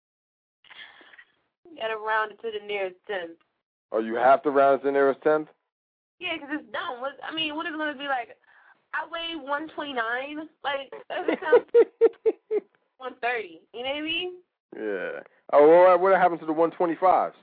You gotta round it to the nearest tenth. Or you have to round it to the nearest tenth? Yeah, because it's dumb. What, I mean, what is it going to be like? I weigh one twenty-nine. Like, that doesn't sound one thirty. You know what I mean? Yeah. Oh, well, what happens to the one twenty-fives?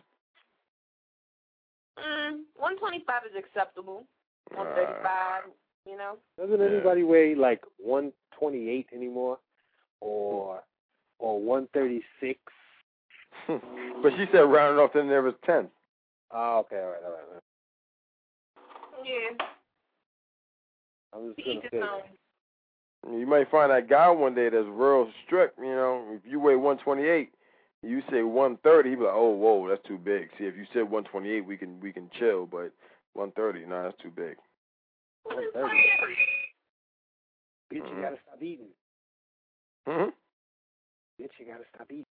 Mm, one twenty-five is acceptable. one thirty-five, uh, you know? Doesn't anybody weigh like one twenty-eight anymore? Or or one thirty-six? But she said round it off to the nearest tenth. Oh, okay, all right, all right. All right. Yeah. I'm just going to say that. You might find that guy one day that's real strict, you know. If you weigh one twenty-eight, You say one thirty, he be like, oh, whoa, that's too big. See, if you said one twenty-eight, we can we can chill, but one thirty, no, nah, that's too big. one thirty. Bitch, Mm-hmm. you gotta stop eating. Mm-hmm. Bitch, you gotta stop eating.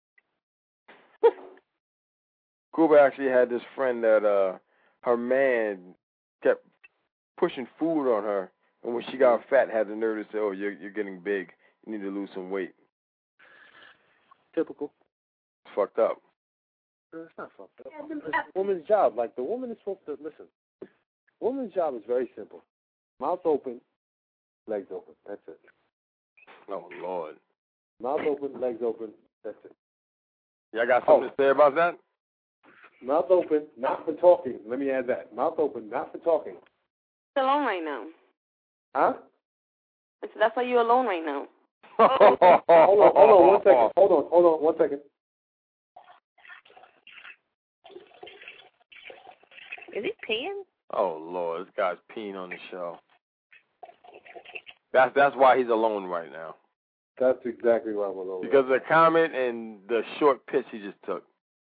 Cuba actually had this friend that uh her man kept pushing food on her, and when she got fat, had the nerve to say, oh, you're, you're getting big. You need to lose some weight. Typical. It's fucked up. No, it's not fucked up. It's a woman's job. Like, the woman is supposed to, listen, woman's job is very simple. Mouth open, legs open. That's it. Oh, Lord. Mouth open, legs open. That's it. Y'all got something oh. to say about that? Mouth open, not for talking. Let me add that. Mouth open, not for talking. You're alone right now. Huh? So that's why you're alone right now. hold on, hold on, hold on, one second. Hold on, hold on, one second. Is he peeing? Oh, Lord, this guy's peeing on the show. That's that's why he's alone right now. That's exactly why I'm alone. Because of the comment and the short piss he just took.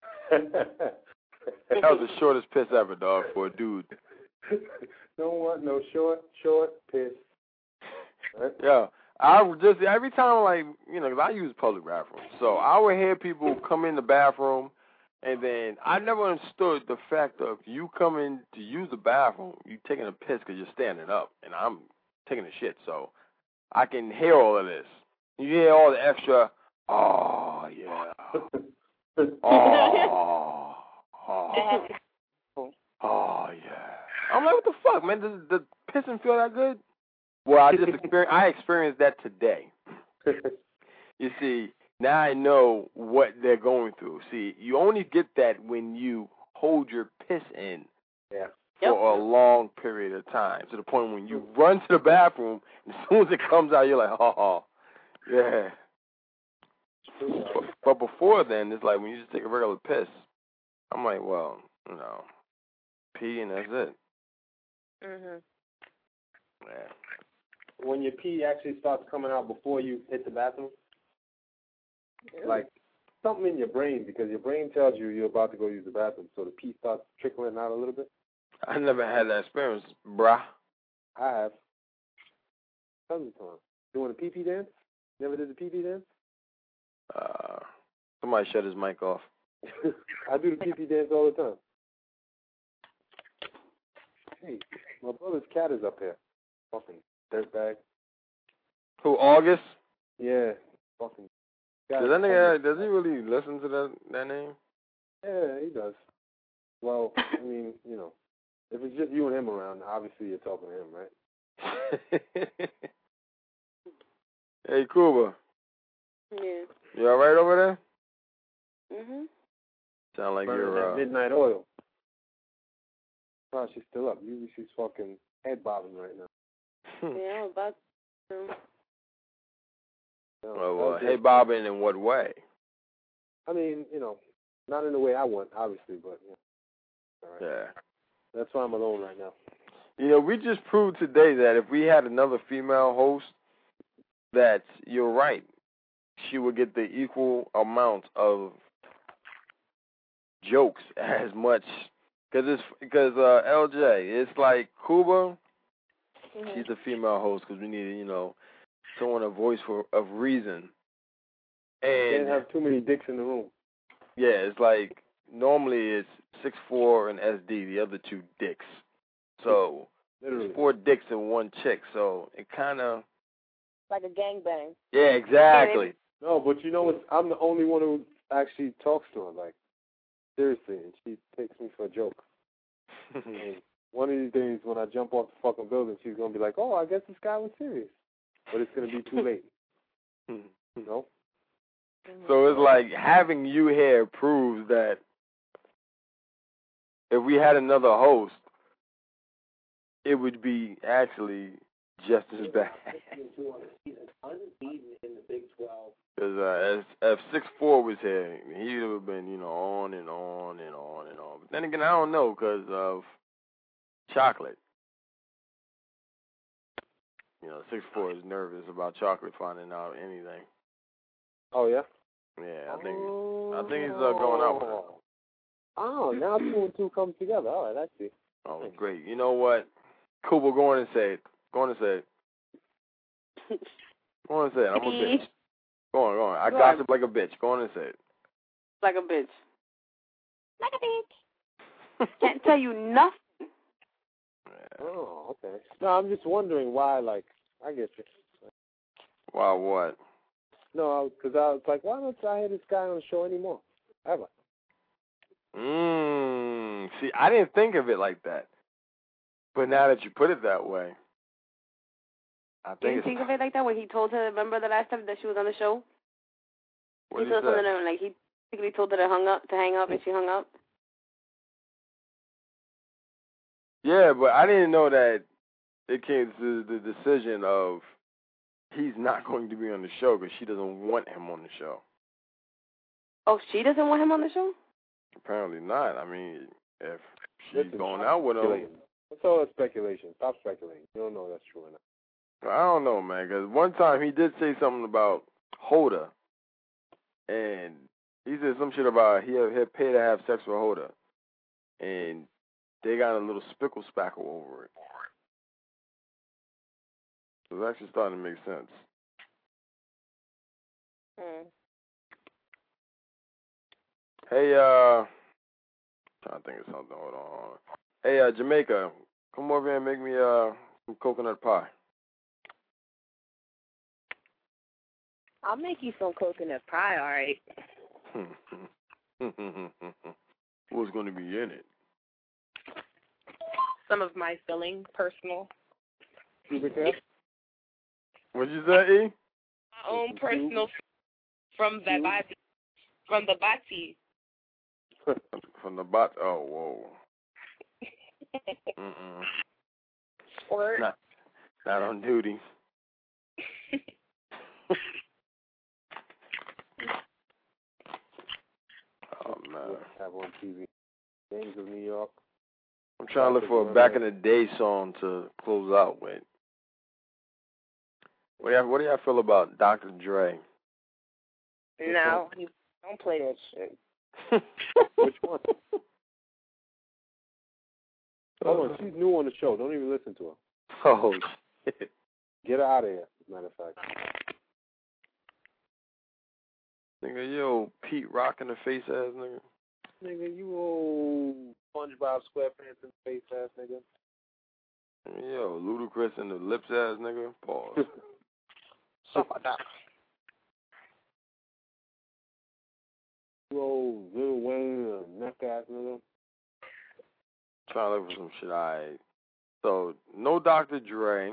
That was the shortest piss ever, dog, for a dude. Don't want no short, short piss. Right? Yeah. I would just, every time, like, you know, 'cause I use public bathrooms. So I would hear people come in the bathroom, and then I never understood the fact of you coming to use the bathroom, you taking a piss because you're standing up, and I'm taking a shit. So I can hear all of this. You hear all the extra, oh, yeah. Oh, oh, oh, yeah. I'm like, what the fuck, man? Does the pissing feel that good? Well, I just experienced, I experienced that today. You see, now I know what they're going through. See, you only get that when you hold your piss in yeah. for yep. a long period of time, to the point when you run to the bathroom, as soon as it comes out, you're like, oh, yeah. But, but before then, it's like when you just take a regular piss, I'm like, well, you know, pee and that's it. Mhm. Yeah. When your pee actually starts coming out before you hit the bathroom, yeah. like something in your brain, because your brain tells you you're about to go use the bathroom, so the pee starts trickling out a little bit. I never had that experience, bruh. I have. Tons of times. Doing a pee-pee dance? Never did the pee-pee dance? Uh, somebody shut his mic off. I do the pee-pee dance all the time. Hey, my brother's cat is up here. Fucking dirtbag. Who, August? Yeah, fucking. Does that nigga, does he really listen to that that name? Yeah, he does. Well, I mean, you know, if it's just you and him around, obviously you're talking to him, right? Hey, Cuba. Yeah. You all right over there? Mhm. Sound like Burning you're that uh, midnight oil. Oh, she's still up. Usually she's fucking head bobbing right now. Yeah, I'm about to. No, well, uh, hey, bobbing in what way? I mean, you know, not in the way I want, obviously, but yeah. All right. Yeah. That's why I'm alone right now. You know, we just proved today that if we had another female host, that you're right, she would get the equal amount of jokes as much, because it's because uh, L J, it's like Cuba. Mm-hmm. She's a female host because we need, you know, someone a voice for of reason. And you can't have too many dicks in the room. Yeah, it's like normally it's six four and S D, the other two dicks. So Literally. It's four dicks and one chick. So it kind of like a gangbang. Yeah, exactly. No, but you know what? I'm the only one who actually talks to her. Like seriously, and she takes me for a joke. And one of these days, when I jump off the fucking building, she's gonna be like, "Oh, I guess this guy was serious," but it's gonna be too late. You know. So it's like having you here proves that if we had another host, it would be actually just as bad. Because uh, if six four was here, he would have been, you know, on and on and on and on. But then again, I don't know because of chocolate. You know, six four is nervous about chocolate finding out anything. Oh, yeah? Yeah, I think I think he's uh, going out with her. Oh, now two and two come together. All right, I see. Oh, great. You know what? Cooper, go on and say it. Go on and say it. Go on and say it. I'm a bitch. Go on, go on. I Go gossip on. like a bitch. Go on and say it. Like a bitch. Like a bitch. Can't tell you nothing. Oh, okay. No, I'm just wondering why, like, I get you. Why what? No, because I was like, why don't I hear this guy on the show anymore? Ever. Mmm. See, I didn't think of it like that. But now that you put it that way, I You think didn't it's... think of it like that when he told her, remember the last time that she was on the show? What he did he told say? something like he basically told her to hung up to hang up and she hung up. Yeah, but I didn't know that it came to the decision of he's not going to be on the show because she doesn't want him on the show. Oh, she doesn't want him on the show? Apparently not. I mean, if she's Listen, going stop out with him, speculating. That's all that speculation. Stop speculating. You don't know if that's true or not. I don't know, man. Because one time he did say something about Hoda, and he said some shit about he'll he'll pay to have sex with Hoda, and they got a little spickle spackle over it. So it's actually starting to make sense. Mm. Hey, uh, trying to think of something. Hold on. Hey, uh, Jamaica, come over here and make me uh some coconut pie. I'll make you some coconut pie, all right. What's going to be in it? Some of my filling, personal. What'd you say, E? My own personal from the bati. From the bati. From the bot. Oh, whoa. Mm-mm. Squirt. Not, not on duty. Oh, man. Have on T V. Gangs of New York. I'm trying to look for a back in the day song to close out with. What do y'all, what do y'all feel about Doctor Dre? No, you don't play that shit. Which one? Hold on, she's new on the show. Don't even listen to her. Oh, shit. Get her out of here, as a matter of fact. Nigga, you old Pete Rock in the face ass nigga. Nigga, you old SpongeBob SquarePants in the face ass nigga. Yo, Ludacris in the lips ass nigga. Pause. You old Lil Wayne uh, neck ass nigga. Trying to look for some shit. Alright. So, no Doctor Dre.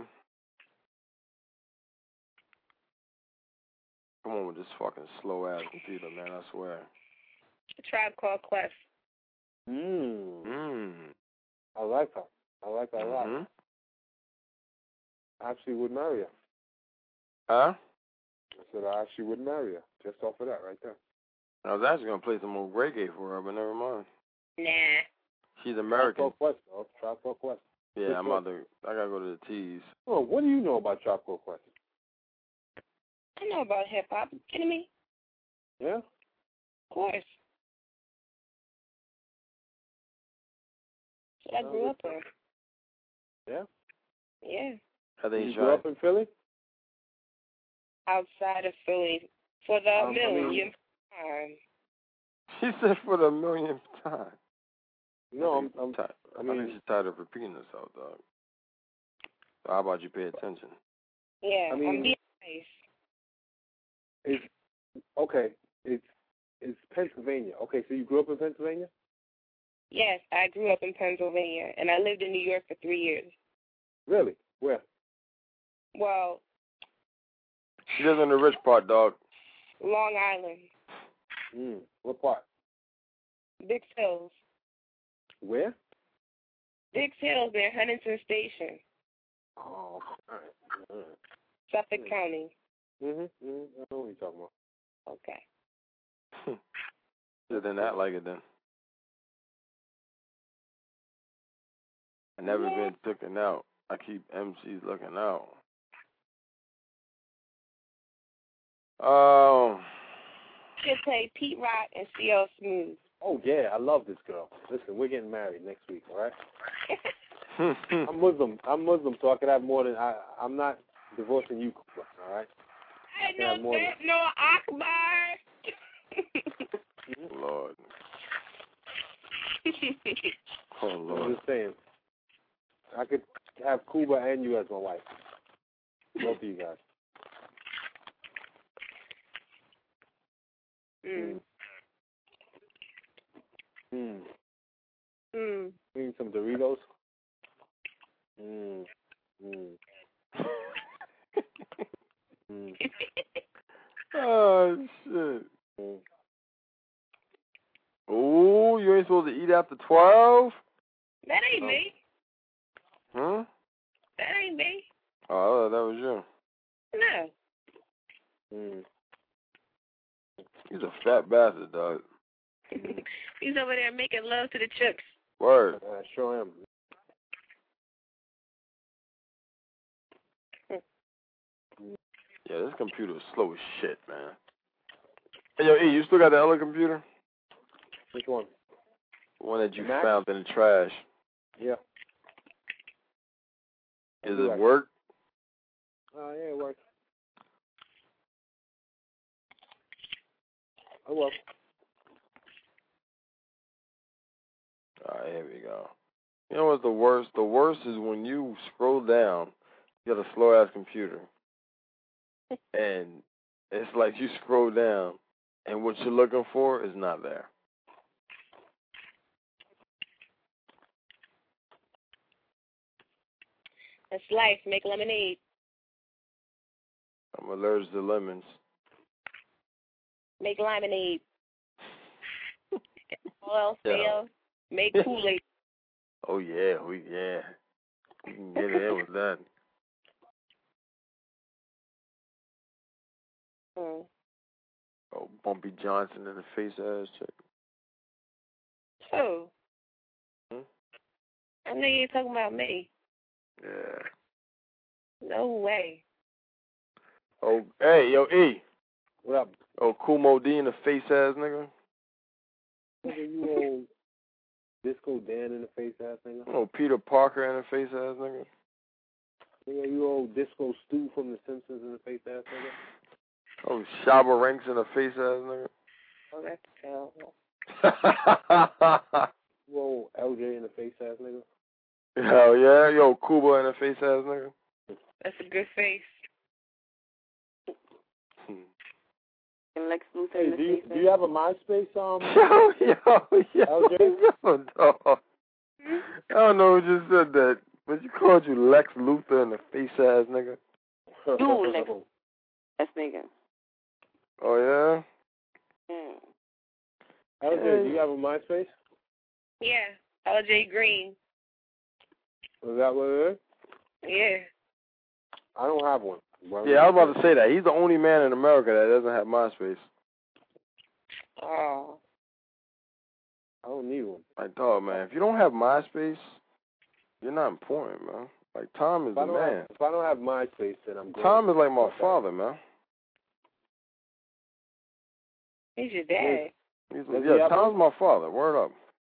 Come on with this fucking slow ass computer, man. I swear. A Tribe Called Quest. Mmm. Mmm. I like her. I like her a lot. Mm-hmm. I actually would marry her. Huh? I said I actually would marry her. Just off of that right there. I was actually gonna play some more reggae for her, but never mind. Nah. She's American. Tribe Called Quest, though. Tribe Called Quest. Yeah, I'm out there. I gotta go to the T's. Oh, what do you know about Tribe Called Quest? I know about hip hop. You kidding me? Yeah? Of course. So I grew up in. Yeah? Yeah. I think you grew up in Philly? Outside of Philly. For the Um, millionth time. She said for the millionth time. No, I I'm, I'm tired. I mean, I think she's tired of repeating herself, dog. So how about you pay attention? Yeah, I mean, I'm being nice. It's okay. It's it's Pennsylvania. Okay, so you grew up in Pennsylvania? Yes, I grew up in Pennsylvania, and I lived in New York for three years. Really? Where? Well, She lives in the rich part, dog. Long Island. Mm. What part? Big Hills. Where? Big Hills near Huntington Station. Oh, all right. All right. Suffolk County. Mhm. Mhm. I know what you're talking about. Okay. Yeah, then act like it then. I never Yeah. been taken out. I keep M Cs looking out. Um, should play Pete Rock and C L Smooth. Oh, yeah, I love this girl. Listen, we're getting married next week, all right? I'm Muslim. I'm Muslim, so I could have more than... I, I'm not divorcing you, all right? I know that, no Akbar. Lord. Oh, Lord. I'm just saying. I could have Cuba and you as my wife. Both of you guys. Mm. Mm. Mm. Eating some Doritos. Mm. Mm. mm. Oh, shit. Mm. Oh, you ain't supposed to eat after twelve? That ain't oh. me. Huh? That ain't me. Oh, I thought that was you. No. Mm. He's a fat bastard, dog. He's over there making love to the chips. Word. I sure am. Yeah, this computer is slow as shit, man. Hey, yo, E, you still got the other computer? Which one? The one that you Mac? found in the trash. Yeah. Does it work? Oh, uh, yeah, it works. Oh, well. Alright, here we go. You know what's the worst? The worst is when you scroll down, you got a slow-ass computer, and it's like you scroll down, and what you're looking for is not there. That's life. Make lemonade. I'm allergic to lemons. Make lemonade. All else Yeah. fails. Make Kool-Aid. Oh, yeah, we yeah. We can get in with that. Mm. Oh, Bumpy Johnson in the face ass chick. Who? Hmm? I know you ain't talking about me. Yeah. No way. Oh, hey, yo, E. What up? Oh, Kumo D in the face ass nigga. Nigga, you old Disco Dan in the face ass nigga. Oh, Peter Parker in the face ass nigga. Nigga, you old Disco Stew from The Simpsons in the face ass nigga. Oh, Shabba Ranks in the face ass nigga. Oh, that's terrible. You old L J in the face ass nigga. Hell yeah, yo, Cuba in the face ass nigga. That's a good face. And Lex Luthor Hey, in the do you, face. do you have a MySpace, um? Yo, yo, yo, L J? yo, dog. I don't know who just said that, but you called you Lex Luthor in the face ass nigga. You Lex ass nigga. Oh yeah. Yeah. L J, do you have a MySpace? Yeah. L J Green. Is that what it is? Yeah. I don't have one. Well, Yeah, I was about to say that. He's the only man in America that doesn't have MySpace. Oh. I don't need one. Like, dog, man, if you don't have MySpace, you're not important, man. Like, Tom is If the I don't man. have, if I don't have MySpace, then I'm great. Tom is like my Okay. father, man. He's your dad. He's, Does he yeah, have Tom's my father. Word up.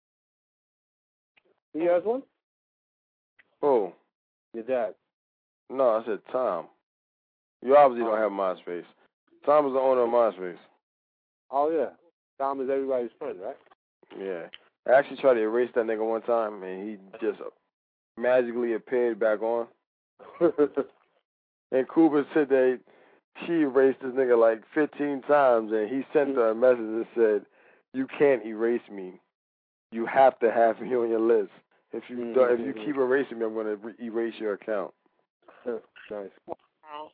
He has one? Oh. Your dad. No, I said Tom. You obviously don't have MySpace. Tom is the owner of MySpace. Oh, yeah. Tom is everybody's friend, right? Yeah. I actually tried to erase that nigga one time, and he just magically appeared back on. And Cooper said that she erased this nigga like fifteen times, and he sent her a message that said, "You can't erase me. You have to have me on your list. If you Mm-hmm. do, if you keep erasing me, I'm going to re- erase your account." Nice. Wow.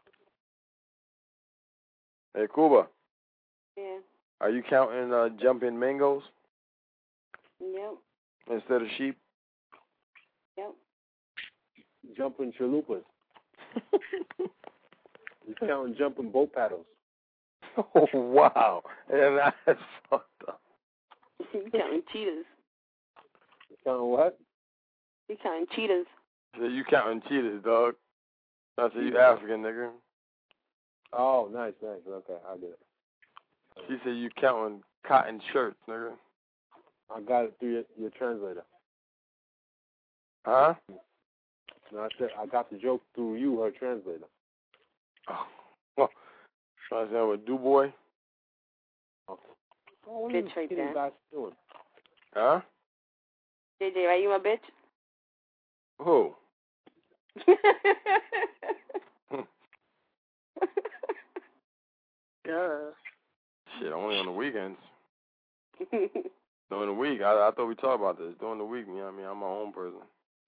Hey, Cuba, Yeah. are you counting uh, jumping mangoes Yep. instead of sheep? Yep. Jumping chalupas. He's counting jumping boat paddles. Oh, wow. And that's fucked up. You counting cheetahs. He's counting what? You counting cheetahs. So you counting cheetahs, dog. I said you African, nigga. Oh, nice, nice. Okay, I get it. She said you counting cotton shirts, nigga. I got it through your, your translator. Huh? No, I said I got the joke through you, her translator. Oh. Well, so I said with Du Bois. Oh, Bitch right there. Guys doing? Huh? J J, right? You my bitch? Who? Duh. Shit, only on the weekends. During the week, I, I thought we talked about this. During the week, you know what I mean? I'm my own person.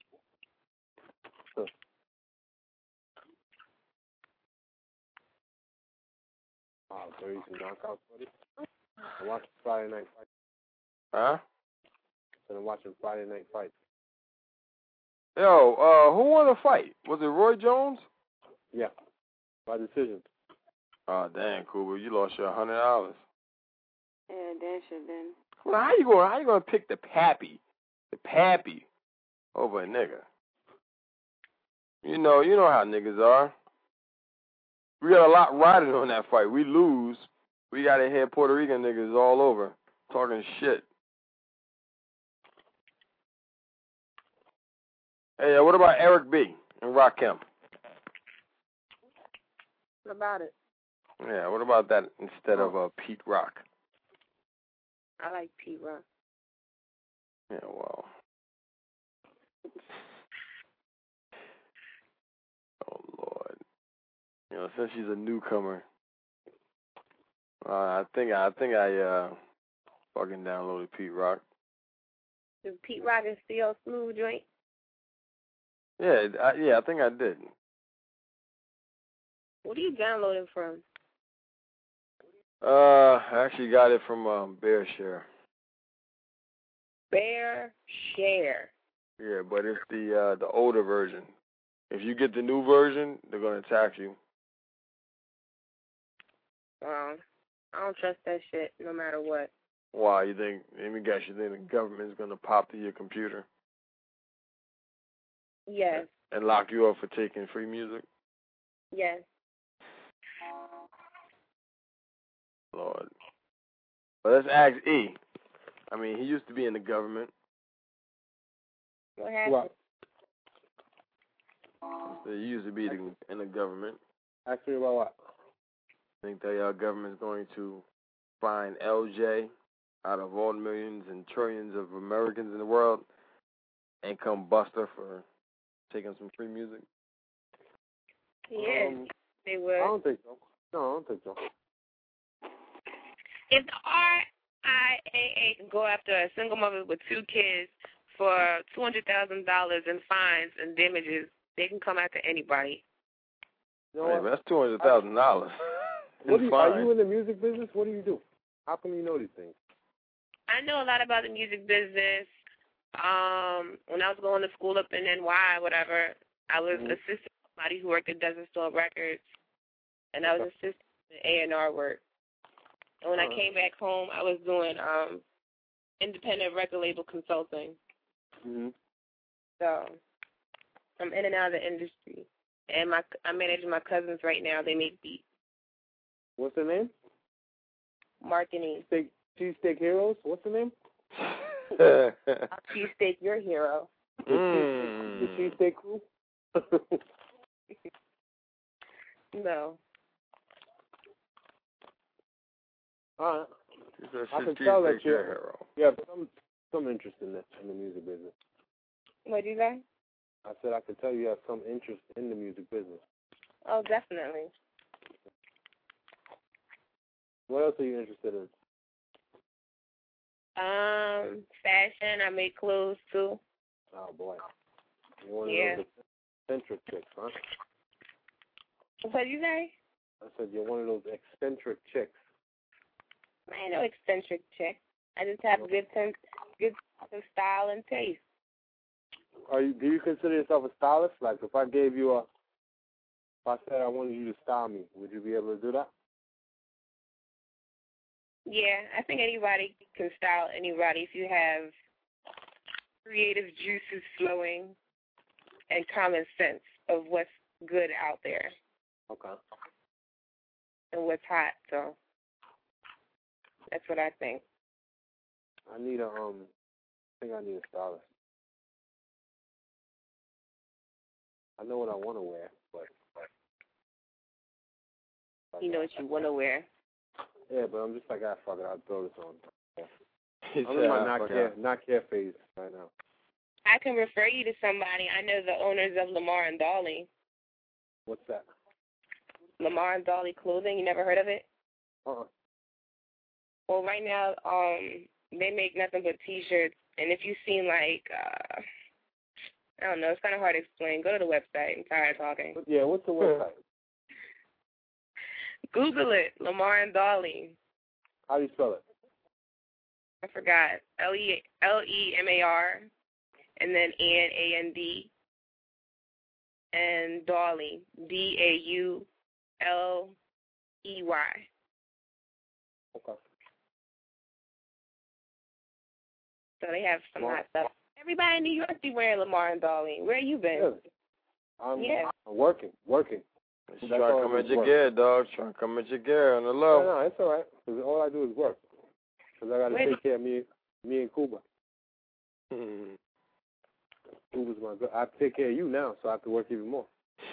Oh, there you some knockouts, buddy. I'm watching Friday Night Fight. Huh? And I'm watching Friday Night Fight. Yo, uh, who won the fight? Was it Roy Jones? Yeah, by decision. Oh, damn, Cooper, you lost your hundred dollars. Yeah, damn sure then. Well, how you going? How you gonna pick the pappy, the pappy, over a nigga? You know, you know how niggas are. We got a lot riding on that fight. We lose, we got to hear Puerto Rican niggas all over talking shit. Hey, uh, what about Eric B. and Rakim? What about it? Yeah, what about that instead of uh, Pete Rock? I like Pete Rock. Yeah, well. Oh, Lord. You know, since she's a newcomer, uh, I think I think I uh, fucking downloaded Pete Rock. Is Pete Rock is still smooth joint? Yeah, I, yeah, I think I did. What are you downloading from? Uh, I actually got it from um, Bear Share. Bear Share. Yeah, but it's the uh, the older version. If you get the new version, they're gonna tax you. Um, I don't trust that shit, no matter what. Why? You think? Let me guess. You think the government's gonna pop to your computer? Yes. And lock you up for taking free music? Yes. Lord. But let's ask E. I mean, he used to be in the government. What happened? What? So he used to be the, in the government. Ask me about what? I think the uh, government's going to find L J out of all the millions and trillions of Americans in the world and come bust her for taking some free music. Yeah, Um, they would. I don't think so. No, I don't think so. If the R I A A can go after a single mother with two kids for two hundred thousand dollars in fines and damages, they can come after anybody. You know Hey, what? but that's two hundred thousand dollars. What do you, are you in the music business? What do you do? How come you know these things? I know a lot about the music business. Um, when I was going to school up in N Y, whatever, I was Mm-hmm. assisting somebody who worked at Desert Storm Records, and I was assisting in A and R work. And when I came back home, I was doing um, independent record label consulting. Mm-hmm. So I'm in and out of the industry, and my I'm managing my cousins right now. They make beats. What's the name? Marketing. Steak, Cheesesteak Heroes? What's the name? Cheesesteak, your hero. Mm. The Cheesesteak Crew? No. All right. Said, I can she's tell that your you hero. you have some, some interest in this, in the music business. What'd you say? I said I could tell you have some interest in the music business. Oh, definitely. What else are you interested in? Um, fashion. I make clothes too. Oh, boy. You're one Yeah. of those eccentric chicks, huh? What'd you say? I said you're one of those eccentric chicks. I ain't no eccentric chick. I just have good sense, good sense of style and taste. Are you? Do you consider yourself a stylist? Like, if I gave you a, if I said I wanted you to style me, would you be able to do that? Yeah, I think anybody can style anybody if you have creative juices flowing and common sense of what's good out there Okay. and what's hot. So That's what I think. I need a um. I think I need a stylist. I know what I want to wear, but, but You know what you want to wear. yeah, but I'm just like, ah, fuck it, I'll throw this on. He I'm said, in my "Ah, not fuck care, it." not care phase right now. I can refer you to somebody. I know the owners of Lamar and Dolly. What's that? Lamar and Dolly Clothing. You never heard of it? Uh-uh. Well, right now, um, they make nothing but T-shirts. And if you've seen, like, uh, I don't know, it's kind of hard to explain. Go to the website. I'm tired of talking. Yeah, what's the website? Google it, Lamar and Dolly. How do you spell it? I forgot. L E L E M A R, and then N A N D, and Dolly, D A U L E Y. Okay. So they have some Well, hot stuff. Everybody in New York be wearing Lamar and Dolly. Where you been? Yeah. I'm, Yeah. I'm working, working. She's That's trying all to come I at do your is gear, dog. Trying to come at your gear on the low. No, no, it's all right. 'Cause all I do is work. Because I got to Wait. take care of me, me and Cuba. Hmm. Cuba's my girl. I have to take care of you now, so I have to work even more.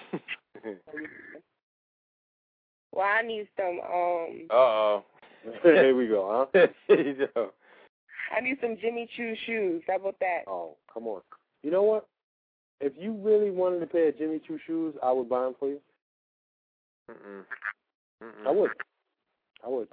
Well, I need some. Um, Uh-oh. Here we go, huh? Yo. I need some Jimmy Choo shoes. How about that? Oh, come on. You know what? If you really wanted a pair of Jimmy Choo shoes, I would buy them for you. Mm-mm. Mm-mm. I would. I would.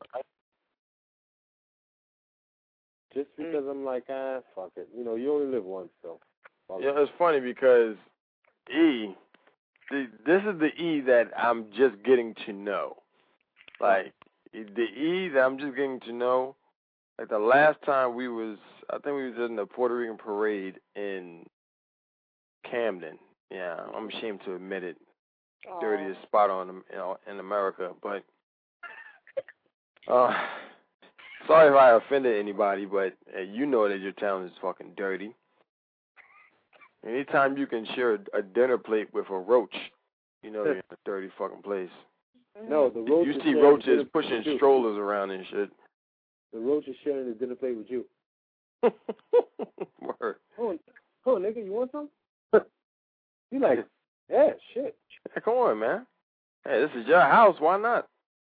Just because I'm like, ah, fuck it. You know, you only live once, so. Yeah, it's funny because E, the, this is the E that I'm just getting to know. Like, the E that I'm just getting to know, like the last time we was, I think we was in the Puerto Rican parade in Camden. Yeah, I'm ashamed to admit it. Aw. Dirtiest spot on, you know, in America. But, uh, sorry if I offended anybody, but uh, you know that your town is fucking dirty. Anytime you can share a, a dinner plate with a roach, you know you're in a dirty fucking place. No, the roach You is see sharing roaches the dinner pushing plate with you. strollers around and shit. The roach is sharing the dinner plate with you. Word. Oh, oh, nigga, you want some? You like, yeah, shit. Hey, come on, man. Hey, this is your house. Why not?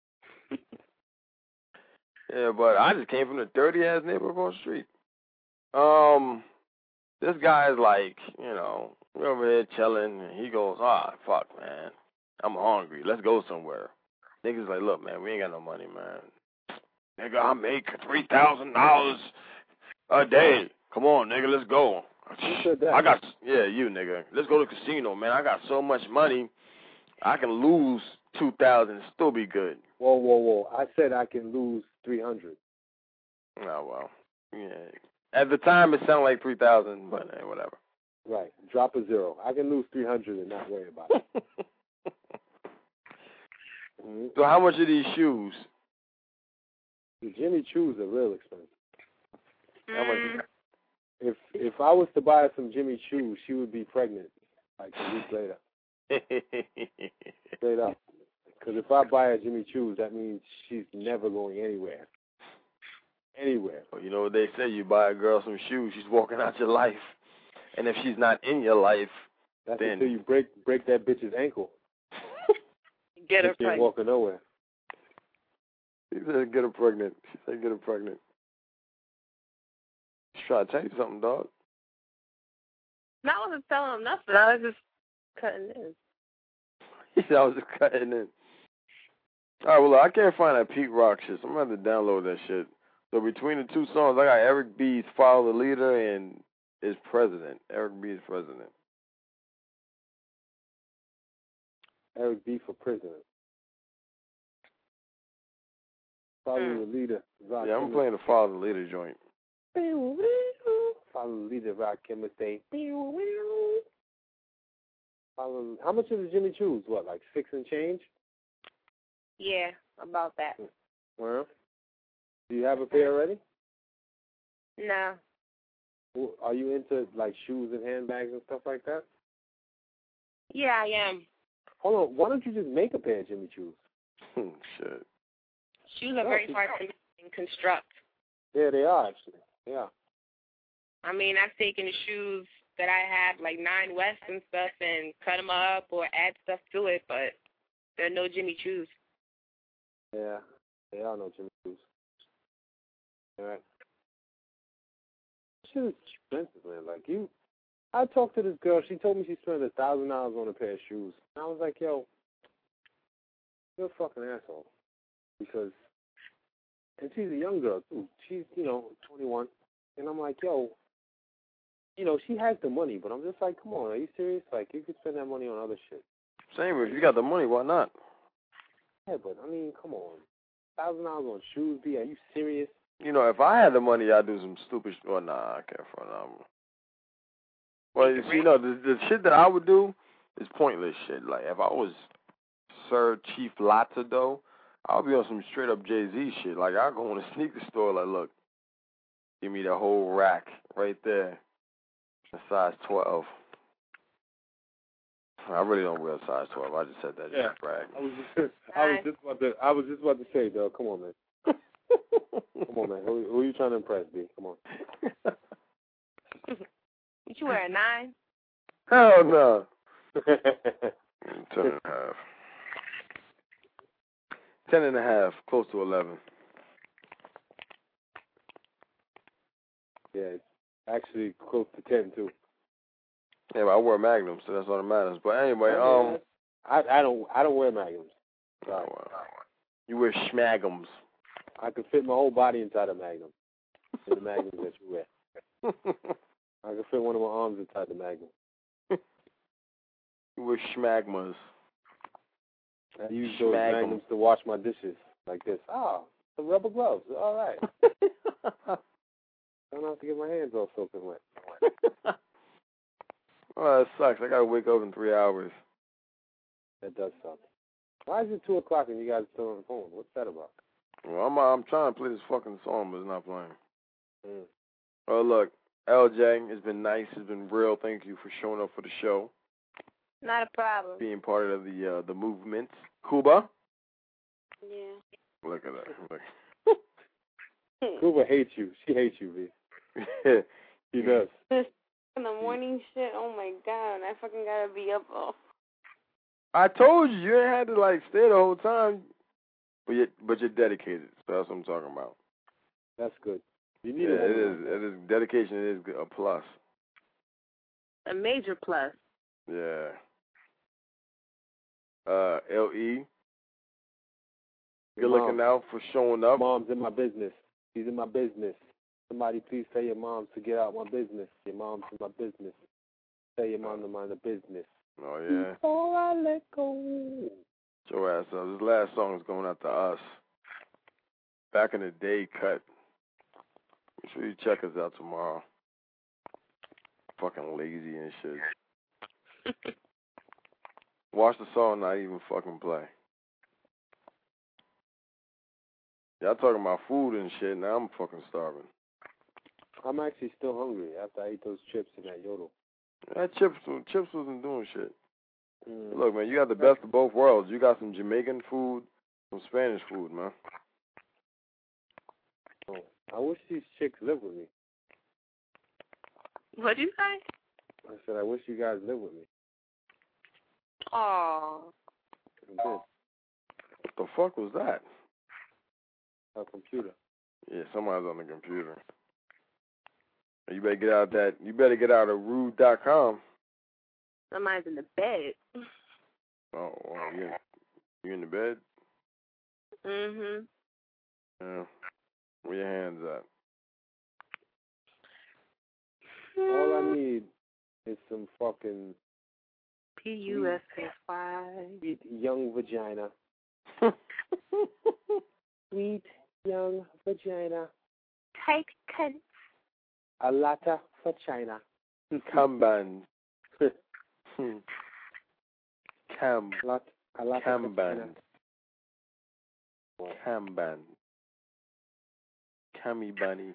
Yeah, but I just came from the dirty ass neighborhood on the street. Um, this guy's like, you know, we're over here chilling, and he goes, ah, fuck, man, I'm hungry. Let's go somewhere. Niggas like, look, man, we ain't got no money, man. Nigga, I make three thousand dollars a day. Come on, nigga, let's go. Who said that? I got, yeah, you, nigga. Let's go to the casino, man. I got so much money, I can lose two thousand and still be good. Whoa, whoa, whoa. I said I can lose three hundred. Oh, well. Yeah. At the time, it sounded like three thousand, but hey, whatever. Right. Drop a zero. I can lose three hundred and not worry about it. Mm-hmm. So how much are these shoes? The Jimmy Choos are real expensive. How much? If if I was to buy her some Jimmy Choos, she would be pregnant like a week later. Straight up. Because if I buy her Jimmy Choos, that means she's never going anywhere. Anywhere. Well, you know what they say, you buy a girl some shoes, she's walking out your life. And if she's not in your life, That's then... until you break break that bitch's ankle. Get her she ain't pregnant. walking nowhere. She said get her pregnant. She said get her pregnant. She's trying to tell you something, dog. No, I wasn't telling him nothing. I was just cutting in. He said I was just cutting in. All right, well, look, I can't find that Pete Rock shit, so I'm going to have to download that shit. So between the two songs, I got Eric B's Follow the Leader and is President. Eric B is President. Eric B for president. Follow Mm. the leader. Rock Yeah, I'm playing the Follow the Leader joint. Follow the leader, Rock Chemistry. Follow. How much is the Jimmy Choos? What, like six and change? Yeah, about that. Well, do you have a pair already? No. Well, are you into like shoes and handbags and stuff like that? Yeah, I am. Hold on. Why don't you just make a pair of Jimmy Choos? Shit. Shoes are No, very she- hard to make. and construct. Yeah, they are actually. Yeah. I mean, I've taken shoes that I had, like Nine West and stuff, and cut them up or add stuff to it, but they're no Jimmy Choos. Yeah, they are no Jimmy Choos. All right. Shit is expensive, man. Like, you, I talked to this girl. She told me she spent a thousand dollars on a pair of shoes. And I was like, yo, you're a fucking asshole. Because, and she's a young girl, too. She's, you know, twenty-one. And I'm like, yo, you know, she has the money, but I'm just like, come on, are you serious? Like, you could spend that money on other shit. Same, if you got the money, why not? Yeah, but, I mean, come on. Thousand dollars on shoes, B, are you serious? You know, if I had the money, I'd do some stupid shit. Well, nah, I can't front on. Well, you see, you know, the, the shit that I would do is pointless shit. Like, if I was Sir Chief Latta, though, I'll be on some straight-up Jay-Z shit. Like, I'll go in a sneaker store, like, look, give me the whole rack right there. A size twelve. I really don't wear a size twelve. I just said that yeah. just to brag. I was just, I was just about to, I was just about to say, though. Come on, man. Come on, man. Who, who are you trying to impress, B? Come on. You wear a nine? Hell no. Ten and a half. Ten and a half, close to eleven. Yeah, it's actually close to ten too. Yeah, but I wear Magnums, so that's all that matters. But anyway, um, I I don't I don't wear Magnums. Oh, wow. You wear Schmagums. I can fit my whole body inside a Magnum. In the Magnums that you wear. I can fit one of my arms inside the Magnum. You wear Schmagmas. I use those Magnums to wash my dishes like this. Ah, the rubber gloves. All right. I don't have to get my hands all soaking wet. Oh, that sucks. I gotta wake up in three hours. That does suck. Why is it two o'clock and you guys are still on the phone? What's that about? Well, I'm I'm trying to play this fucking song, but it's not playing. Mm. Oh, look, L J, it's been nice. It's been real. Thank you for showing up for the show. Not a problem. Being part of the uh, the movement. Cuba? Yeah. Look at that. Look. Cuba hates you. She hates you, V. She does. This in the morning shit, oh my god, I fucking gotta be up all. I told you, you ain't had to, like, stay the whole time. But you're, but you're dedicated. So that's what I'm talking about. That's good. You need yeah, a it is. It is. Dedication is a plus. A major plus. Yeah. Uh, L E. Good looking out for showing up. Mom's in my business. She's in my business. Somebody please tell your mom to get out my business. Your mom's in my business. Tell your mom to mind the business. Oh, yeah. Before I let go. Your ass up. This last song is going out to us. Back in the day cut. Make sure you check us out tomorrow. Fucking lazy and shit. Watch the song, not even fucking play. Y'all talking about food and shit, now I'm fucking starving. I'm actually still hungry after I ate those chips and that yodel. That chips, chips wasn't doing shit. Mm. Look, man, you got the best of both worlds. You got some Jamaican food, some Spanish food, man. Oh, I wish these chicks lived with me. What'd you say? I said, I wish you guys lived with me. Aw. What the fuck was that? A computer. Yeah, somebody's on the computer. You better get out that. You better get out of rude dot com. Somebody's in the bed. Oh, well, you you in the bed? Mhm. Yeah. Where your hands at? All I need is some fucking P U S S Y. sweet young vagina. Sweet young vagina. Take cunt. A latta for China. Kamban. Cam. Lot, a latta Kamban. Kamban. Cami bunny.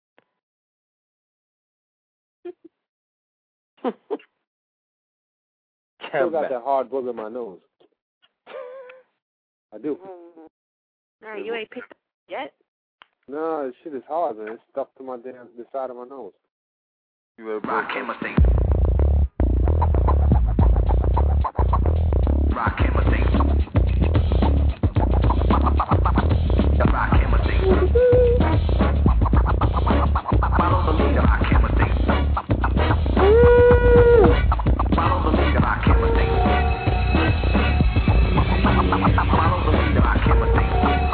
Still got that hard booger in my nose. I do. No, you ain't picked up yet? No, this shit is hard, man. It's stuck to my damn the side of my nose. You better Rock break him a thing. Rock him a thing. Rock him a thing. Follow the leader, rock him a thing. Follow the leader, rock him a thing. Follow the leader, rock him a thing.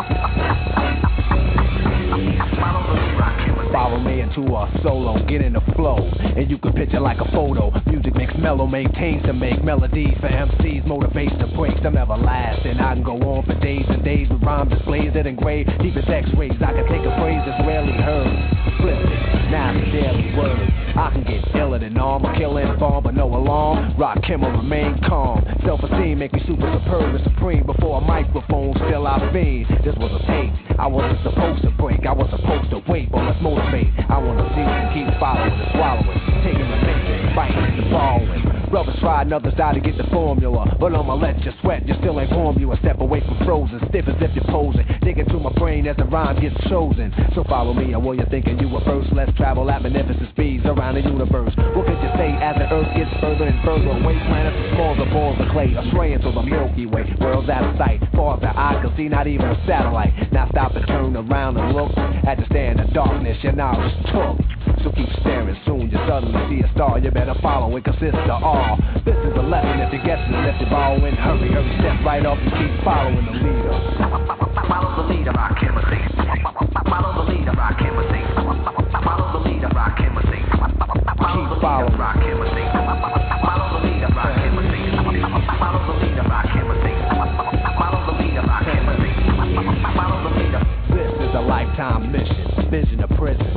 Follow the leader, rock him a thing. Follow me into a solo, get in the flow, and you can picture like a photo. Music makes mellow, maintains to make melodies for M Cs, motivates to break them everlasting. I can go on for days and days with rhymes displays that engrave deep as X-rays. I can take a phrase that's rarely heard, flip it, now it's a daily word. I can get iller than armor, kill and farm, but no alarm. Rock him or remain calm. Self-esteem make me super superb and supreme. Before a microphone, still I fiend. This was a tape, I wasn't supposed to break. I was supposed to wait, but let's motivate. I wanna see and keep following and swallowing, taking the making, fighting the following. Brothers try and others die to get the formula, but I'ma let you sweat, you still ain't warm. You a step away from frozen, stiff as if you're posing. Dig into my brain as the rhyme gets chosen. So follow me, or while you're thinking you were first, let's travel at magnificent speeds around the universe. What could you say as the earth gets further and further away? Planets are small, the balls of clay, straying to the Milky Way. World's out of sight, far as the eye can see, not even a satellite. Now stop and turn around and look at the stand of darkness your knowledge took. So keep staring, soon you suddenly see a star. You better follow, it consists of all. This is a lesson if you're guessing, and if you're following, hurry, hurry, step right up and keep following the leader. Follow the leader, rock him a thing. Follow the leader, rock him a thing. Follow the leader, rock him a thing. Follow the leader, rock him a thing. Follow the leader, rock him a thing. Follow the leader, rock him a thing. Follow the leader, rock him a thing. Follow the leader. This is a lifetime mission, vision of prison.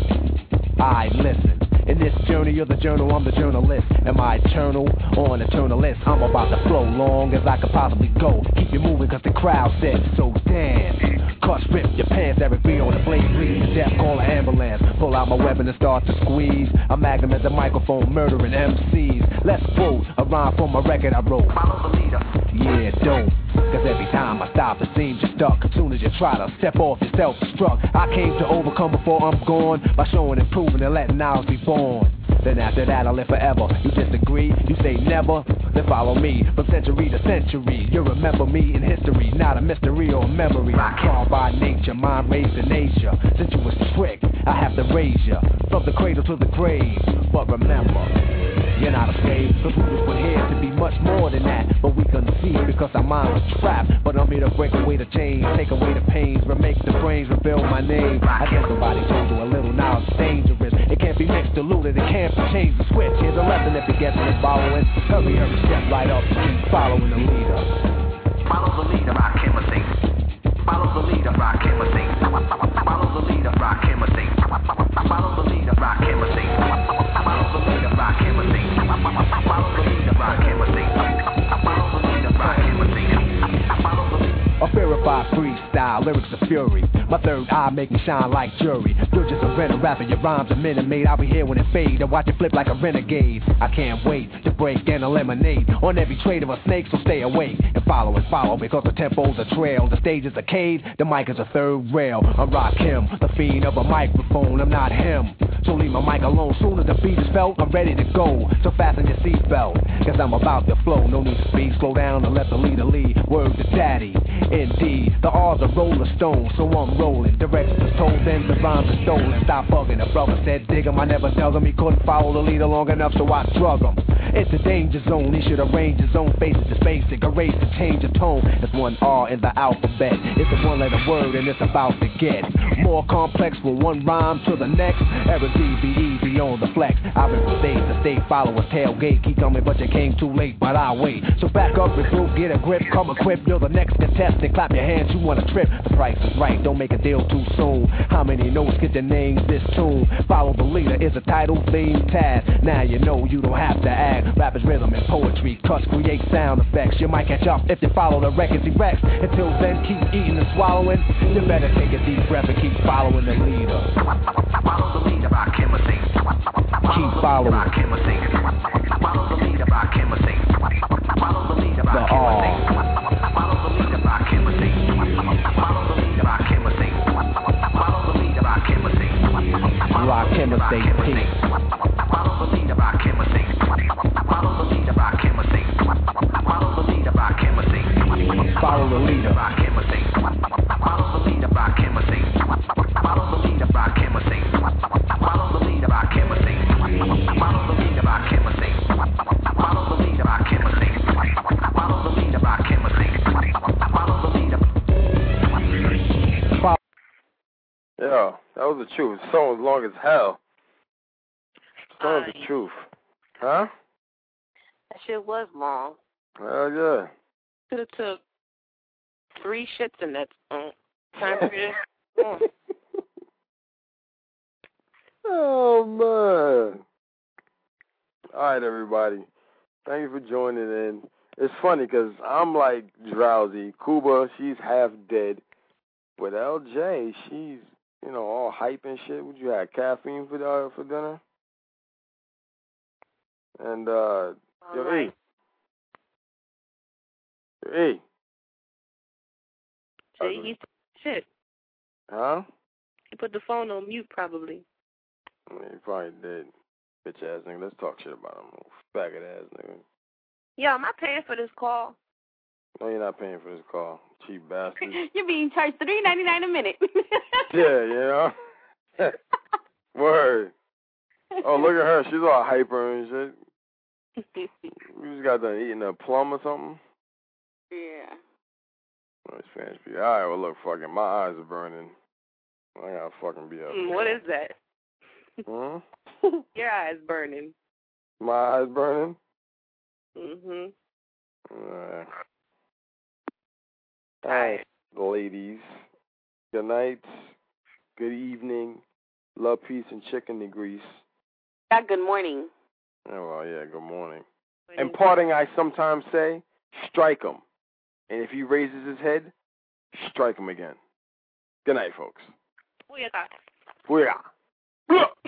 I listen. In this journey, you're the journal, I'm the journalist. Am I eternal or an eternalist? I'm about to flow long as I could possibly go. Keep you moving cause the crowd said so. Dance, cut, rip your pants. Eric B on the blade, bleed to death, call an ambulance. Pull out my weapon and start to squeeze. A magnum as a microphone, murdering M Cs. Let's quote a rhyme from a record I wrote. Follow the leader. Yeah, don't. Cause every time I stop, it seems you're stuck. As soon as you try to step off, you're self-destruct. I came to overcome before I'm gone by showing and proving and letting ours be born. Then after that, I'll live forever. You disagree? You say never? Then follow me from century to century. You'll remember me in history, not a mystery or a memory. I'm carved by nature, mind raised in nature. Since you was tricked, I have to raise you from the cradle to the grave. But remember, you're not a slave, cause we was put here to be much more than that. But we couldn't see because our mind was trapped. But I'm here to break away the chains, take away the pains, remake the brains, reveal my name. I guess somebody told you a little, now it's dangerous. It can't be mixed, diluted, it can't be changed the switch. Here's a lesson if you're guessing and following. Hurry, hurry, step right up, keep following the leader. Follow the leader, rock him a thing. Follow the leader, rock him a thing. Follow the leader, rock him a thing. Follow the leader, rock him a thing. Follow the leader, rock him a thing. Follow the leader, rock him a thing. Follow the leader, rock him a thing. Follow the leader. A verified freestyle, lyrics of fury. My third eye make me shine like jury. You're just a rental rapper, your rhymes are minute made. I'll be here when it fade and watch it flip like a renegade. I can't wait to break and eliminate on every trade of a snake, so stay awake and follow and follow because the tempo's a trail. The stage is a cage, the mic is a third rail. I rock him, the fiend of a microphone, I'm not him. So leave my mic alone, soon as the beat is felt, I'm ready to go. So fasten your seatbelt, cause I'm about to flow. No need to speed, slow down and let the leader lead. Word to daddy, indeed, the R's a roller stone, so I'm rolling. Directions told them the rhymes are stolen. Stop bugging, the brother said dig him, I never dug him. He couldn't follow the leader long enough, so I drug him. It's a danger zone, he should arrange his own faces. It's basic, erase to change the tone. It's one R in the alphabet. It's a one letter word and it's about to get more complex from one rhyme to the next. Eric D B easy on the flex. I've been from state to state, followers tailgate. Keep coming but you came too late, but I'll wait. So back up and group, get a grip, come equipped. You're the next contestant, clap your hands, you wanna trip. The price is right, don't make a deal too soon. How many notes get your names this tune? Follow the leader is a title theme task. Now you know you don't have to act. Rap is rhythm and poetry, cuts create sound effects. You might catch up if you follow the records he wrecks. Until then, keep eating and swallowing. You better take a deep breath and keep following the leader. Follow the leader, rock him a thing. Keep following. Rock him a thing. Follow the leader, rock him a thing. Follow the leader, rock him a thing. Follow the leader, rock him a thing. Follow the leader, rock him a thing. Follow the leader, rock him a thing. Yeah, that was the truth. The song was long as hell. The song was Uh, the truth. Huh? That shit was long. Hell yeah. Could have took three shits in that um, time period. Mm. Oh, man. All right, everybody. Thank you for joining in. It's funny because I'm, like, drowsy. Cuba, she's half dead. But L J, she's, you know, all hype and shit. Would you have caffeine for uh, for dinner? And, uh, yo, right. E. Yo, E. See, he's shit. Huh? He put the phone on mute, probably. Yeah, he probably did. Bitch ass nigga. Let's talk shit about him. Faggot ass nigga. Yo, am I paying for this call? No, you're not paying for this call. Cheap bastard. You're being charged three ninety nine a minute. Yeah, you know? Word. Oh, look at her. She's all hyper and shit. You just got done eating a plum or something? Yeah. Oh, it's fancy. All right, well, look, fucking, my eyes are burning. I gotta fucking be up. Mm, what is that? Hmm? Your eyes burning. My eyes burning? Mhm. Alright. All right, ladies. Good night. Good evening. Love, peace, and chicken and grease. Yeah, good morning. Oh, well, yeah, good morning. And parting, I sometimes say, strike him. And if he raises his head, strike him again. Good night, folks. Booyaka. Booyah.